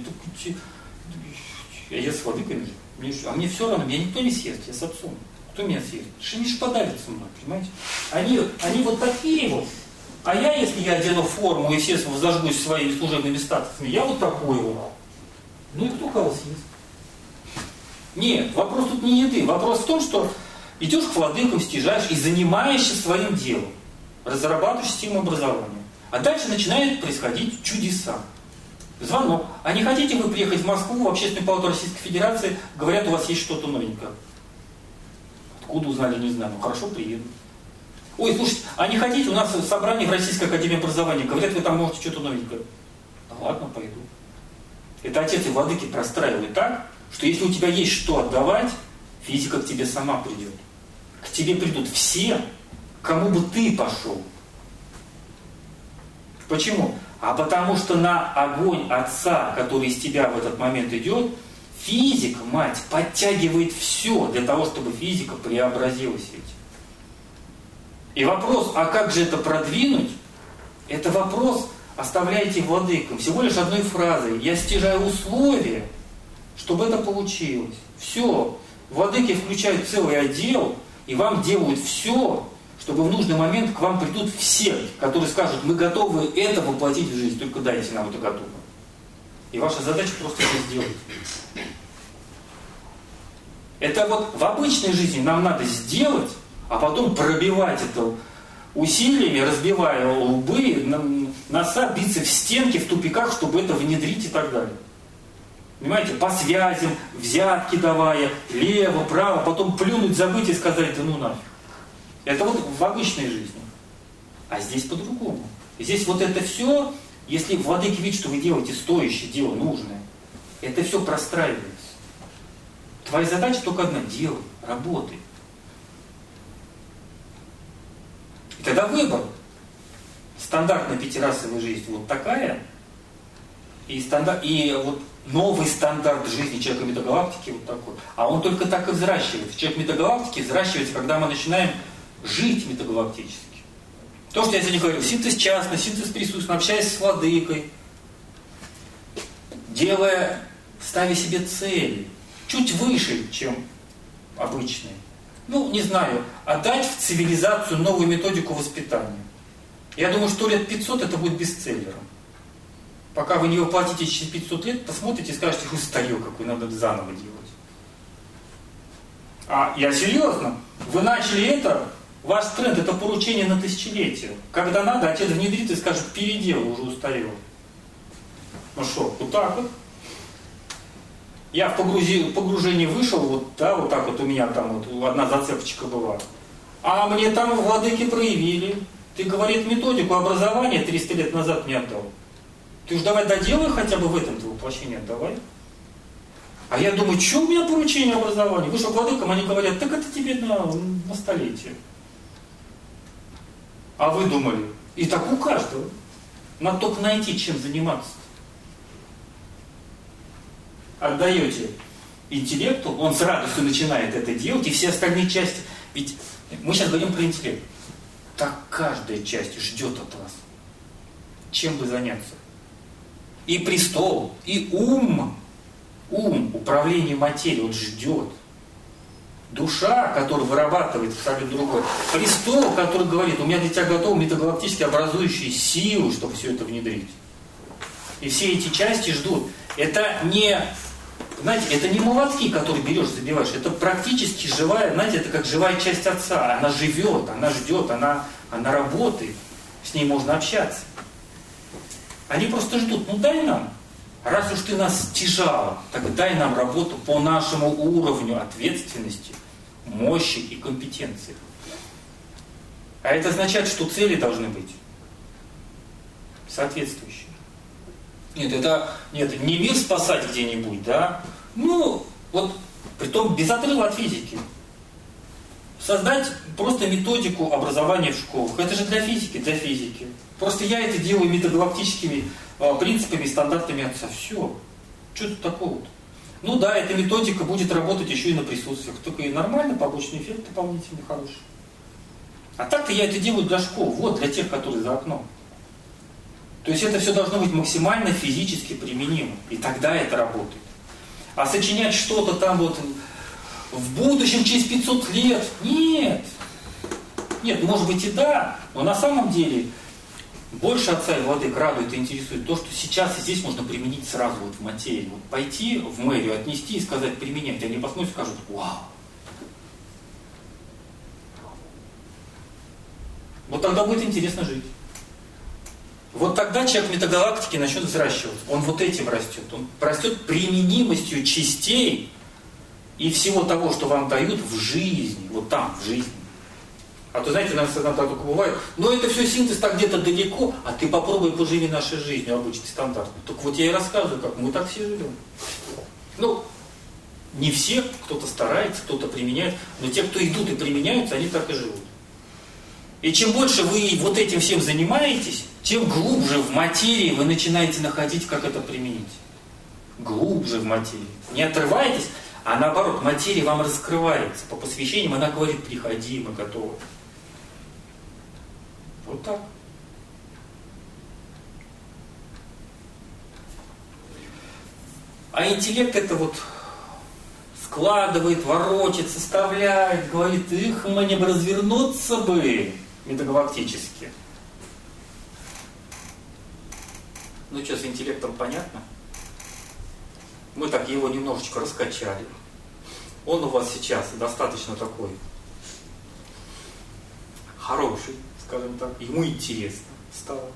я с владыками, а мне все равно, меня никто не съест, я с отцом. Кто меня съест? Они же подавятся мной, понимаете? Они, они вот такие вот. А я, если я одену форму и, естественно, зажгусь своими служебными статусами, я вот такой вот. Ну и кто кого съест? Нет, вопрос тут не еды. Вопрос в том, что идешь к владыкам, стяжаешь и занимаешься своим делом. Разрабатываешь систему образования. А дальше начинают происходить чудеса. Звонок. А не хотите вы приехать в Москву, в Общественную палату Российской Федерации, говорят, у вас есть что-то новенькое. Откуда узнали, не знаю. Ну хорошо, приеду. Ой, слушайте, а не хотите, у нас собрание в Российской Академии Образования, говорят, вы там можете что-то новенькое. Да ладно, пойду. Это отец и владыки простраивают так, что если у тебя есть что отдавать, физика к тебе сама придет. К тебе придут все, кому бы ты пошел. Почему? А потому что на огонь отца, который из тебя в этот момент идет, физик, мать, подтягивает все для того, чтобы физика преобразилась этим. И вопрос, а как же это продвинуть? Это вопрос оставляйте владыкам. Всего лишь одной фразой. Я стяжаю условия, чтобы это получилось. Все. Владыки включают целый отдел, и вам делают все, чтобы в нужный момент к вам придут все, которые скажут, мы готовы это воплотить в жизнь, только дайте нам это готово. И ваша задача просто это сделать. Это вот в обычной жизни нам надо сделать, а потом пробивать это усилиями, разбивая лбы, носа, биться в стенки, в тупиках, чтобы это внедрить и так далее. Понимаете, по связям, взятки давая, лево, право, потом плюнуть, забыть и сказать, да ну нафиг. Это вот в обычной жизни. А здесь по-другому. Здесь вот это все, если владыки видят, что вы делаете стоящее дело, нужное, это все простраивается. Твоя задача только одна – делай, работай. И тогда выбор. Стандартная пятирасовая жизнь вот такая, и, стандарт, и вот новый стандарт жизни человека метагалактики вот такой. А он только так и взращивается. Человек метагалактики взращивается, когда мы начинаем жить метагалактически. То, что я сегодня говорил, синтез частный, синтез присутствия, общаясь с владыкой, делая, ставя себе цели, чуть выше, чем обычные. Ну, не знаю, отдать в цивилизацию новую методику воспитания. Я думаю, что лет пятьсот это будет бестселлером. Пока вы не воплотите через пятьсот лет, посмотрите и скажете, что старье какое, надо заново делать. А я серьезно. Вы начали это, ваш тренд это поручение на тысячелетие. Когда надо, отец внедрит и скажет, переделал, уже устарел. Ну что, вот так вот. Я в погрузи, погружении вышел, вот, да, вот так вот у меня там вот одна зацепочка была. А мне там владыки проявили. Ты, говорит, методику образования триста лет назад не отдал. Ты уж давай доделай хотя бы в этом-то воплощение отдавай. А я думаю, что у меня поручение образования? Вышел к владыкам, они говорят, так это тебе на, на столетие. А вы думали, и так у каждого. Надо только найти, чем заниматься. Отдаете интеллекту, он с радостью начинает это делать, и все остальные части. Ведь мы сейчас говорим про интеллект. Так каждая часть ждет от вас. Чем бы заняться? И престол, и ум. Ум, управление материей, он ждет. Душа, которая вырабатывает абсолютно другое. Престол, который говорит, у меня для тебя готовы метагалактически образующие силы, чтобы все это внедрить. И все эти части ждут. Это не, знаете, это не молотки, которые берешь, забиваешь. Это практически живая, знаете, это как живая часть Отца. Она живет, она ждет, она, она работает. С ней можно общаться. Они просто ждут, ну дай нам. Раз уж ты нас стяжала, так дай нам работу по нашему уровню ответственности, мощи и компетенции. А это означает, что цели должны быть соответствующие. Нет, это нет, не мир спасать где-нибудь, да? Ну, вот, притом без отрыва от физики. Создать просто методику образования в школах. Это же для физики, для физики. Просто я это делаю метагалактическими э, принципами и стандартами Отца. Все. Что тут такого-то? Ну да, эта методика будет работать еще и на присутствиях. Только и нормально, побочный эффект дополнительный хороший. А так-то я это делаю для школ. Вот, для тех, которые за окном. То есть это все должно быть максимально физически применимо. И тогда это работает. А сочинять что-то там вот в будущем, через пятьсот лет, нет. Нет, может быть и да, но на самом деле больше Отца и Владык радует и интересует то, что сейчас и здесь можно применить сразу вот в материи. Вот пойти в мэрию, отнести и сказать применять. Они посмотрят и скажут, вау. Вот тогда будет интересно жить. Вот тогда человек метагалактики начнет взращиваться. Он вот этим растет. Он растет применимостью частей и всего того, что вам дают в жизни. Вот там, в жизни. А то, знаете, нам иногда только бывает, но это все синтез так где-то далеко, а ты попробуй поживи нашей жизнью, обычный стандарт. Только вот я и рассказываю, как мы так все живем. Ну, не все, кто-то старается, кто-то применяет, но те, кто идут и применяются, они так и живут. И чем больше вы вот этим всем занимаетесь, тем глубже в материи вы начинаете находить, как это применить. Глубже в материи. Не отрываетесь, а наоборот, материя вам раскрывается. По посвящениям она говорит, приходи, мы готовы. Вот так. А интеллект это вот складывает, ворочает, составляет, говорит, их мне бы развернуться бы метагалактически. Ну что, с интеллектом понятно? Мы так его немножечко раскачали. Он у вас сейчас достаточно такой хороший, скажем так. Ему интересно стало.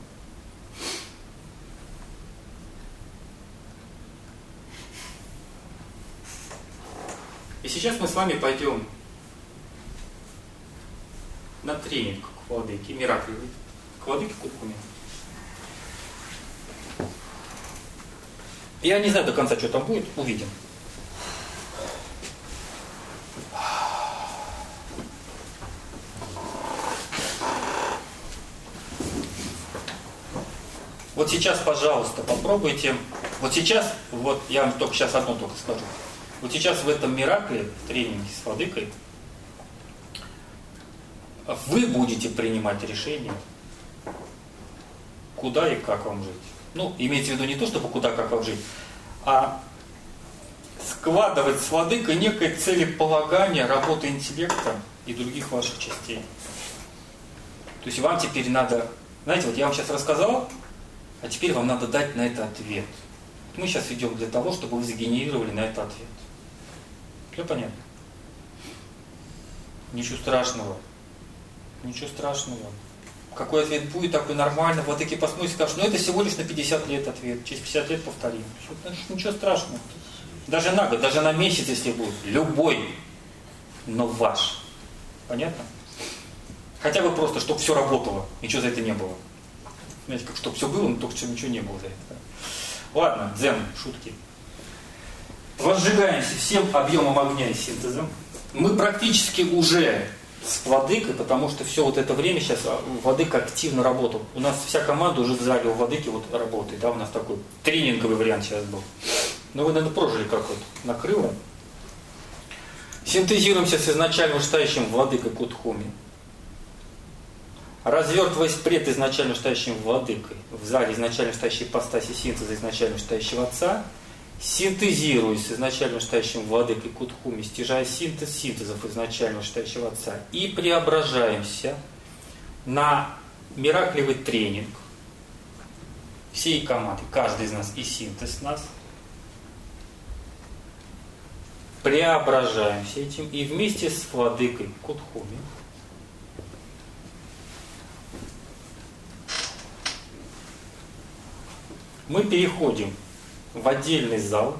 И сейчас мы с вами пойдем на тренинг к владыке Мираклевой, к владыке Кукуме. Я не знаю до конца, что там будет, увидим. Вот сейчас, пожалуйста, попробуйте. Вот сейчас, вот я вам только сейчас одно только скажу. Вот сейчас в этом миракле, в тренинге с владыкой, вы будете принимать решение, куда и как вам жить. Ну, имеется в виду не то, чтобы куда, как вам жить, а складывать с владыкой некое целеполагание работы интеллекта и других ваших частей. То есть вам теперь надо, знаете, вот я вам сейчас рассказал, а теперь вам надо дать на это ответ. Мы сейчас идем для того, чтобы вы сгенерировали на это ответ. Все понятно? Ничего страшного. Ничего страшного. Какой ответ будет, такой нормально. Вот такие посмотрите, скажут, ну это всего лишь на пятьдесят лет ответ. Через пятьдесят лет повторим. Ничего страшного. Даже на год, даже на месяц, если будет. Любой, но ваш. Понятно? Хотя бы просто, чтобы все работало. Ничего за это не было. Знаете, как чтобы все было, но только что ничего не было за это. Да? Ладно, дзен, шутки. Возжигаемся всем объемом огня и синтезом. Мы практически уже с владыкой, потому что все вот это время сейчас владыка активно работал. У нас вся команда уже в зале у владыки вот работает. Да? У нас такой тренинговый вариант сейчас был. Но вы, наверное, прожили как вот накрыло. Синтезируемся с изначально вышестоящим владыкой Кутхуми. Развертываясь пред изначально вышестоящим владыкой в зале изначально вышестоящей ипостаси синтеза изначально вышестоящего отца, синтезируясь с изначально вышестоящим владыкой Кутхуми, стяжая синтез синтезов изначально вышестоящего отца, и преображаемся на мираклевый тренинг всей команды, каждый из нас и синтез нас, преображаемся этим и вместе с владыкой Кутхуми мы переходим в отдельный зал,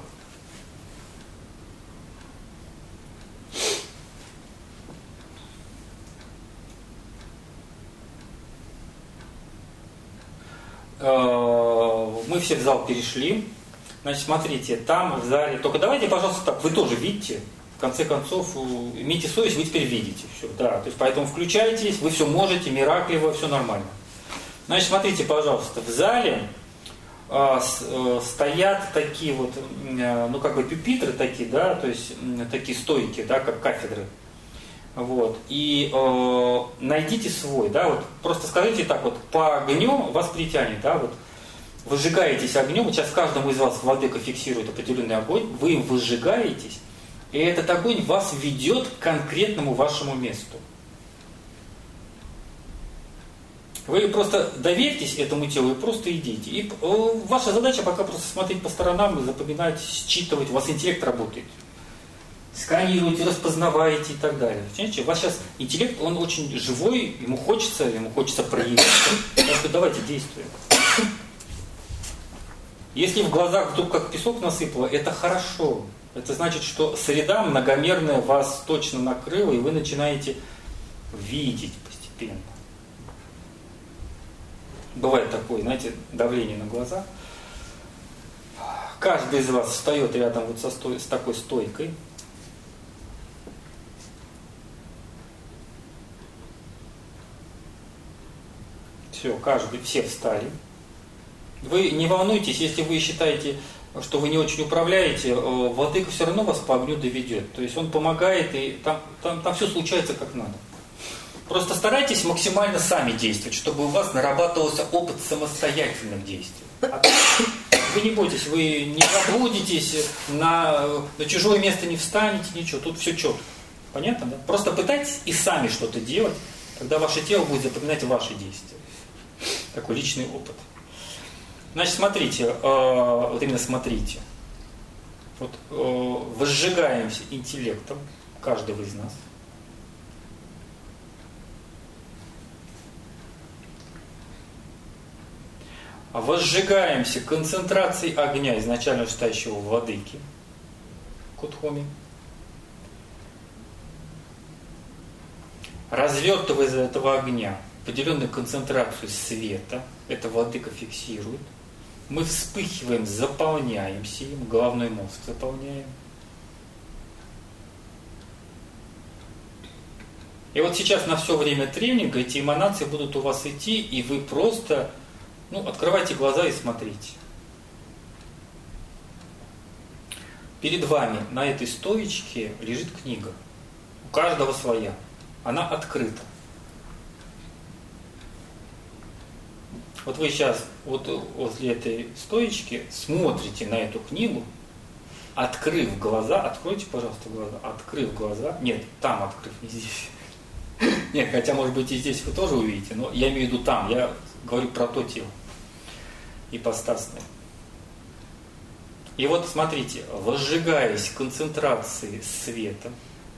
мы все в зал перешли. Значит, смотрите, там в зале, только давайте, пожалуйста, так, вы тоже видите, в конце концов, имейте совесть, вы теперь видите все, да, то есть поэтому включайтесь, вы все можете, миракливо, все нормально. Значит, смотрите, пожалуйста, в зале э, э, стоят такие вот, э, ну как бы пюпитры такие, да, то есть э, такие стойки, да, как кафедры. Вот. И э, найдите свой, да, вот просто скажите так вот, по огню вас притянет, да, вот. Выжигаетесь огнем, вот сейчас каждому из вас владыка фиксирует определенный огонь, вы им выжигаетесь, и этот огонь вас ведет к конкретному вашему месту. Вы просто доверьтесь этому телу и просто идите. И ваша задача пока просто смотреть по сторонам, запоминать, считывать, у вас интеллект работает. Сканируете, распознаваете и так далее. Понимаете, у вас сейчас интеллект, он очень живой, ему хочется, ему хочется проявить. Так что давайте действуем. Если в глазах вдруг как песок насыпало, это хорошо. Это значит, что среда многомерная вас точно накрыла, и вы начинаете видеть постепенно. Бывает такое, знаете, давление на глаза. Каждый из вас встает рядом вот со стой, с такой стойкой. Все, каждый, все встали. Вы не волнуйтесь, если вы считаете, что вы не очень управляете, владыка все равно вас по огню доведет. То есть он помогает, и там, там, там все случается как надо. Просто старайтесь максимально сами действовать, чтобы у вас нарабатывался опыт самостоятельных действий. Вы не бойтесь, вы не заблудитесь, на, на чужое место не встанете, ничего, тут все четко. Понятно, да? Просто пытайтесь и сами что-то делать, тогда ваше тело будет запоминать ваши действия. Такой личный опыт. Значит, смотрите, э, вот именно смотрите. Вот, э, возжигаемся интеллектом каждого из нас. Возжигаемся концентрацией огня изначально вышестоящего владыки Кутхуми. Развертывая из этого огня определенную концентрацию света, это владыка фиксирует. Мы вспыхиваем, заполняемся им, головной мозг заполняем. И вот сейчас на все время тренинга эти эманации будут у вас идти, и вы просто, ну, открывайте глаза и смотрите. Перед вами на этой стоечке лежит книга. У каждого своя. Она открыта. Вот вы сейчас вот возле этой стоечки смотрите на эту книгу, открыв глаза, откройте, пожалуйста, глаза, открыв глаза, нет, там открыв, не здесь. Нет, хотя, может быть, и здесь вы тоже увидите, но я имею в виду там, я говорю про то тело, ипостасное. И вот смотрите, возжигаясь концентрацией света,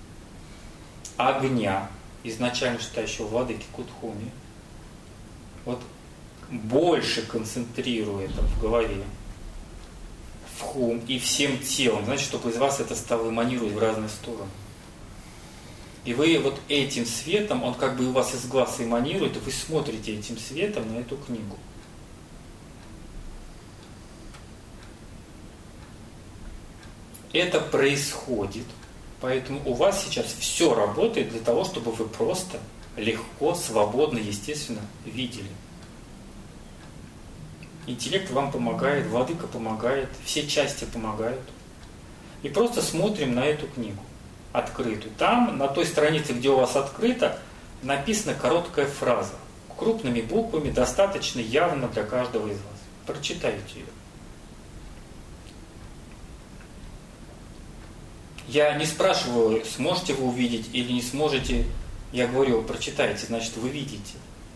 огня, изначально вышестоящего владыки Кутхуми, вот больше концентрируя это в голове, в хум и всем телом, значит, чтобы из вас это стало эманировать в разные стороны. И вы вот этим светом, он как бы у вас из глаз эманирует, и вы смотрите этим светом на эту книгу. это происходит, поэтому у вас сейчас все работает для того, чтобы вы просто легко, свободно, естественно видели. Интеллект вам помогает, владыка помогает, все части помогают. И просто смотрим на эту книгу открытую. Там, на той странице, где у вас открыто, написана короткая фраза. Крупными буквами, достаточно явно для каждого из вас. Прочитайте ее. Я не спрашиваю, сможете вы увидеть или не сможете. Я говорю, прочитайте, значит, вы видите.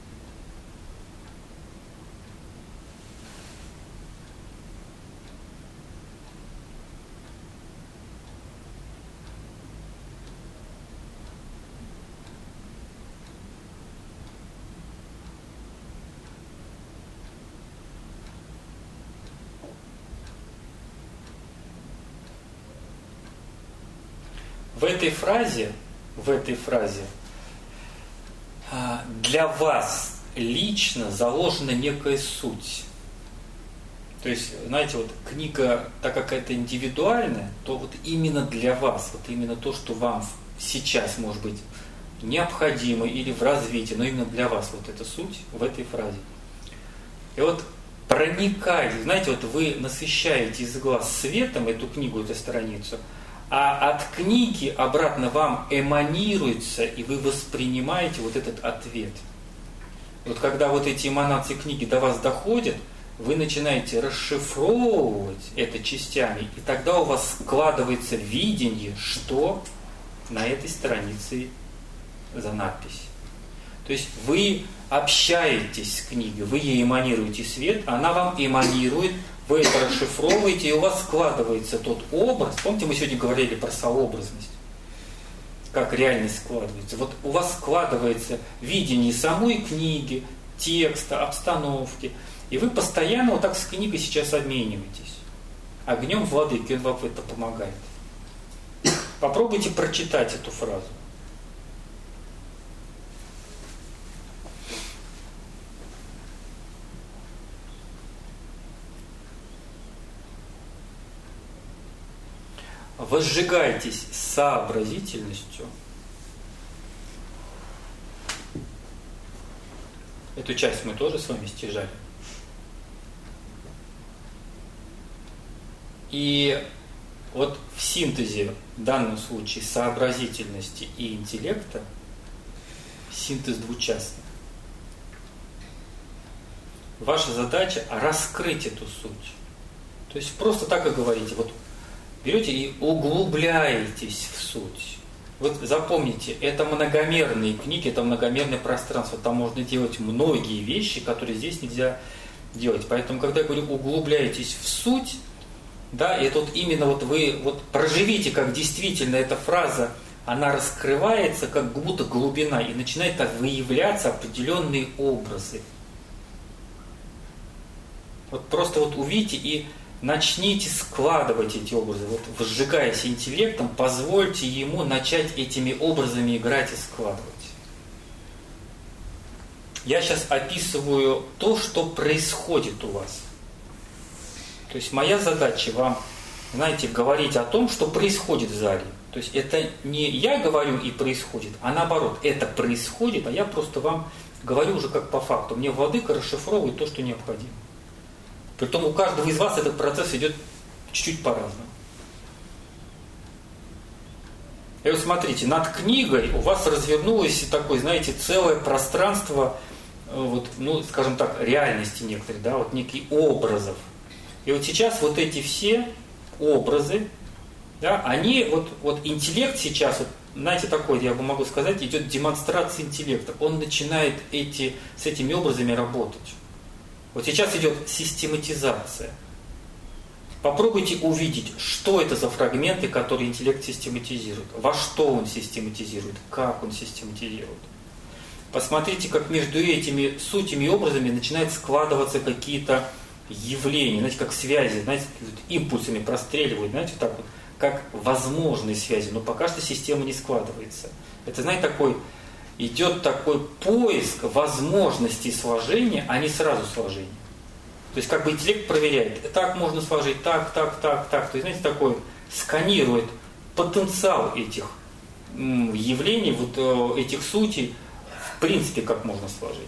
В этой фразе, в этой фразе для вас лично заложена некая суть. То есть, знаете, вот книга, так как это индивидуальная, то вот именно для вас, вот именно то, что вам сейчас может быть необходимо или в развитии, но именно для вас вот эта суть в этой фразе. И вот проникайте, знаете, вот вы насыщаете из глаз светом эту книгу, эту страницу, а от книги обратно вам эманируется, и вы воспринимаете вот этот ответ. Вот когда вот эти эманации книги до вас доходят, вы начинаете расшифровывать это частями, и тогда у вас складывается видение, что на этой странице за надпись. То есть вы общаетесь с книгой, вы ей эманируете свет, она вам эманирует, вы это расшифровываете, и у вас складывается тот образ. Помните, мы сегодня говорили про сообразность, как реальность складывается. Вот у вас складывается видение самой книги, текста, обстановки, и вы постоянно вот так с книгой сейчас обмениваетесь. Огнем владыки, он вам в это помогает. Попробуйте прочитать эту фразу. Возжигайтесь сообразительностью. Эту часть мы тоже с вами стяжали. И вот в синтезе, в данном случае, сообразительности и интеллекта, синтез двучастный. Ваша задача раскрыть эту суть. То есть просто так и говорите. Вот берете и углубляетесь в суть. Вот запомните, это многомерные книги, это многомерное пространство. Там можно делать многие вещи, которые здесь нельзя делать. Поэтому, когда я говорю углубляетесь в суть, да, и тут именно вот вы вот проживите, как действительно эта фраза, она раскрывается, как будто глубина, и начинает так выявляться определенные образы. Вот просто вот увидите и начните складывать эти образы. Вот возжигаясь интеллектом, позвольте ему начать этими образами играть и складывать. Я сейчас описываю то, что происходит у вас. То есть моя задача вам, знаете, говорить о том, что происходит в зале. То есть это не я говорю и происходит, а наоборот, это происходит, а я просто вам говорю уже как по факту. Мне владыка расшифровывает то, что необходимо. Притом у каждого из вас этот процесс идет чуть-чуть по-разному. И вот смотрите, над книгой у вас развернулось такое, знаете, целое пространство, вот, ну, скажем так, реальности некоторые, да, вот некие образов. И вот сейчас вот эти все образы, да, они, вот, вот интеллект сейчас, вот, знаете, такой, я бы могу сказать, идет демонстрация интеллекта. Он начинает эти, с этими образами работать. Вот сейчас идет систематизация. Попробуйте увидеть, что это за фрагменты, которые интеллект систематизирует, во что он систематизирует, как он систематизирует. Посмотрите, как между этими сутями и образами начинают складываться какие-то явления, знаете, как связи, знаете, импульсами простреливают, знаете, так вот, как возможные связи, но пока что система не складывается. Это, знаете, такой, идет такой поиск возможностей сложения, а не сразу сложения. То есть как бы интеллект проверяет, так можно сложить, так, так, так, так. То есть, знаете, такой сканирует потенциал этих явлений, вот этих сутей, в принципе, как можно сложить.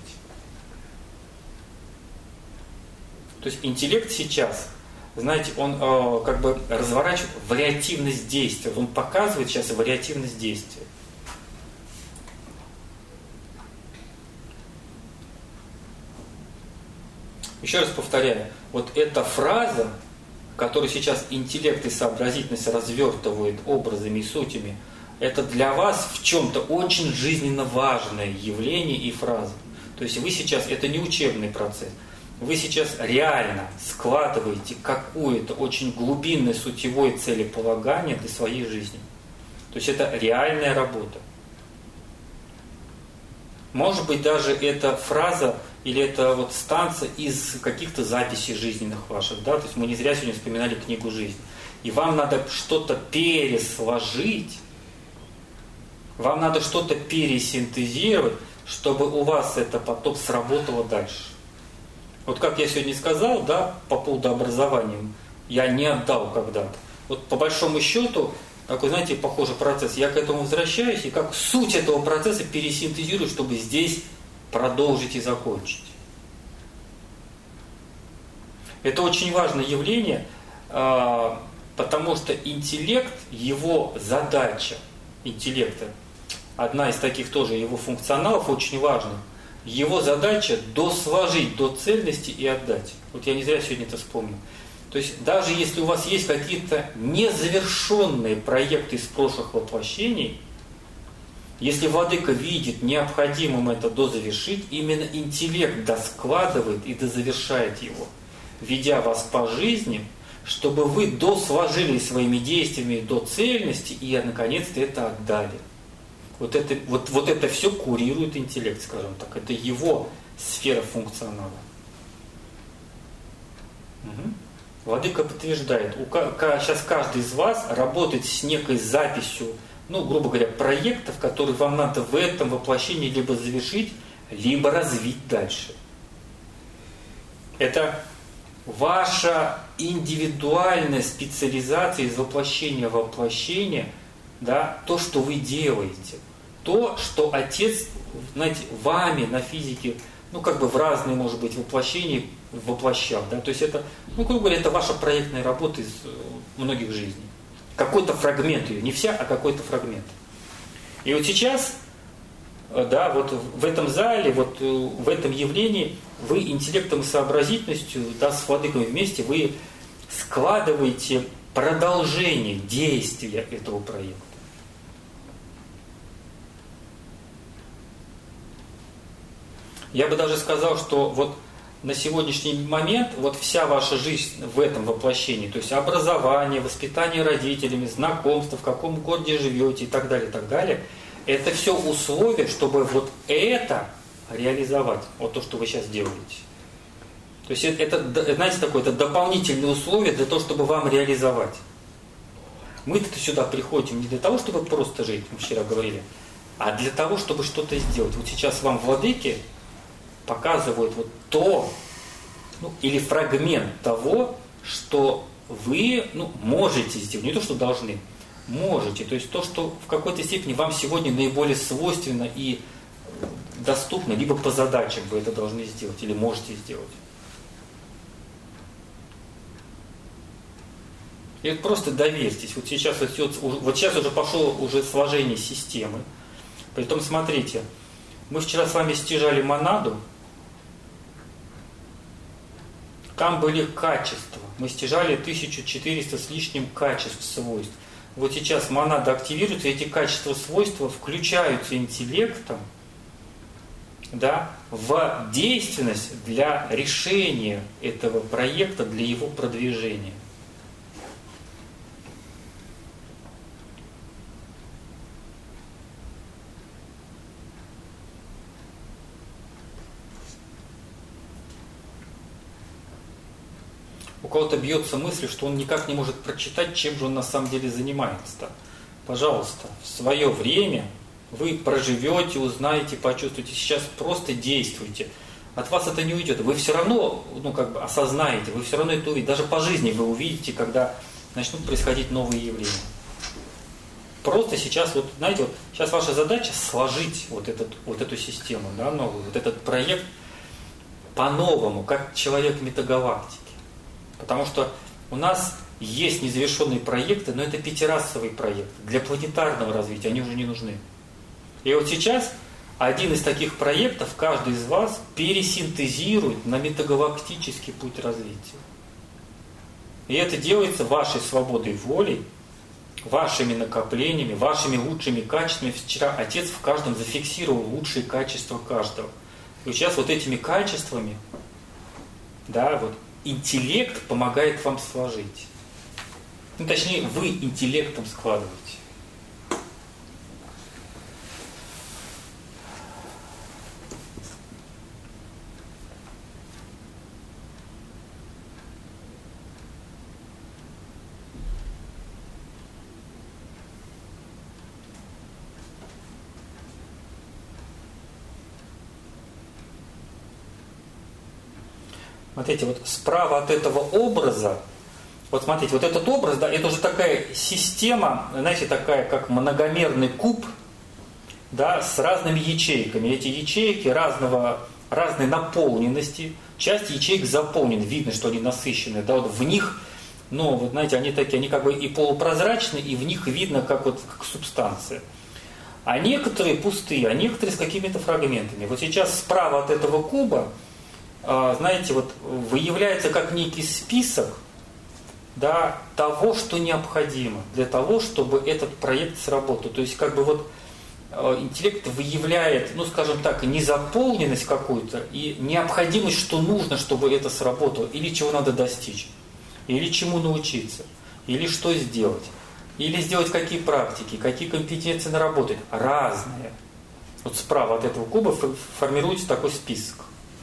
То есть интеллект сейчас, знаете, он э, как бы разворачивает вариативность действия. Он показывает сейчас вариативность действия. Еще раз повторяю, вот эта фраза, которую сейчас интеллект и сообразительность развертывают образами и сутями, это для вас в чем-то очень жизненно важное явление и фраза. То есть вы сейчас, это не учебный процесс, вы сейчас реально складываете какое-то очень глубинное сутевое целеполагание для своей жизни. То есть это реальная работа. Может быть, даже эта фраза или это вот станция из каких-то записей жизненных ваших, да, то есть мы не зря сегодня вспоминали книгу жизни. И вам надо что-то пересложить, вам надо что-то пересинтезировать, чтобы у вас это потом сработало дальше. Вот как я сегодня сказал, да, по поводу образования, я не отдал когда-то. Вот по большому счету, такой, знаете, похожий процесс. Я к этому возвращаюсь и как суть этого процесса пересинтезирую, чтобы здесь продолжить и закончить. Это очень важное явление, потому что интеллект, его задача, интеллекта, одна из таких тоже его функционалов очень важных, его задача досложить до цельности и отдать. Вот я не зря сегодня это вспомнил. То есть даже если у вас есть какие-то незавершенные проекты из прошлых воплощений, если владыка видит необходимым это дозавершить, именно интеллект доскладывает и дозавершает его, ведя вас по жизни, чтобы вы досложили своими действиями до цельности и наконец-то это отдали. Вот это, вот, вот это все курирует интеллект, скажем так. Это его сфера функционала. Угу. Владыка подтверждает, у, сейчас каждый из вас работает с некой записью, ну, грубо говоря, проектов, которые вам надо в этом воплощении либо завершить, либо развить дальше. Это ваша индивидуальная специализация из воплощения в воплощение, да, то, что вы делаете. То, что Отец, знаете, вами на физике, ну, как бы в разные, может быть, воплощения воплощал. Да? То есть это, ну, грубо говоря, это ваша проектная работа из многих жизней. Какой-то фрагмент ее, не вся, а какой-то фрагмент. И вот сейчас, да, вот в этом зале, вот в этом явлении вы интеллектом и сообразительностью, да, с владыкой вместе, вы складываете продолжение действия этого проекта. Я бы даже сказал, что вот на сегодняшний момент вот вся ваша жизнь в этом воплощении, то есть образование, воспитание родителями, знакомство, в каком городе живете и так далее, и так далее, это все условия, чтобы вот это реализовать, вот то, что вы сейчас делаете. То есть это, знаете, такое, это дополнительные условия для того, чтобы вам реализовать. Мы-то сюда приходим не для того, чтобы просто жить, мы вчера говорили, а для того, чтобы что-то сделать. Вот сейчас вам владыки показывают вот то, ну, или фрагмент того, что вы, ну, можете сделать, не то, что должны, можете. То есть то, что в какой-то степени вам сегодня наиболее свойственно и доступно, либо по задачам вы это должны сделать, или можете сделать. И вот просто доверьтесь. Вот сейчас, вот сейчас уже пошло уже сложение системы. Притом, смотрите, мы вчера с вами стяжали монаду. Там были качества. Мы стяжали тысячу четыреста с лишним качеств, свойств. Вот сейчас монада активируется, эти качества, свойства включаются интеллектом, да, в действенность для решения этого проекта, для его продвижения. У кого-то бьется мысль, что он никак не может прочитать, чем же он на самом деле занимается-то. Пожалуйста, в свое время вы проживете, узнаете, почувствуете. Сейчас просто действуйте. от вас это не уйдет. Вы все равно, ну, как бы осознаете, вы все равно это увидите. Даже по жизни вы увидите, когда начнут происходить новые явления. Просто сейчас, вот, знаете, вот сейчас ваша задача сложить вот, этот, вот эту систему, да, новую, вот этот проект по-новому, как человек метагалактики. Потому что у нас есть незавершенные проекты, но это пятирасовый проект. Для планетарного развития они уже не нужны. И вот сейчас один из таких проектов каждый из вас пересинтезирует на метагалактический путь развития. И это делается вашей свободой воли, вашими накоплениями, вашими лучшими качествами. Вчера Отец в каждом зафиксировал лучшие качества каждого. И сейчас вот этими качествами, да, вот, интеллект помогает вам сложить. Ну, точнее, вы интеллектом складываете. Смотрите, вот справа от этого образа, вот смотрите, вот этот образ, да, это уже такая система, знаете, такая, как многомерный куб, да, с разными ячейками. Эти ячейки разного, разной наполненности, часть ячеек заполнена, видно, что они насыщенные, да, вот в них, ну, вот знаете, они такие, они как бы и полупрозрачные, и в них видно, как вот как субстанция. А некоторые пустые, а некоторые с какими-то фрагментами. Вот сейчас справа от этого куба, знаете, вот выявляется как некий список, да, того, что необходимо для того, чтобы этот проект сработал. То есть как бы вот интеллект выявляет, ну скажем так, незаполненность какую-то и необходимость, что нужно, чтобы это сработало, или чего надо достичь, или чему научиться, или что сделать, или сделать какие практики, какие компетенции наработать. Разные. Вот справа от этого куба формируется такой список.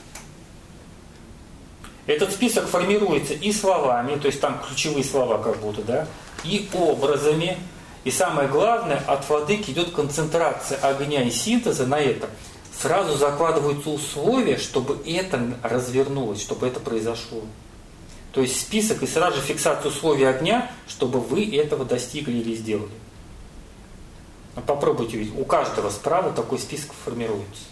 Этот список формируется и словами, то есть там ключевые слова как будто, да, и образами. И самое главное, от владыки идет концентрация огня и синтеза на это. Сразу закладываются условия, чтобы это развернулось, чтобы это произошло. То есть список и сразу же фиксация условий огня, чтобы вы этого достигли или сделали. Попробуйте увидеть. У каждого справа такой список формируется.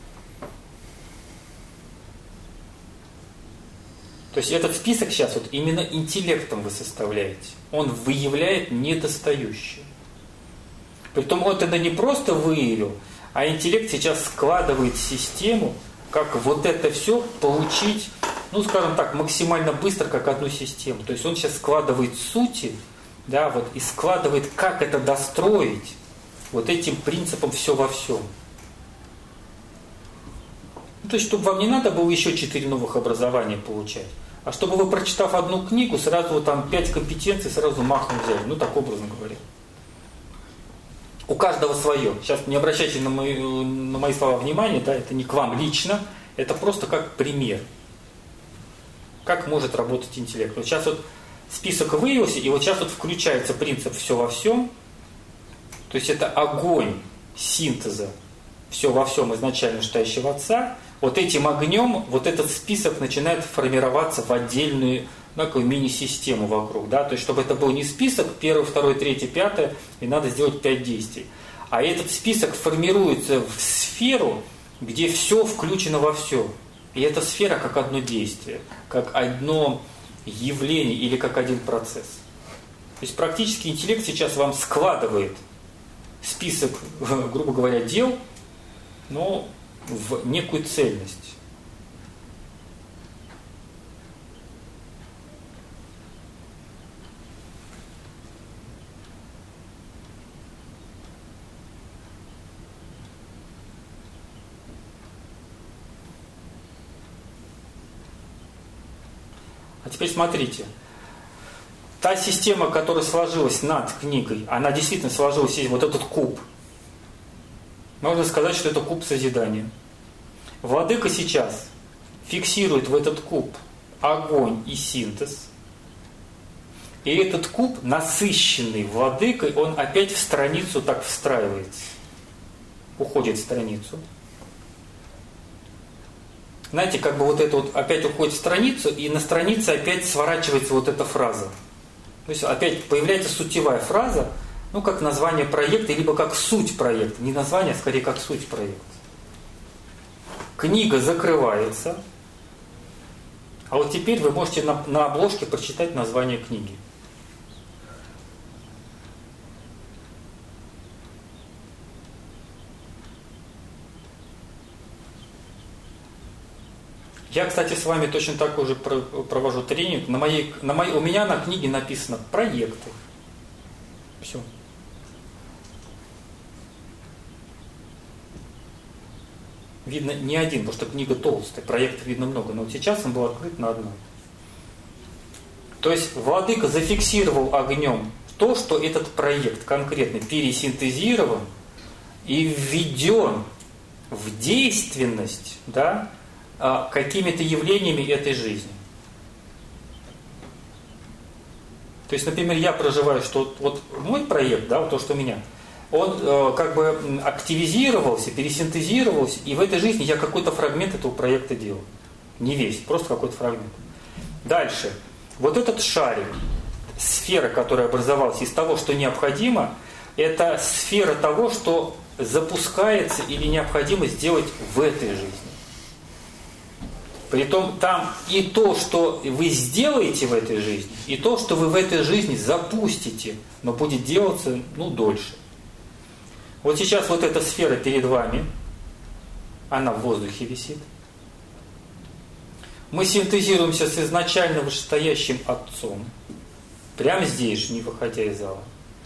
То есть этот список сейчас вот именно интеллектом вы составляете. Он выявляет недостающее. Притом он это не просто выявил, а интеллект сейчас складывает систему, как вот это все получить, ну скажем так, максимально быстро, как одну систему. То есть он сейчас складывает сути, да, вот, и складывает, как это достроить вот этим принципом все во всем. То есть, чтобы вам не надо было еще четыре новых образования получать, а чтобы вы, прочитав одну книгу, сразу вот там пять компетенций сразу махом взяли. Ну, так образно говоря. У каждого свое. Сейчас не обращайте на мои, на мои слова внимания, да, это не к вам лично, это просто как пример. Как может работать интеллект. Вот сейчас вот список выявился, и вот сейчас вот включается принцип «все во всем». То есть это огонь синтеза «все во всем» изначально читающего Отца. Вот этим огнем вот этот список начинает формироваться в отдельную, ну, такую мини-систему вокруг. Да? То есть, чтобы это был не список первое, второе, третье, пятое, и надо сделать пять действий. А этот список формируется в сферу, где все включено во все. И эта сфера как одно действие, как одно явление или как один процесс. То есть практически интеллект сейчас вам складывает список, грубо говоря, дел, но в некую цельность. А теперь смотрите. Та система, которая сложилась над книгой, она действительно сложилась, есть вот этот куб. Можно сказать, что это куб созидания. Владыка сейчас фиксирует в этот куб огонь и синтез. И этот куб, насыщенный владыкой, он опять в страницу так встраивается. Уходит в страницу. знаете, как бы вот это вот опять уходит в страницу, и на странице опять сворачивается вот эта фраза. То есть опять появляется сутевая фраза, ну, как название проекта, либо как суть проекта. Не название, а скорее как суть проекта. Книга закрывается. А вот теперь вы можете на, на обложке прочитать название книги. Я, кстати, с вами точно такой же провожу тренинг. На моей, на моей, у меня на книге написано проекты. Все. Видно не один, потому что книга толстая, проектов видно много, но вот сейчас он был открыт на одной. То есть Владыка зафиксировал огнем то, что этот проект конкретно пересинтезирован и введен в действенность, да, какими-то явлениями этой жизни. То есть, например, я проживаю, что вот мой проект, да, вот то, что у меня, он э, как бы активизировался, пересинтезировался, и в этой жизни я какой-то фрагмент этого проекта делал. Не весь, просто какой-то фрагмент. Дальше. Вот этот шарик, сфера, которая образовалась из того, что необходимо, это сфера того, что запускается или необходимо сделать в этой жизни. Притом там и то, что вы сделаете в этой жизни, и то, что вы в этой жизни запустите, но будет делаться, ну, дольше. Вот сейчас вот эта сфера перед вами, она в воздухе висит. Мы синтезируемся с изначально вышестоящим Отцом, прямо здесь же, не выходя из зала.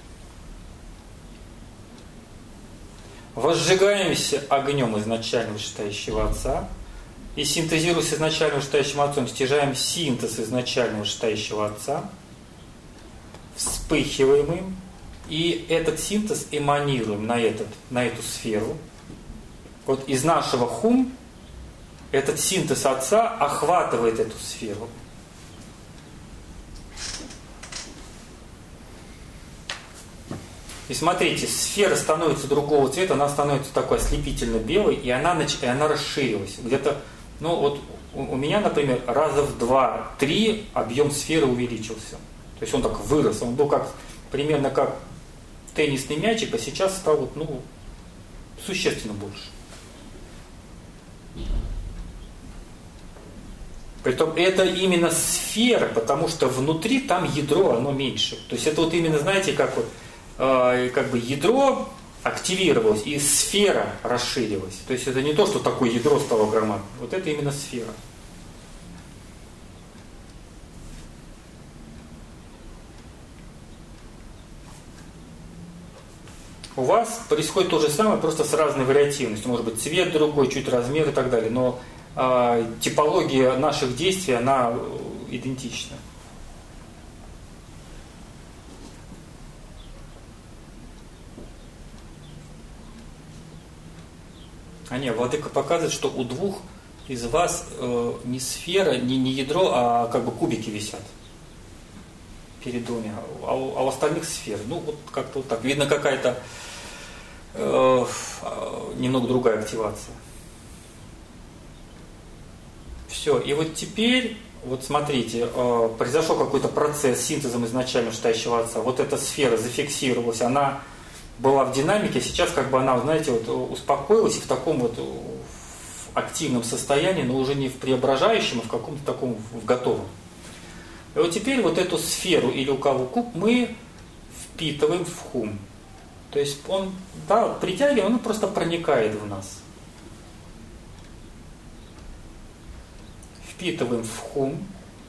Возжигаемся огнем изначально вышестоящего Отца, и синтезируясь с изначально вышестоящим Отцом, стяжаем синтез изначально вышестоящего Отца, вспыхиваем им, и этот синтез эманируем на, этот, на эту сферу. Вот из нашего хум этот синтез Отца охватывает эту сферу. И смотрите, сфера становится другого цвета, она становится такой ослепительно белой, и она, нач... и она расширилась. Где-то, ну вот у меня, например, раза в два-три объем сферы увеличился. То есть он так вырос, он был как, примерно как теннисный мячик, а сейчас стал вот, ну, существенно больше. Притом это именно сфера, потому что внутри там ядро, оно меньше. То есть это вот именно, знаете, как вот э, как бы ядро активировалось, и сфера расширилась. То есть это не то, что такое ядро стало громадным. Вот это именно сфера. У вас происходит то же самое, просто с разной вариативностью. Может быть, цвет другой, чуть размер и так далее. Но э, типология наших действий, она идентична. А не, Владыка показывает, что у двух из вас э, не сфера, не, не ядро, а как бы кубики висят перед двумя, а у, а у остальных сфер. Ну, вот как-то вот так. Видно, какая-то э, немного другая активация. Все. И вот теперь, вот смотрите, э, произошел какой-то процесс синтезом изначально вышестоящего Отца. Вот эта сфера зафиксировалась, она была в динамике, сейчас как бы она, знаете, вот успокоилась и в таком вот в активном состоянии, но уже не в преображающем, а в каком-то таком в готовом. И вот теперь вот эту сферу или у кого куб мы впитываем в хум. То есть он, да, притягиваем, он просто проникает в нас. Впитываем в хум.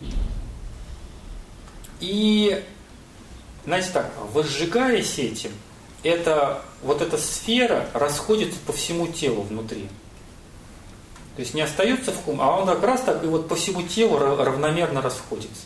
И, знаете так, возжигаясь этим, это, вот эта сфера расходится по всему телу внутри. То есть не остается в хум, а он как раз так и вот по всему телу равномерно расходится.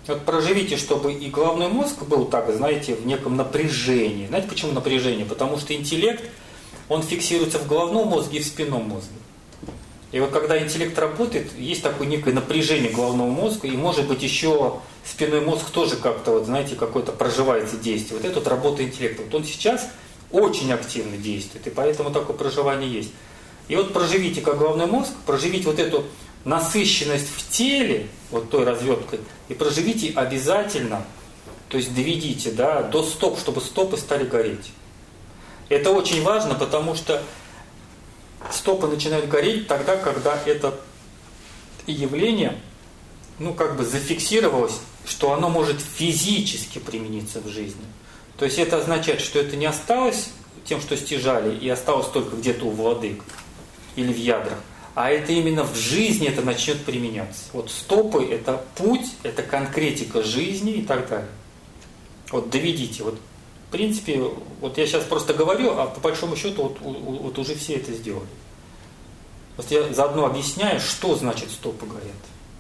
Вот проживите, чтобы и головной мозг был так, знаете, в неком напряжении. Знаете, почему напряжение? Потому что интеллект, он фиксируется в головном мозге и в спинном мозге. И вот когда интеллект работает, есть такое некое напряжение головного мозга, и может быть еще спинной мозг тоже как-то, вот знаете, какое-то проживается действие. Вот это вот работа интеллекта. Вот он сейчас очень активно действует, и поэтому такое проживание есть. И вот проживите как головной мозг, проживите вот эту насыщенность в теле, вот той разверткой, и проживите обязательно, то есть доведите, да, до стоп, чтобы стопы стали гореть. Это очень важно, потому что стопы начинают гореть тогда, когда это явление, ну, как бы зафиксировалось, что оно может физически примениться в жизни. То есть это означает, что это не осталось тем, что стяжали, и осталось только где-то у владык или в ядрах, а это именно в жизни это начнет применяться. Вот стопы – это путь, это конкретика жизни и так далее. Вот доведите. Вот, в принципе, вот я сейчас просто говорю, а по большому счету вот, вот уже все это сделали. Вот я заодно объясняю, что значит стопы горят.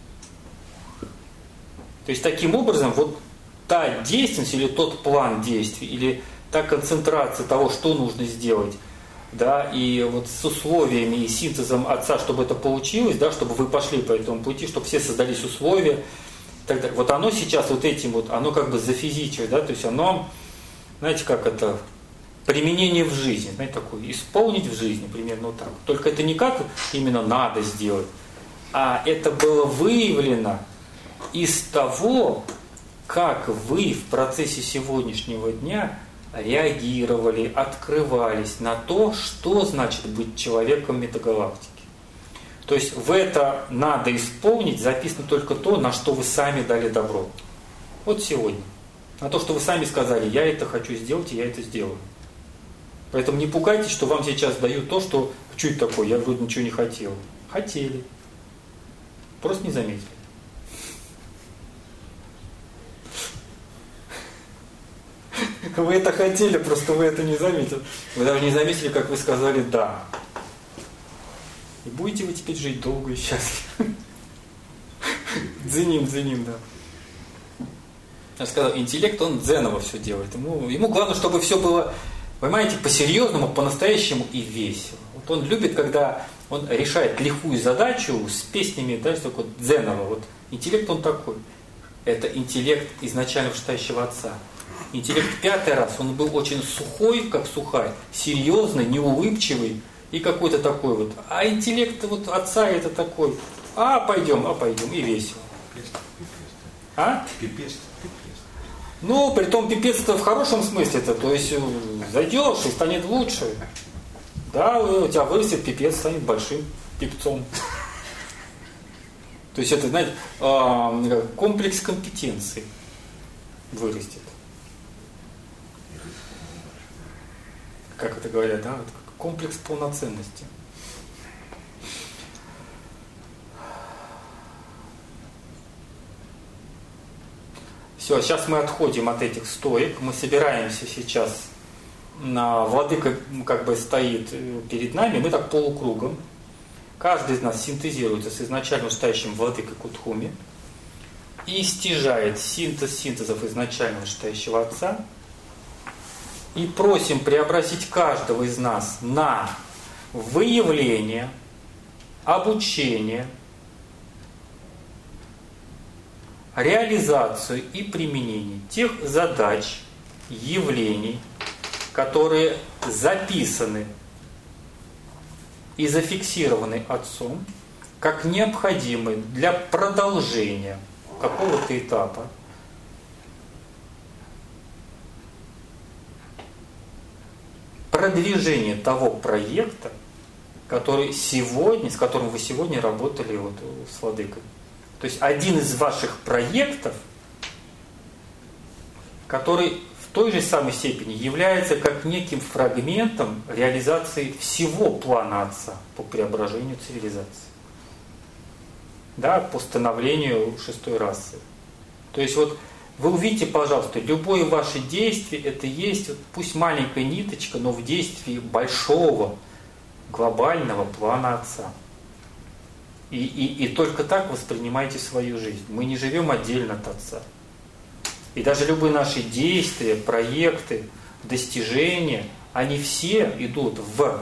То есть таким образом вот та действенность или тот план действий, или та концентрация того, что нужно сделать, да, и вот с условиями и синтезом Отца, чтобы это получилось, да, чтобы вы пошли по этому пути, чтобы все создались условия, и так далее. Вот оно сейчас вот этим вот, оно как бы зафизичивает, да, то есть оно, знаете, как это, применение в жизни, знаете, такое, исполнить в жизни, примерно вот так. Только это не как именно надо сделать, а это было выявлено из того, как вы в процессе сегодняшнего дня реагировали, открывались на то, что значит быть человеком метагалактики. То есть в это надо исполнить, записано только то, на что вы сами дали добро. Вот сегодня. На то, что вы сами сказали, я это хочу сделать, и я это сделаю. Поэтому не пугайтесь, что вам сейчас дают то, что чуть такое, я вроде ничего не хотел. Хотели. Просто не заметили. Вы это хотели, просто вы это не заметили. Вы даже не заметили, как вы сказали «да». И будете вы теперь жить долго и счастливо. Дзеним, дзеним, да. Я сказал, интеллект, он дзеново все делает. Ему, ему главное, чтобы все было, понимаете, по-серьезному, по-настоящему и весело. Вот он любит, когда он решает лихую задачу с песнями, да, такой дзеново. Вот интеллект он такой. Это интеллект изначально вышестоящего Отца. Интеллект пятый раз, он был очень сухой, как сухарь, серьезный, неулыбчивый и какой-то такой вот. А интеллект вот Отца это такой, а пойдем, а пойдем, и весело. А? Пипец, пипец. Ну, при том пипец-то в хорошем смысле-то, то есть зайдешь и станет лучше. Да, у тебя вырастет пипец, станет большим пипцом. То есть это, знаете, комплекс компетенций вырастет. Как это говорят, да? Комплекс полноценности. Все, сейчас мы отходим от этих стоек, мы собираемся сейчас, на владыка как бы стоит перед нами, мы так полукругом. Каждый из нас синтезируется с изначально вышестоящим владыкой Кутхуми и стяжает синтез синтезов изначально вышестоящего Отца. И просим преобразить каждого из нас на выявление, обучение, реализацию и применение тех задач, явлений, которые записаны и зафиксированы Отцом как необходимые для продолжения какого-то этапа, продвижение того проекта, который сегодня, с которым вы сегодня работали вот с владыкой. То есть один из ваших проектов, который в той же самой степени является как неким фрагментом реализации всего плана Отца по преображению цивилизации. Да, по становлению шестой расы. То есть вот вы увидите, пожалуйста, любое ваше действие, это есть, пусть маленькая ниточка, но в действии большого, глобального плана Отца. И, и, и только так воспринимайте свою жизнь. Мы не живем отдельно от Отца. И даже любые наши действия, проекты, достижения, они все идут в,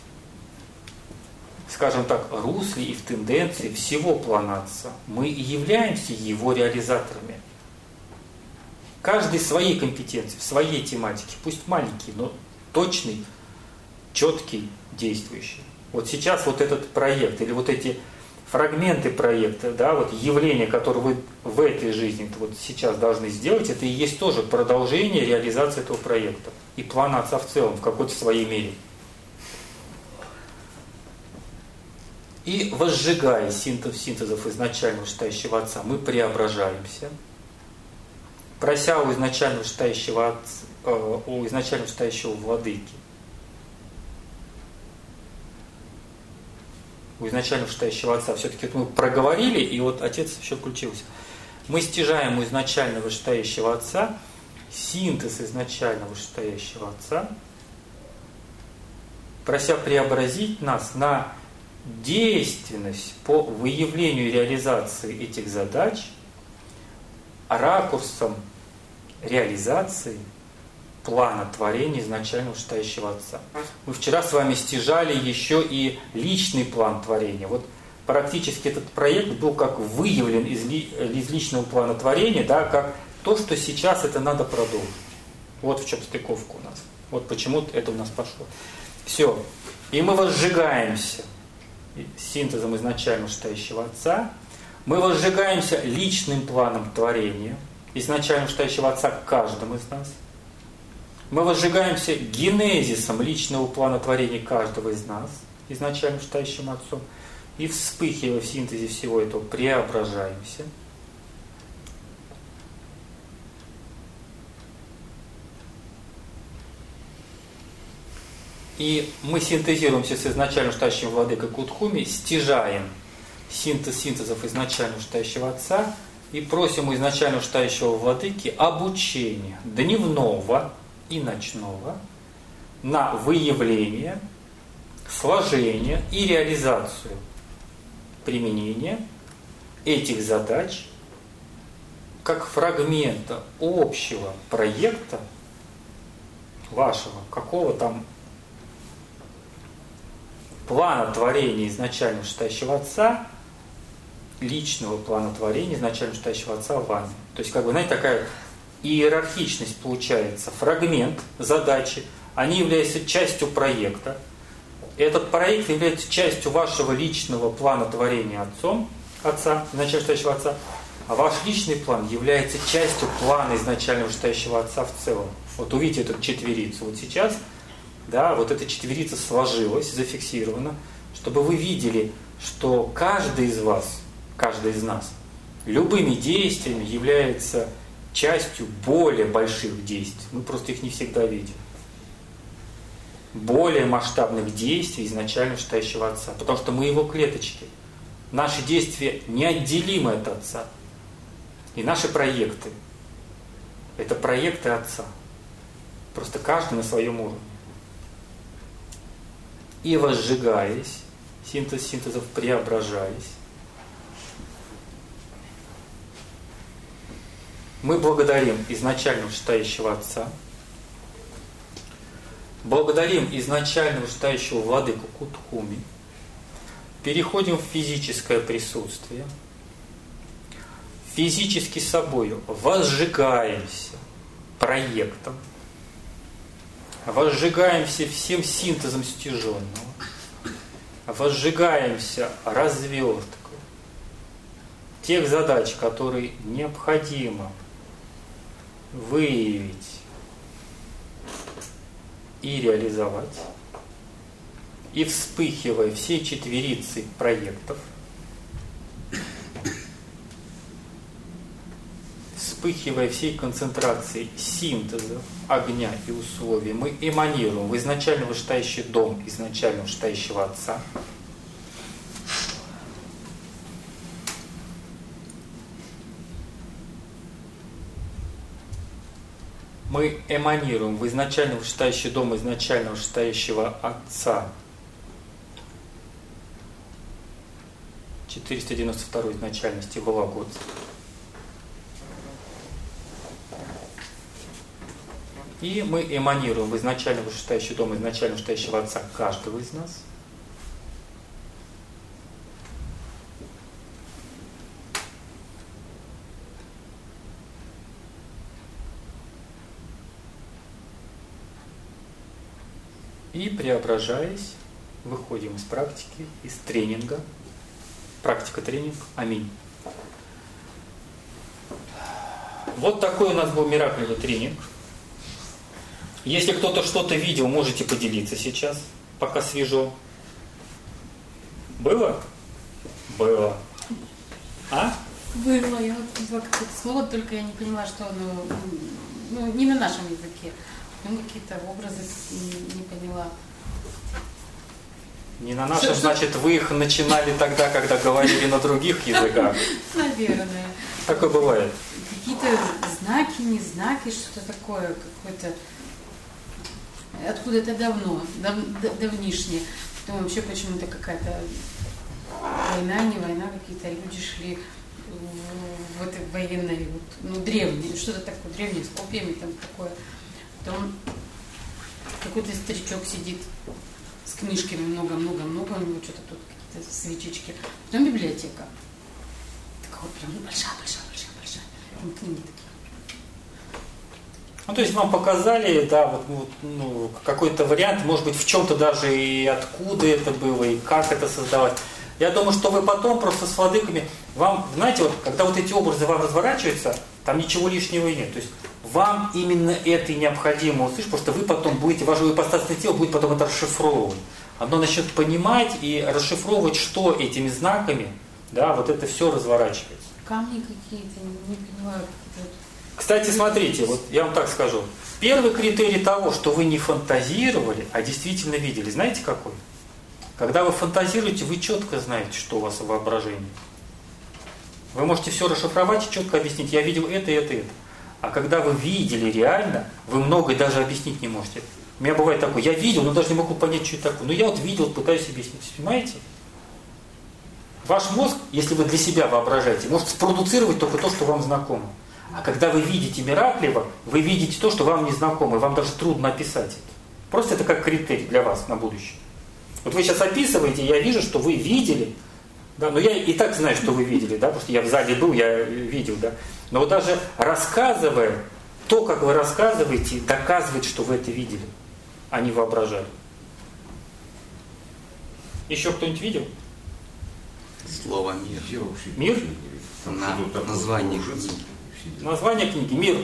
скажем так, русле и в тенденции всего плана Отца. Мы и являемся его реализаторами. Каждый своей компетенции, в своей тематике, пусть маленький, но точный, четкий, действующий. Вот сейчас вот этот проект или вот эти фрагменты проекта, да, вот явления, которые вы в этой жизни вот сейчас должны сделать, это и есть тоже продолжение реализации этого проекта и плана Отца в целом, в какой-то своей мере. И возжигая синтез синтезов изначально вышестоящего Отца, мы преображаемся. Прося у изначально вышестоящего Отца, э, у изначально вышестоящего Владыки, у изначально вышестоящего Отца, все-таки мы проговорили, и вот Отец еще включился. Мы стяжаем у изначально вышестоящего Отца синтез изначально вышестоящего Отца, прося преобразить нас на действенность по выявлению и реализации этих задач ракурсом реализации плана творения изначально вышестоящего Отца. Мы вчера с вами стяжали еще и личный план творения. Вот практически этот проект был как выявлен из, ли, из личного плана творения, да, как то, что сейчас это надо продолжить. Вот в чем стыковка у нас. Вот почему это у нас пошло. Все. И мы возжигаемся синтезом изначально вышестоящего Отца. Мы возжигаемся личным планом творения изначально вышестоящего Отца к каждому из нас. Мы возжигаемся генезисом личного плана творения каждого из нас, изначально вышестоящим Отцом, и вспыхивая в синтезе всего этого, преображаемся. И мы синтезируемся с изначально вышестоящим Владыкой Кутхуми, стяжаем синтез синтезов изначально вышестоящего Отца и просим у изначально вышестоящего Владыки обучения дневного и ночного на выявление, сложение и реализацию применения этих задач как фрагмента общего проекта вашего, какого там плана творения изначально вышестоящего Отца, личного плана творения изначально вышестоящего Отца вами. То есть, как бы, знаете, такая иерархичность получается. Фрагмент задачи, они являются частью проекта. Этот проект является частью вашего личного плана творения Отцом, Отца, изначально вышестоящего Отца, а ваш личный план является частью плана изначально вышестоящего Отца в целом. Вот увидите эту четверицу. Вот сейчас, да, вот эта четверица сложилась, зафиксирована, чтобы вы видели, что каждый из вас, каждый из нас, любыми действиями является частью более больших действий. Мы просто их не всегда видим. Более масштабных действий изначально вышестоящего Отца. Потому что мы его клеточки. Наши действия неотделимы от Отца. И наши проекты – это проекты Отца. Просто каждый на своем уровне. И возжигаясь, синтез синтезов преображаясь, мы благодарим изначально вышестоящего Отца, благодарим изначально вышестоящего Владыку Кутхуми, переходим в физическое присутствие, физически собою возжигаемся проектом, возжигаемся всем синтезом стяженного, возжигаемся разверткой тех задач, которые необходимо выявить и реализовать, и вспыхивая всей четверицей проектов, вспыхивая всей концентрацией синтеза, огня и условий, мы эманируем в изначально вышестоящий дом изначально вышестоящего Отца. Мы эманируем в изначально вышестоящий дом изначально вышестоящего Отца. четыреста девяносто второй изначальности Вологодь. И мы эманируем в изначально вышестоящий дом изначально вышестоящего Отца каждого из нас. И преображаясь, выходим из практики, из тренинга. Практика, тренинг. Аминь. Вот такой у нас был мираклевый тренинг. Если кто-то что-то видел, можете поделиться сейчас, пока свежо. Было? Было. А? Было. Я вот видела какое-то слово, только я не поняла, что оно, ну, не на нашем языке. Ну, какие-то образы не, не поняла. Не на нашем, значит, вы их начинали тогда, когда говорили на других языках? Наверное. Такое бывает. Какие-то знаки, не знаки, что-то такое, какое-то откуда-то давно, дав, давнишнее. Потом вообще почему-то какая-то война, не война, какие-то люди шли в, в этой военной, вот, ну, древней, что-то такое, древнее, с копьями там такое. Потом какой-то старичок сидит с книжками, много-много-много, у него что-то тут какие-то свечечки. Потом библиотека. Такая вот прям большая-большая-большая-большая. Там книги такие. Ну, то есть вам показали, да, вот, вот, ну, какой-то вариант, может быть, в чем-то даже и откуда это было, и как это создавать. Я думаю, что вы потом просто с владыками, вам, знаете, вот, когда вот эти образы вам разворачиваются, там ничего лишнего и нет. То есть вам именно это и необходимо услышать, потому что вы потом будете, ваше ипостасное тело будет потом это расшифровывать. Оно начнет понимать и расшифровывать, что этими знаками, да, вот это все разворачивается. Камни какие-то, не понимаю, какие-то... Кстати, смотрите, вот я вам так скажу. Первый критерий того, что вы не фантазировали, а действительно видели, знаете какой? Когда вы фантазируете, вы четко знаете, что у вас в воображении. Вы можете все расшифровать и четко объяснить, я видел это, это, это. А когда вы видели реально, вы многое даже объяснить не можете. У меня бывает такое, я видел, но даже не могу понять, что это такое. Но я вот видел, пытаюсь объяснить. Понимаете? Ваш мозг, если вы для себя воображаете, может спродуцировать только то, что вам знакомо. А когда вы видите мираклево, вы видите то, что вам не знакомо, и вам даже трудно описать это. Просто это как критерий для вас на будущее. Вот вы сейчас описываете, я вижу, что вы видели, да, но я и так знаю, что вы видели, да, потому что я в зале был, я видел, да. Но вот даже рассказывая, то, как вы рассказываете, доказывает, что вы это видели, а не воображали. Еще кто-нибудь видел? Слово «мир». Мир? На название. Название книги «Мир».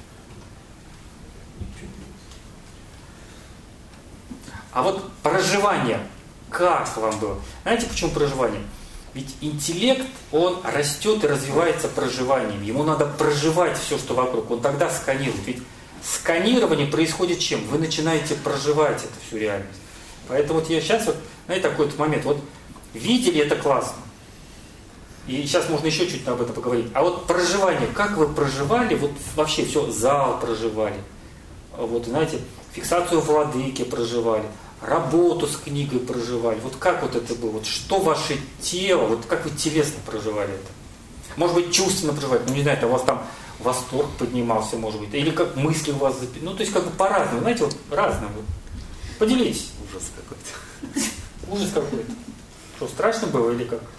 А вот проживание, как вам было? Знаете, почему проживание? Ведь интеллект, он растет и развивается проживанием. Ему надо проживать все, что вокруг. Он тогда сканирует. Ведь сканирование происходит чем? Вы начинаете проживать эту всю реальность. Поэтому вот я сейчас, вот, знаете, такой вот момент. Вот видели, это классно. И сейчас можно еще чуть об этом поговорить. А вот проживание, как вы проживали, вот вообще все, зал проживали. Вот, знаете, фиксацию владыки проживали, работу с книгой проживали. Вот как вот это было? Вот что ваше тело, вот как вы телесно проживали это? Может быть, чувственно проживали, ну не знаю, это у вас там восторг поднимался, может быть, или как мысли у вас запи... Ну, то есть как бы по-разному, знаете, вот разное. Вот. Поделитесь. Ужас какой-то. Ужас какой-то. Что, страшно было или как?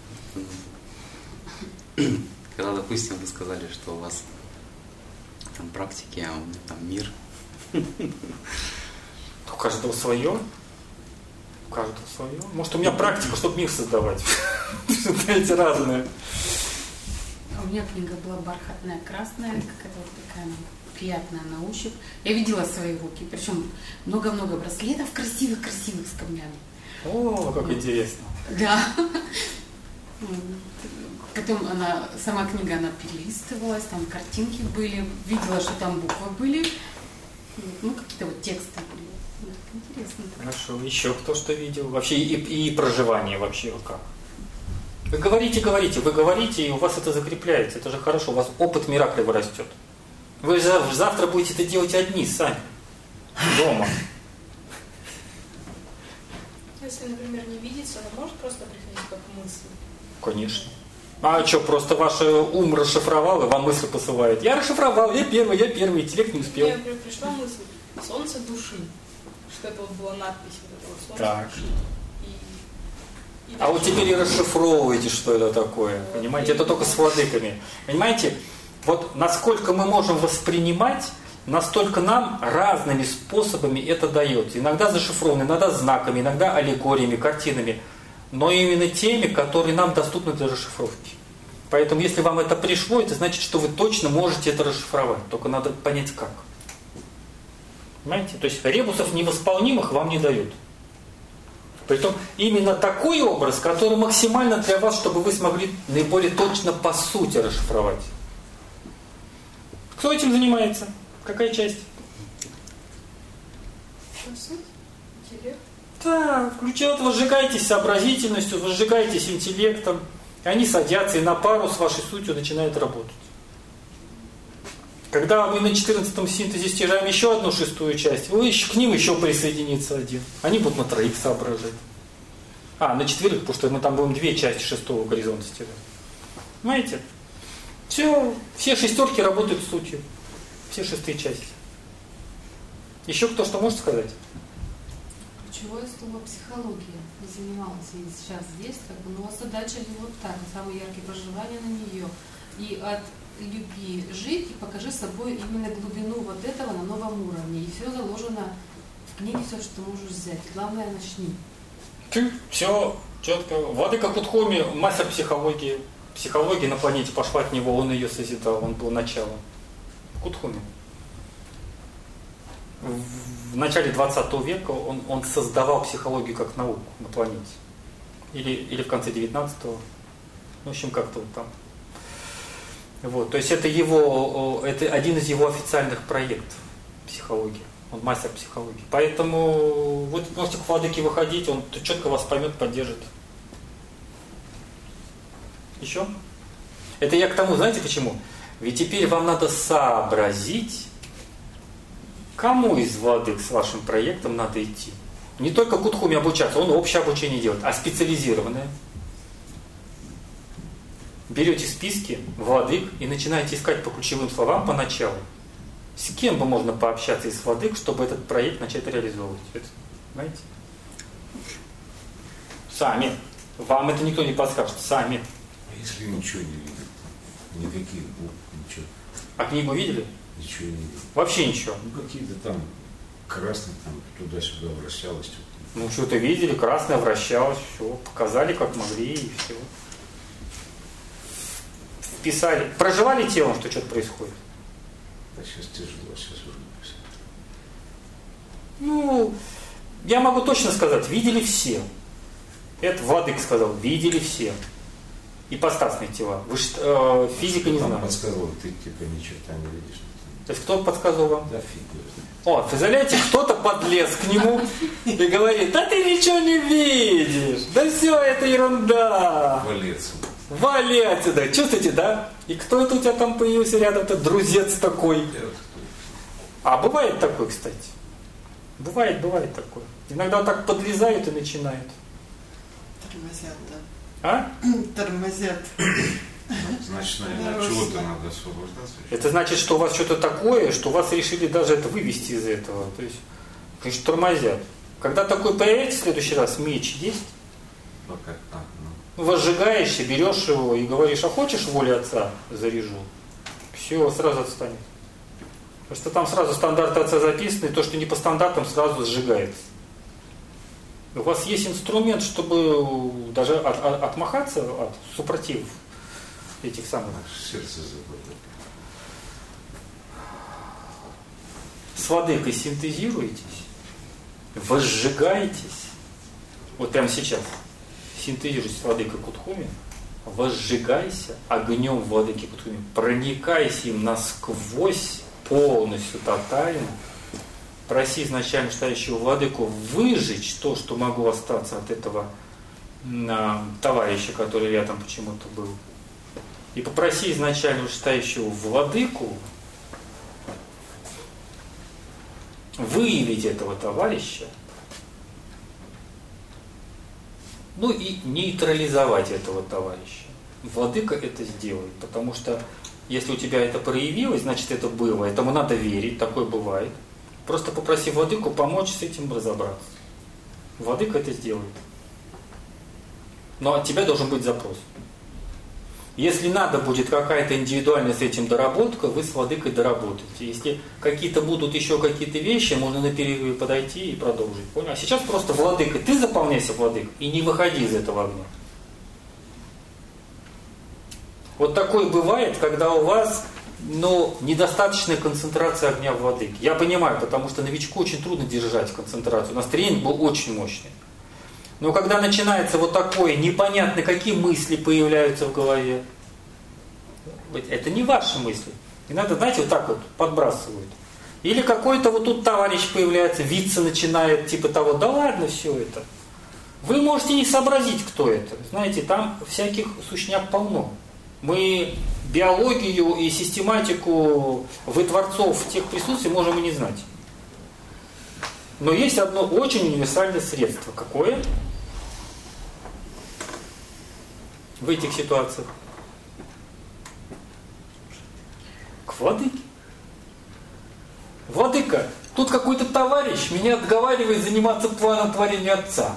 Когда, допустим, вы сказали, что у вас там практики, а у меня там мир. У каждого свое. У каждого свое. Может, у меня практика, чтобы мир создавать. Эти разные. У меня книга была бархатная, красная, какая-то вот такая приятная на ощупь. Я видела свои руки, причем много-много браслетов красивых-красивых с камнями. О, как интересно. Да. Потом она, сама книга, она перелистывалась, там картинки были, видела, что там буквы были, ну, какие-то вот тексты были. Интересно. Хорошо, еще кто что видел? Вообще и, и проживание вообще вот как? Вы говорите, говорите, вы говорите, и у вас это закрепляется. Это же хорошо, у вас опыт мираклева растет. Вы же завтра будете это делать одни, сами. Дома. Если, например, не видится, она может просто приходить как мысль? Конечно. А что, просто ваш ум расшифровал и вам мысль посылает? Я расшифровал, я первый, я первый, интеллект не успел. Мне пришла мысль, солнце души. Что это вот была надпись вот этого солнца Так. души. И, и А вот теперь и расшифровываете, что это такое. Понимаете, это только с владыками. Понимаете, вот насколько мы можем воспринимать, настолько нам разными способами это дается. Иногда зашифровано, иногда знаками, иногда аллегориями, картинами. Но именно теми, которые нам доступны для расшифровки. Поэтому, если вам это пришло, это значит, что вы точно можете это расшифровать. Только надо понять, как. Понимаете? То есть ребусов невосполнимых вам не дают. Притом именно такой образ, который максимально для вас, чтобы вы смогли наиболее точно по сути расшифровать. Кто этим занимается? Какая часть? суть, интеллект. Да, включают, возжигаетесь сообразительностью, возжигаетесь интеллектом. И они садятся и на пару с вашей сутью начинают работать. Когда мы на четырнадцатом синтезе стяжаем еще одну шестую часть, вы еще, к ним еще присоединится один. Они будут на троих соображать. А, на четверых, потому что мы там будем две части шестого горизонта стяжать. Понимаете? Все, все шестерки работают с сутью. Все шестые части. Еще кто что может сказать? Ключевое слово психология. Не занималась и сейчас здесь, как бы, но задача не вот так, самые яркие проживания на нее. И от любви жить, и покажи собой именно глубину вот этого на новом уровне. И все заложено в книге, все, что ты можешь взять. Главное, начни. Ты, все, четко. Владыка Кутхоми, мастер психологии. Психология на планете пошла от него, он ее созидал, он был началом. Кутхоми. В начале двадцатого века он, он создавал психологию как науку на планете. Или, или в конце девятнадцатого. В общем, как-то вот там. Вот. То есть это его, это один из его официальных проектов психологии. Он мастер психологии. Поэтому вы можете к владыке выходить, он четко вас поймет, поддержит. Еще? Это я к тому, знаете почему? Ведь теперь вам надо сообразить, кому из владык с вашим проектом надо идти. Не только Кутхоми обучаться, он общее обучение делает, а специализированное. Берете списки владык и начинаете искать по ключевым словам поначалу. С кем бы можно пообщаться из владык, чтобы этот проект начать реализовывать? Это, понимаете? Сами. Вам это никто не подскажет. Сами. А если ничего не видят? Никаких букв, ничего. А книгу видели? Ничего не видят. Вообще ничего. Ну какие-то там красные, там туда-сюда вращалось. Ну что-то видели, красное вращалось, все. Показали, как могли, и все. Писали. Проживали телом, что что-то происходит? Да сейчас тяжело, сейчас уже не писать. Ну, я могу точно сказать, видели все. Это владык сказал, видели все. Ипостасные тела. Вы ж, э, физика не знает. Подсказывал, ты типа ни черта не видишь. То есть кто подсказывал вам? Да фиг. О, представляете, кто-то подлез к нему и говорит, да ты ничего не видишь, да все, это ерунда. Валец. Вали отсюда, чувствуете, да? И кто это у тебя там появился рядом, это друзец такой. А бывает такой, кстати. Бывает, бывает такой. Иногда так подлезают и начинают. Тормозят, да. А? Тормозят. Значит, наверное, от чего-то надо освобождаться. Это значит, что у вас что-то такое, что вас решили даже это вывести из этого. То есть, конечно, тормозят. Когда такой появится в следующий раз, меч есть? Пока так, ну. Возжигаешься, берешь его и говоришь, а хочешь волю отца заряжу? Все, сразу отстанет. Потому что там сразу стандарты отца записаны, и то, что не по стандартам, сразу сжигается. У вас есть инструмент, чтобы даже от, от, отмахаться от супротивов этих самых. Сердце забыло. С владыкой синтезируетесь, возжигаетесь. Вот прямо сейчас. Синтезируйся с владыкой Кутхоми, возжигайся огнем владыки Кутхоми, проникайся им насквозь, полностью, тотально. Проси изначально стоящего владыку выжечь то, что могло остаться от этого а, товарища, который рядом почему-то был. И попроси изначально стоящего владыку выявить этого товарища, ну и нейтрализовать этого товарища. владыка это сделает. Потому что если у тебя это проявилось, значит это было. Этому надо верить, такое бывает. Просто попроси владыку помочь с этим разобраться. Владыка это сделает. Но от тебя должен быть запрос. Если надо будет какая-то индивидуальная с этим доработка, вы с владыкой доработаете. Если какие-то будут еще какие-то вещи, можно на перерыве подойти и продолжить. Понял? А сейчас просто владыка. Ты заполняйся владыкой и не выходи из этого огня. Вот такое бывает, когда у вас ну, недостаточная концентрация огня владыки. Я понимаю, потому что новичку очень трудно держать концентрацию. У нас тренинг был очень мощный. Но когда начинается вот такое, непонятно, какие мысли появляются в голове, это не ваши мысли. И надо, знаете, вот так вот подбрасывают. Или какой-то вот тут товарищ появляется, виться начинает, типа того, да ладно все это. Вы можете не сообразить, кто это. Знаете, там всяких сущняк полно. Мы биологию и систематику вытворцов тех присутствий можем и не знать. Но есть одно очень универсальное средство. Какое? В этих ситуациях. К владыке. Владыка, тут какой-то товарищ меня отговаривает заниматься планом творения Отца.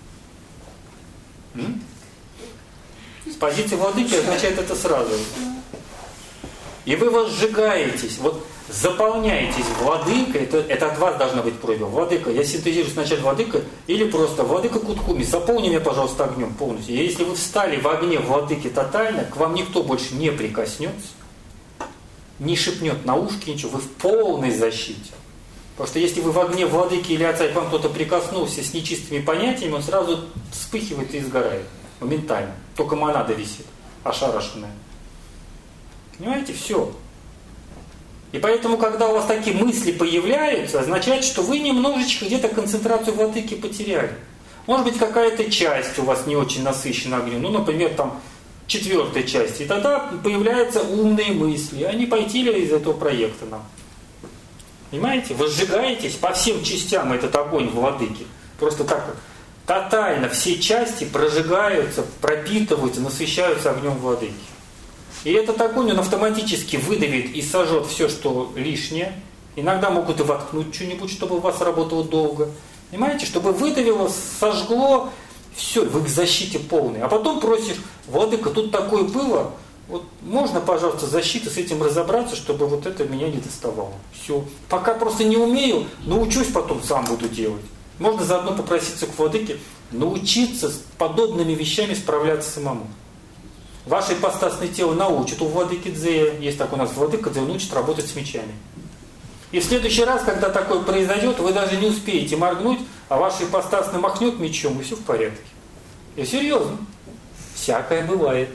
М? С позиции владыки означает это сразу. И вы возжигаетесь, вот заполняетесь владыкой, это, это от вас должна быть просьба. Владыка, я синтезирую сначала владыка, или просто владыка Кутхуми, заполни меня, пожалуйста, огнем полностью. И если вы встали в огне владыки тотально, к вам никто больше не прикоснется, не шепнет на ушки, ничего, вы в полной защите. Потому что если вы в огне владыки или Отца, и к вам кто-то прикоснулся с нечистыми понятиями, он сразу вспыхивает и сгорает. Моментально. Только монада висит, ошарашенная. Понимаете, все. И поэтому, когда у вас такие мысли появляются, означает, что вы немножечко где-то концентрацию владыки потеряли. Может быть, какая-то часть у вас не очень насыщена огнем, ну, например, там, четвертая часть. И тогда появляются умные мысли. Они пойти ли из этого проекта нам? Понимаете? Вы сжигаетесь по всем частям этот огонь владыки. Просто так вот. Тотально все части прожигаются, пропитываются, насыщаются огнем владыки. И этот огонь, он автоматически выдавит и сожжет все, что лишнее. Иногда могут и воткнуть что-нибудь, чтобы у вас работало долго. Понимаете? Чтобы выдавило, сожгло, все, вы к защите полной. А потом просишь, владыка, тут такое было, вот можно, пожалуйста, защита с этим разобраться, чтобы вот это меня не доставало. Все. Пока просто не умею, научусь, потом сам буду делать. Можно заодно попроситься к владыке, научиться с подобными вещами справляться самому. Ваше ипостасное тело научит. У владыки Дзея, есть такой у нас владыка Дзея, научит работать с мечами. И в следующий раз, когда такое произойдет, вы даже не успеете моргнуть, а ваш ипостасный махнет мечом, и все в порядке. И серьезно. Всякое бывает.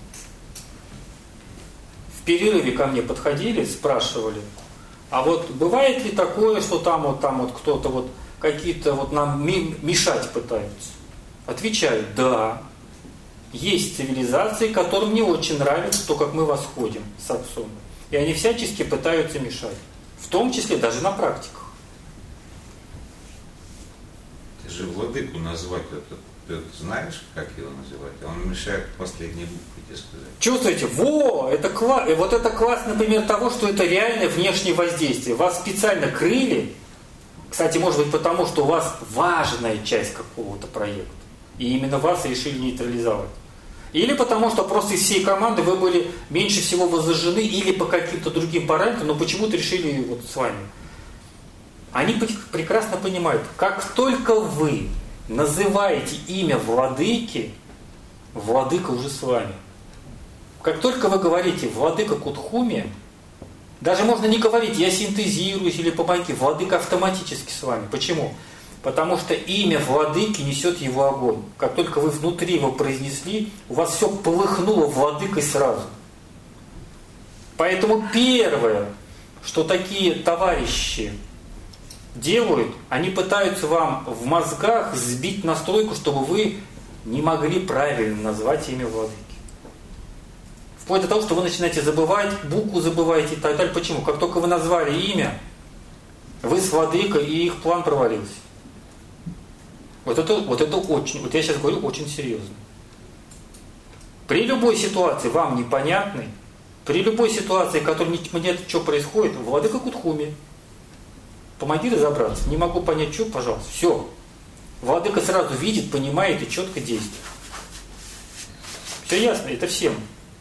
В перерыве ко мне подходили, спрашивали, а вот бывает ли такое, что там вот, там вот кто-то вот какие-то вот нам мешать пытаются? Отвечаю, да. Есть цивилизации, которым не очень нравится то, как мы восходим с Отцом. И они всячески пытаются мешать. В том числе даже на практиках. Ты же владыку назвать, это, ты знаешь, как его называть? Он мешает последней букве, тебе сказать. Чувствуете? Во! Это класс. И вот это класс, например, того, что это реальное внешнее воздействие. Вас специально крыли. Кстати, может быть, потому, что у вас важная часть какого-то проекта. И именно вас решили нейтрализовать. Или потому, что просто из всей команды вы были меньше всего возжжены, или по каким-то другим параметрам, но почему-то решили вот с вами. Они прекрасно понимают, как только вы называете имя владыки, владыка уже с вами. Как только вы говорите владыка Кутхуми, даже можно не говорить, я синтезируюсь или помоги, владыка автоматически с вами. Почему? Потому что имя владыки несет его огонь. Как только вы внутри его произнесли, у вас все полыхнуло владыкой сразу. Поэтому первое, что такие товарищи делают, они пытаются вам в мозгах сбить настройку, чтобы вы не могли правильно назвать имя владыки. Вплоть до того, что вы начинаете забывать, букву забываете и так далее. Почему? Как только вы назвали имя, вы с владыкой, и их план провалился. Вот это, вот это очень, вот я сейчас говорю очень серьезно. При любой ситуации вам непонятной, при любой ситуации, в которой непонятно, что происходит, владыка Кутхуми, помоги разобраться. Не могу понять, что, пожалуйста. Все. Владыка сразу видит, понимает и четко действует. Все ясно, это всем.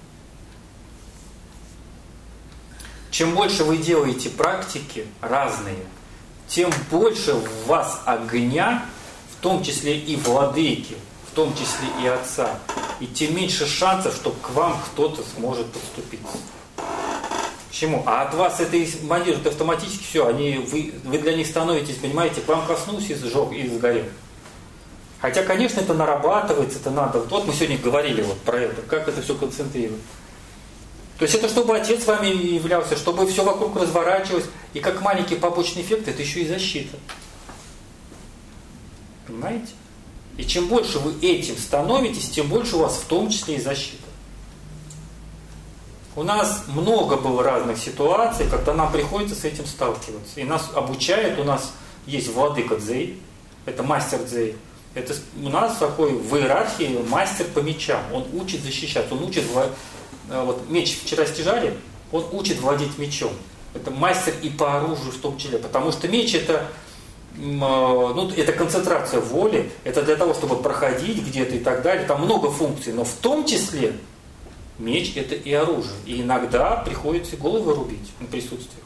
Чем больше вы делаете практики разные, тем больше в вас огня, в том числе и владыки, в том числе и отца, и тем меньше шансов, что к вам кто-то сможет подступиться. Почему? А от вас это эманирует автоматически, все, они, вы, вы для них становитесь, понимаете, к вам коснулся и сжег, и сгорел. Хотя, конечно, это нарабатывается, это надо. Вот мы сегодня говорили вот про это, как это все концентрировать. То есть это чтобы отец с вами являлся, чтобы все вокруг разворачивалось, и как маленький побочный эффект, это еще и защита. Понимаете? И чем больше вы этим становитесь, тем больше у вас в том числе и защита. У нас много было разных ситуаций, когда нам приходится с этим сталкиваться. И нас обучают, у нас есть владыка Дзэй, это мастер Дзэй. Это у нас такой в иерархии мастер по мечам. Он учит защищаться, он учит, вот меч вчера стяжали, он учит владеть мечом. Это мастер и по оружию в том числе, потому что меч это, ну, это концентрация воли, это для того, чтобы проходить где-то и так далее. Там много функций, но в том числе меч это и оружие. И иногда приходится головы рубить на присутствиях.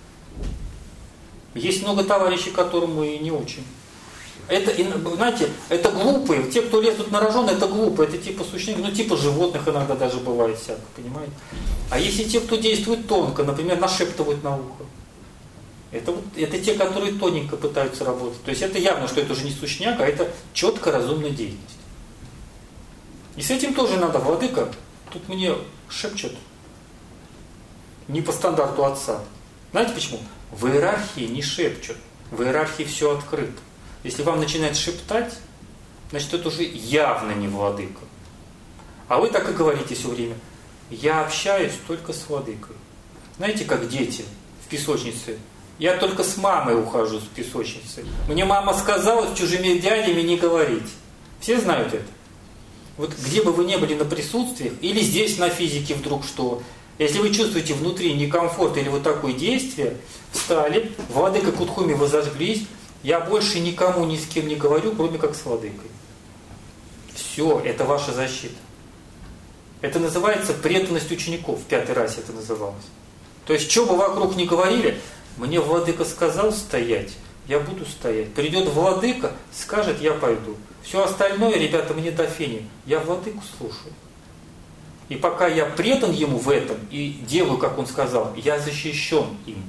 Есть много товарищей, которым мы не учим. Это, знаете, это глупые. Те, кто лезут на рожон, это глупые. Это типа сущности, ну типа животных иногда даже бывает всяко, понимаете? А если те, кто действует тонко, например, нашептывают на ухо, это, вот, это те, которые тоненько пытаются работать. То есть это явно, что это уже не сущняк, а это четко разумная деятельность. И с этим тоже надо, владыка, тут мне шепчут не по стандарту отца. Знаете почему? В иерархии не шепчут. В иерархии все открыто. Если вам начинает шептать, значит это уже явно не владыка. А вы так и говорите все время. Я общаюсь только с владыкой. Знаете, как дети в песочнице. Я только с мамой ухожу с песочницы. Мне мама сказала с чужими дядями не говорить. Все знают это? Вот где бы вы ни были на присутствиях, или здесь на физике вдруг что, если вы чувствуете внутри некомфорт или вот такое действие, встали, владыка Кутхуми вы зажглись, я больше никому ни с кем не говорю, кроме как с владыкой. Все, это ваша защита. Это называется преданность учеников, в пятой расе это называлось. То есть, что бы вокруг ни говорили, мне владыка сказал стоять, я буду стоять. Придет владыка, скажет, я пойду. Все остальное, ребята, мне до фени. Я владыку слушаю. И пока я предан ему в этом и делаю, как он сказал, я защищен им.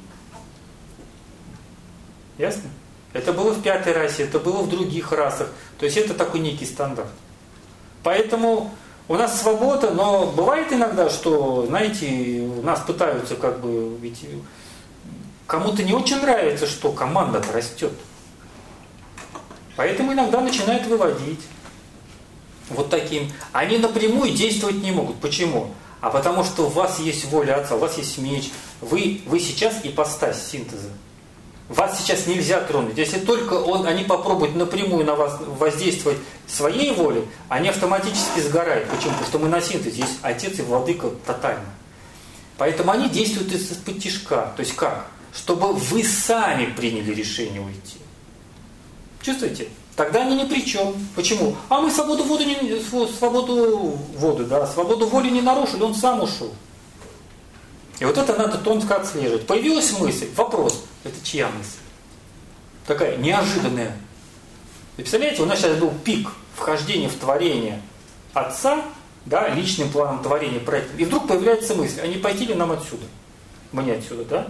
Ясно? Это было в пятой расе, это было в других расах. То есть это такой некий стандарт. Поэтому у нас свобода, но бывает иногда, что, знаете, нас пытаются как бы, ведь кому-то не очень нравится, что команда-то растет. Поэтому иногда начинают выводить вот таким. Они напрямую действовать не могут. Почему? А потому что у вас есть воля Отца, у вас есть меч. Вы, вы сейчас ипостась синтеза. Вас сейчас нельзя тронуть. Если только он, они попробуют напрямую на вас воздействовать своей волей, они автоматически сгорают. Почему? Потому что мы на синтезе. Здесь Отец и Владыка тотально. Поэтому они действуют из-под тишка. То есть как? Чтобы вы сами приняли решение уйти. Чувствуете? Тогда они ни при чем. Почему? А мы свободу воду, не, свободу воду, да, свободу воли не нарушили, он сам ушел. И вот это надо тонко отслеживать. Появилась мысль, вопрос, это чья мысль? Такая неожиданная. Вы представляете, у нас сейчас был пик вхождения в творение Отца, да, личным планом творения, проектом, и вдруг появляется мысль, а не пойти ли нам отсюда? Мы не отсюда, да?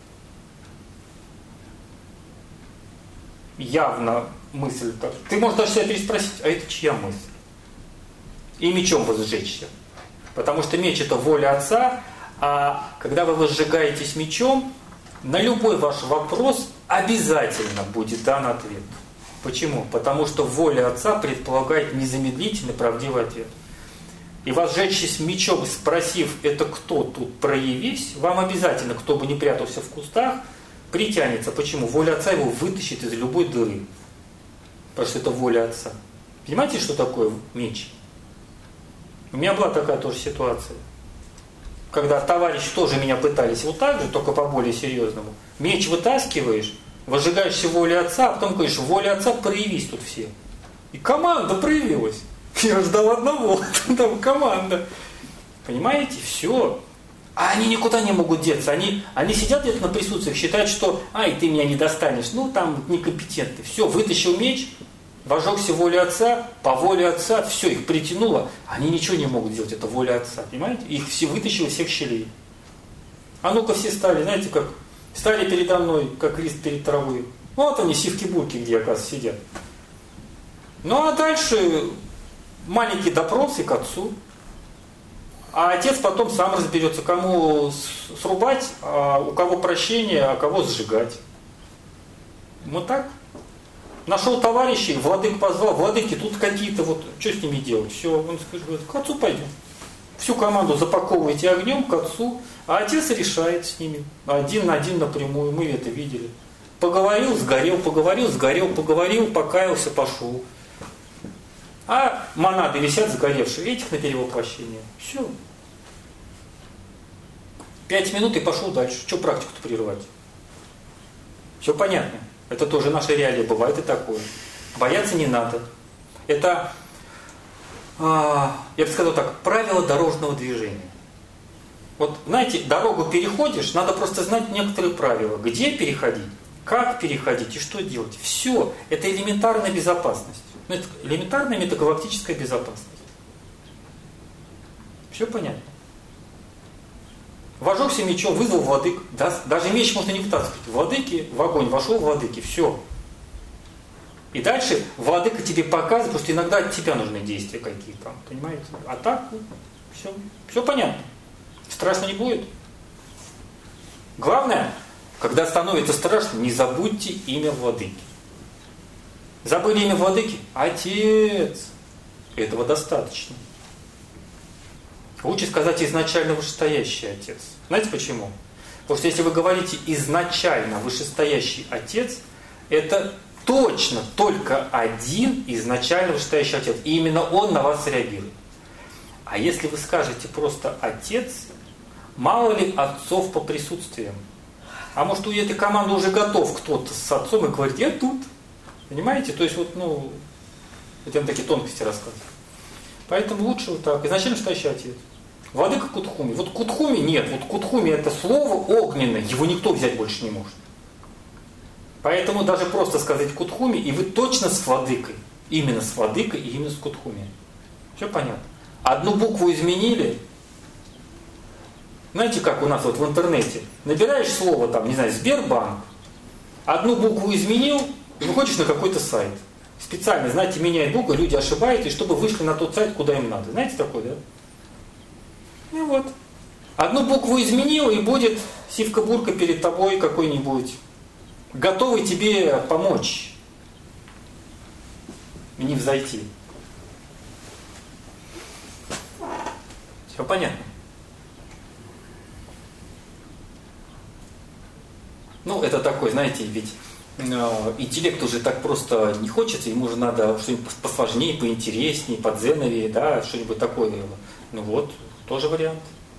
Явно мысль так. Ты можешь даже себя переспросить, а это чья мысль? И мечом возжечься. Потому что меч это воля Отца, а когда вы возжигаетесь мечом, на любой ваш вопрос обязательно будет дан ответ. Почему? Потому что воля Отца предполагает незамедлительный правдивый ответ. И возжечься мечом, спросив, это кто тут, проявись, вам обязательно, кто бы ни прятался в кустах, притянется. Почему? Воля Отца его вытащит из любой дыры. Потому что это воля Отца. Понимаете, что такое меч? У меня была такая тоже ситуация. Когда товарищи тоже меня пытались вот так же, только по более серьезному. Меч вытаскиваешь, возжигаешься волей отца, а потом говоришь, воля отца, проявись тут все. И команда проявилась. Я ждал одного, там команда. Понимаете, все. А они никуда не могут деться. Они, они сидят где-то на присутствиях, считают, что ай, ты меня не достанешь. Ну, там некомпетентный. Все, вытащил меч, возжегся волей отца, по воле отца, все, их притянуло. Они ничего не могут сделать, это воля отца. Понимаете? Их все вытащило из всех щелей. А ну-ка все стали, знаете, как стали передо мной, как лист перед травой. Вот они, сивки-бурки, где, оказывается, сидят. Ну, а дальше маленький допрос и к отцу. А отец потом сам разберется, кому срубать, а у кого прощение, а кого сжигать. Вот так. Нашел товарищей, владык позвал, владыки, тут какие-то вот, что с ними делать? Все, он скажет, к отцу пойдем. Всю команду запаковывайте огнем к отцу, а отец решает с ними. Один на один напрямую, мы это видели. Поговорил, сгорел, поговорил, сгорел, поговорил, покаялся, пошел. А монады висят сгоревшие, этих на перевоплощение. Все. Пять минут и пошел дальше. Что практику-то прерывать? Все понятно. Это тоже наша реалия. Бывает и такое. Бояться не надо. Это, а, я бы сказал так, правило дорожного движения. Вот, знаете, дорогу переходишь, надо просто знать некоторые правила. Где переходить, как переходить и что делать. Все. Это элементарная безопасность. Ну, это элементарная метагалактическая безопасность. Все понятно. Вожегся мечом, вызвал владык. Да, даже меч можно не вытаскивать. Владыки в огонь, вошел владыки, все. И дальше владыка тебе показывает, потому что иногда от тебя нужны действия какие-то. Понимаете? А так, все, все понятно. Страшно не будет. Главное, когда становится страшно, не забудьте имя владыки. Забыли имя владыки? Отец. Этого достаточно. Лучше сказать изначально вышестоящий отец. Знаете почему? Потому что если вы говорите изначально вышестоящий отец, это точно только один изначально вышестоящий отец. И именно он на вас реагирует. А если вы скажете просто отец, мало ли отцов по присутствиям. А может, у этой команды уже готов кто-то с отцом и говорит, я тут. Понимаете? То есть, вот, ну, это я вам такие тонкости рассказываю. Поэтому лучше вот так. Изначально вышестоящий отец. Владыка Кутхуми. Вот Кутхуми нет. Вот Кутхуми это слово огненное. Его никто взять больше не может. Поэтому даже просто сказать Кутхуми, и вы точно с владыкой. Именно с владыкой и именно с Кутхуми. Все понятно. Одну букву изменили. Знаете, как у нас вот в интернете. Набираешь слово, там, не знаю, Сбербанк. Одну букву изменил, и выходишь на какой-то сайт. Специально, знаете, меняет буквы, люди ошибаются, и чтобы вышли на тот сайт, куда им надо. Знаете такое, да? Ну вот. Одну букву изменил, и будет сивка-бурка перед тобой какой-нибудь, готовый тебе помочь. И не взойти. Все понятно? Ну, это такой, знаете, ведь интеллект уже так просто не хочется, ему же надо что-нибудь посложнее, поинтереснее, подзеновее, да, что-нибудь такое. Ну вот, тоже вариант.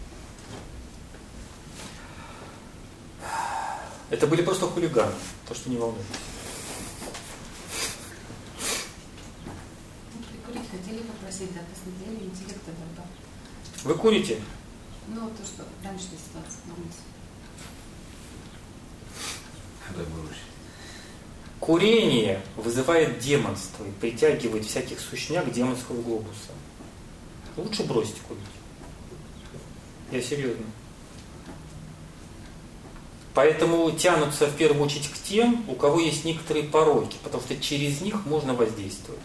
Это были просто хулиганы, то, что не волнует. Прикурить хотели попросить, да, посмотрели, интеллекта добавил. Вы курите? Ну, то, что раньше ситуация на улице. Курение вызывает демонство и притягивает всяких сущняк демонского глобуса. Лучше бросить курить. Я серьезно. Поэтому тянутся в первую очередь к тем, у кого есть некоторые пороки, потому что через них можно воздействовать.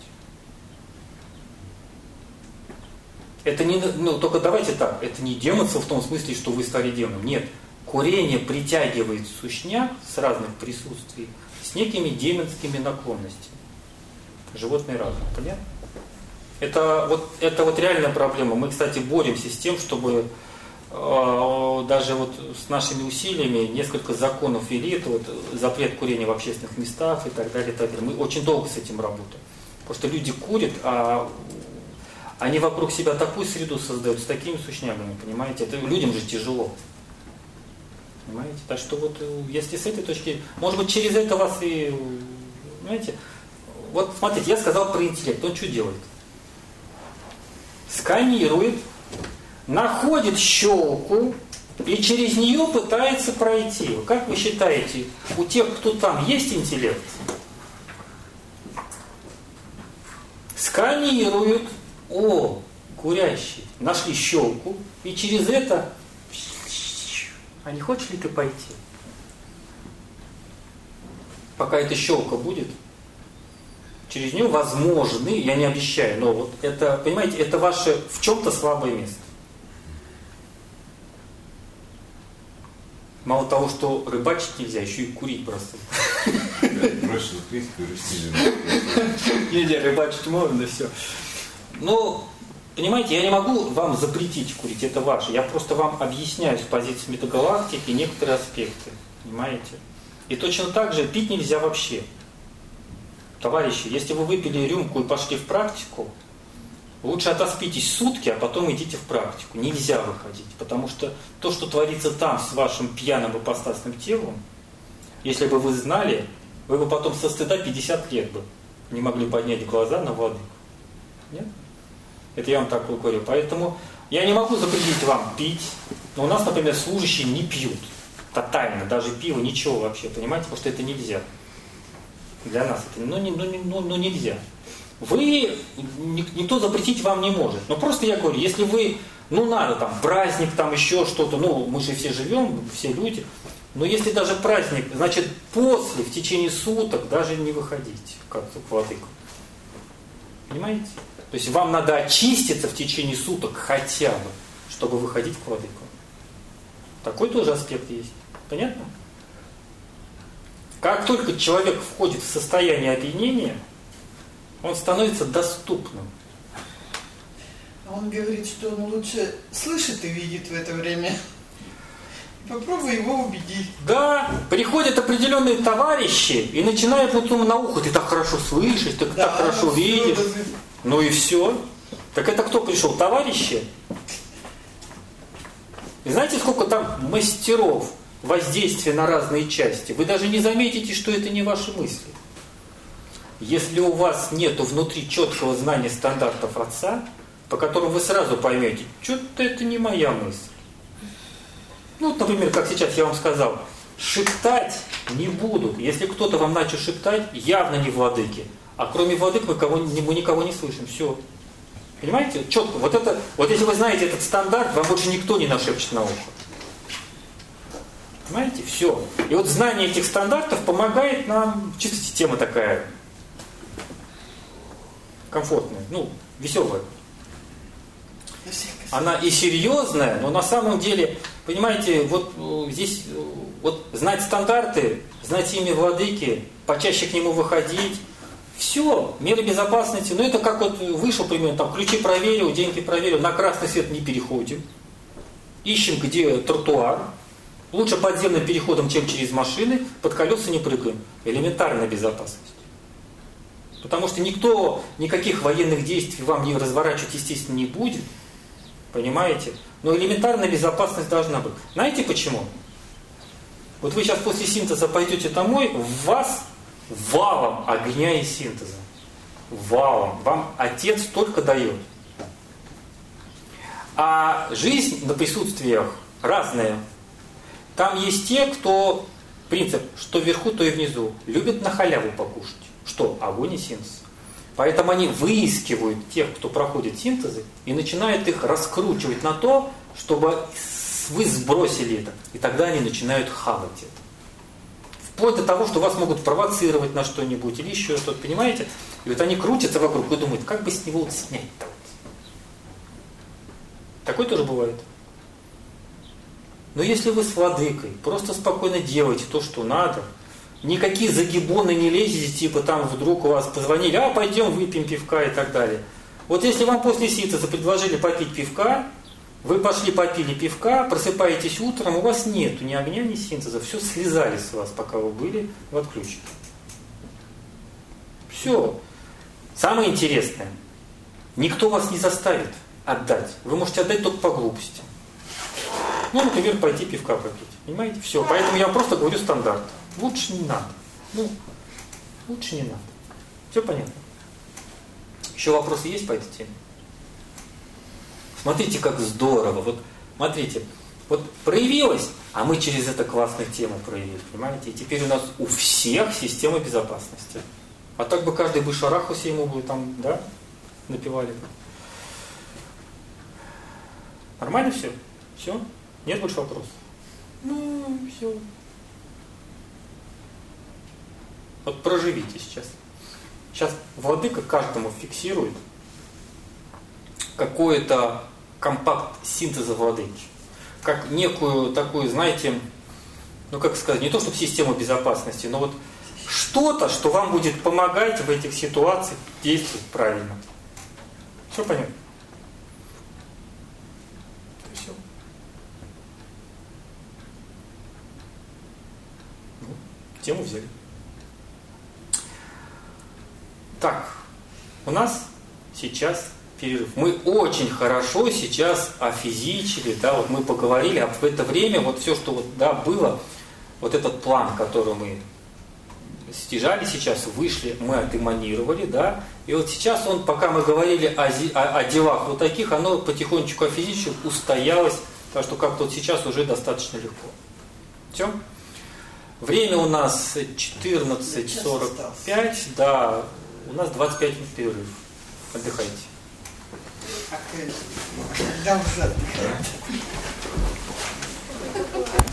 Это не, ну, только давайте так, это не демонство в том смысле, что вы стали демоном. Нет. Курение притягивает сущняк с разных присутствий с некими демонскими наклонностями. Животный разум, понятно? Это вот, это вот реальная проблема. Мы, кстати, боремся с тем, чтобы э, даже вот с нашими усилиями несколько законов ввели. Это вот запрет курения в общественных местах и так далее, и так далее. Мы очень долго с этим работаем. Потому что люди курят, а, они вокруг себя такую среду создают с такими сущнягами, понимаете? Это людям же тяжело. Понимаете? Так что вот, если с этой точки, может быть, через это вас и, понимаете, вот смотрите, я сказал про интеллект, он что делает? Сканирует, находит щелку и через нее пытается пройти. Как вы считаете, у тех, кто там, есть интеллект? Сканируют, о, курящий, нашли щелку, и через это, а не хочешь ли ты пойти? Пока эта щелка будет, через нее возможны, я не обещаю, но вот это, понимаете, это ваше в чем-то слабое место. Мало того, что рыбачить нельзя, еще и курить просто. Проще закрыть, курить Нельзя, рыбачить можно, все. Но, понимаете, я не могу вам запретить курить, это ваше. Я просто вам объясняю с позиции метагалактики некоторые аспекты. Понимаете? И точно так же пить нельзя вообще. Товарищи, если вы выпили рюмку и пошли в практику, лучше отоспитесь сутки, а потом идите в практику. Нельзя выходить, потому что то, что творится там с вашим пьяным ипостасным телом, если бы вы знали, вы бы потом со стыда пятьдесят лет бы не могли поднять глаза на воду. Нет? Это я вам так говорю. Поэтому я не могу запретить вам пить, но у нас, например, служащие не пьют. Тотально, даже пиво, ничего вообще, понимаете, потому что это нельзя. Для нас это ну, не, ну, ну, ну, нельзя. Вы, никто запретить вам не может. Но просто я говорю, если вы, ну надо там, праздник, там еще что-то, ну мы же все живем, все люди, но если даже праздник, значит после, в течение суток даже не выходить как к владыку. Понимаете? То есть вам надо очиститься в течение суток хотя бы, чтобы выходить к владыку. Такой тоже аспект есть. Понятно? Как только человек входит в состояние опьянения, он становится доступным. А он говорит, что он лучше слышит и видит в это время. Попробуй его убедить. Да, приходят определенные товарищи и начинают вот ему на ухо: ты так хорошо слышишь, ты да, так хорошо видишь. Все, да. Ну и все. Так это кто пришел? Товарищи? И знаете, сколько там мастеров воздействия на разные части? Вы даже не заметите, что это не ваши мысли. Если у вас нет внутри четкого знания стандартов Отца, по которым вы сразу поймете, что-то это не моя мысль. Ну, вот, например, как сейчас я вам сказал, шептать не будут. Если кто-то вам начал шептать, явно не владыки. А кроме владык мы, кого, мы никого не слышим. Все. Понимаете? Четко. Вот, это, вот если вы знаете этот стандарт, вам больше никто не нашепчет на ухо. Понимаете? Все. И вот знание этих стандартов помогает нам, чисто тема такая комфортная, ну, веселая. Она и серьезная, но на самом деле, понимаете, вот здесь вот знать стандарты, знать имя владыки, почаще к нему выходить, все, меры безопасности, ну это как вот вышел примерно, там ключи проверил, деньги проверил, на красный свет не переходим, ищем где тротуар, лучше подземным переходом, чем через машины, под колеса не прыгаем, элементарная безопасность. Потому что никто никаких военных действий вам не разворачивать, естественно, не будет. Понимаете? Но элементарная безопасность должна быть. Знаете почему? Вот вы сейчас после синтеза пойдете домой, в вас валом огня и синтеза. Валом. Вам Отец только дает. А жизнь на присутствиях разная. Там есть те, кто, принцип, что вверху, то и внизу, любят на халяву покушать. Что? Огонь и синтез. Поэтому они выискивают тех, кто проходит синтезы, и начинают их раскручивать на то, чтобы вы сбросили это. И тогда они начинают хавать это. Вплоть до того, что вас могут провоцировать на что-нибудь или еще что-то, понимаете? И вот они крутятся вокруг и думают, как бы с него вот снять-то. Такое тоже бывает. Но если вы с владыкой просто спокойно делаете то, что надо, никакие загибоны не лезете, типа там вдруг у вас позвонили, а пойдем выпьем пивка и так далее. Вот если вам после синтеза предложили попить пивка, вы пошли попили пивка, просыпаетесь утром, у вас нету ни огня, ни синтеза, все слезали с вас, пока вы были в отключке. Все. Самое интересное. никто вас не заставит отдать. Вы можете отдать только по глупости. Ну, например, пойти пивка попить. Понимаете? Все. Поэтому я просто говорю стандарт. Лучше не надо. Ну, лучше не надо. Все понятно? Еще вопросы есть по этой теме? Смотрите, как здорово. Вот, смотрите, вот проявилось, а мы через это классную тему проявили, понимаете? И теперь у нас у всех система безопасности. А так бы каждый бы шарахался, ему бы там, да, напевали бы. Нормально все? Все? Нет больше вопросов? Ну, все. Вот проживите сейчас. Сейчас владыка каждому фиксирует какой-то компакт синтеза владыки. Как некую такую, знаете, ну как сказать, не то чтобы систему безопасности, но вот что-то, что вам будет помогать в этих ситуациях действовать правильно. Все понятно? Все. Ну, тему взяли. Так, у нас сейчас перерыв. Мы очень хорошо сейчас офизичили, да, вот мы поговорили, а в это время вот все, что вот, да, было, вот этот план, который мы стяжали сейчас, вышли, мы отэманировали, да, и вот сейчас он, пока мы говорили о, о, о делах вот таких, оно потихонечку офизичило, устоялось, так что как-то вот сейчас уже достаточно легко. Все? Время у нас четырнадцать сорок пять, да, у нас двадцать пять минут перерыв. Отдыхайте. А когда уже отдыхать?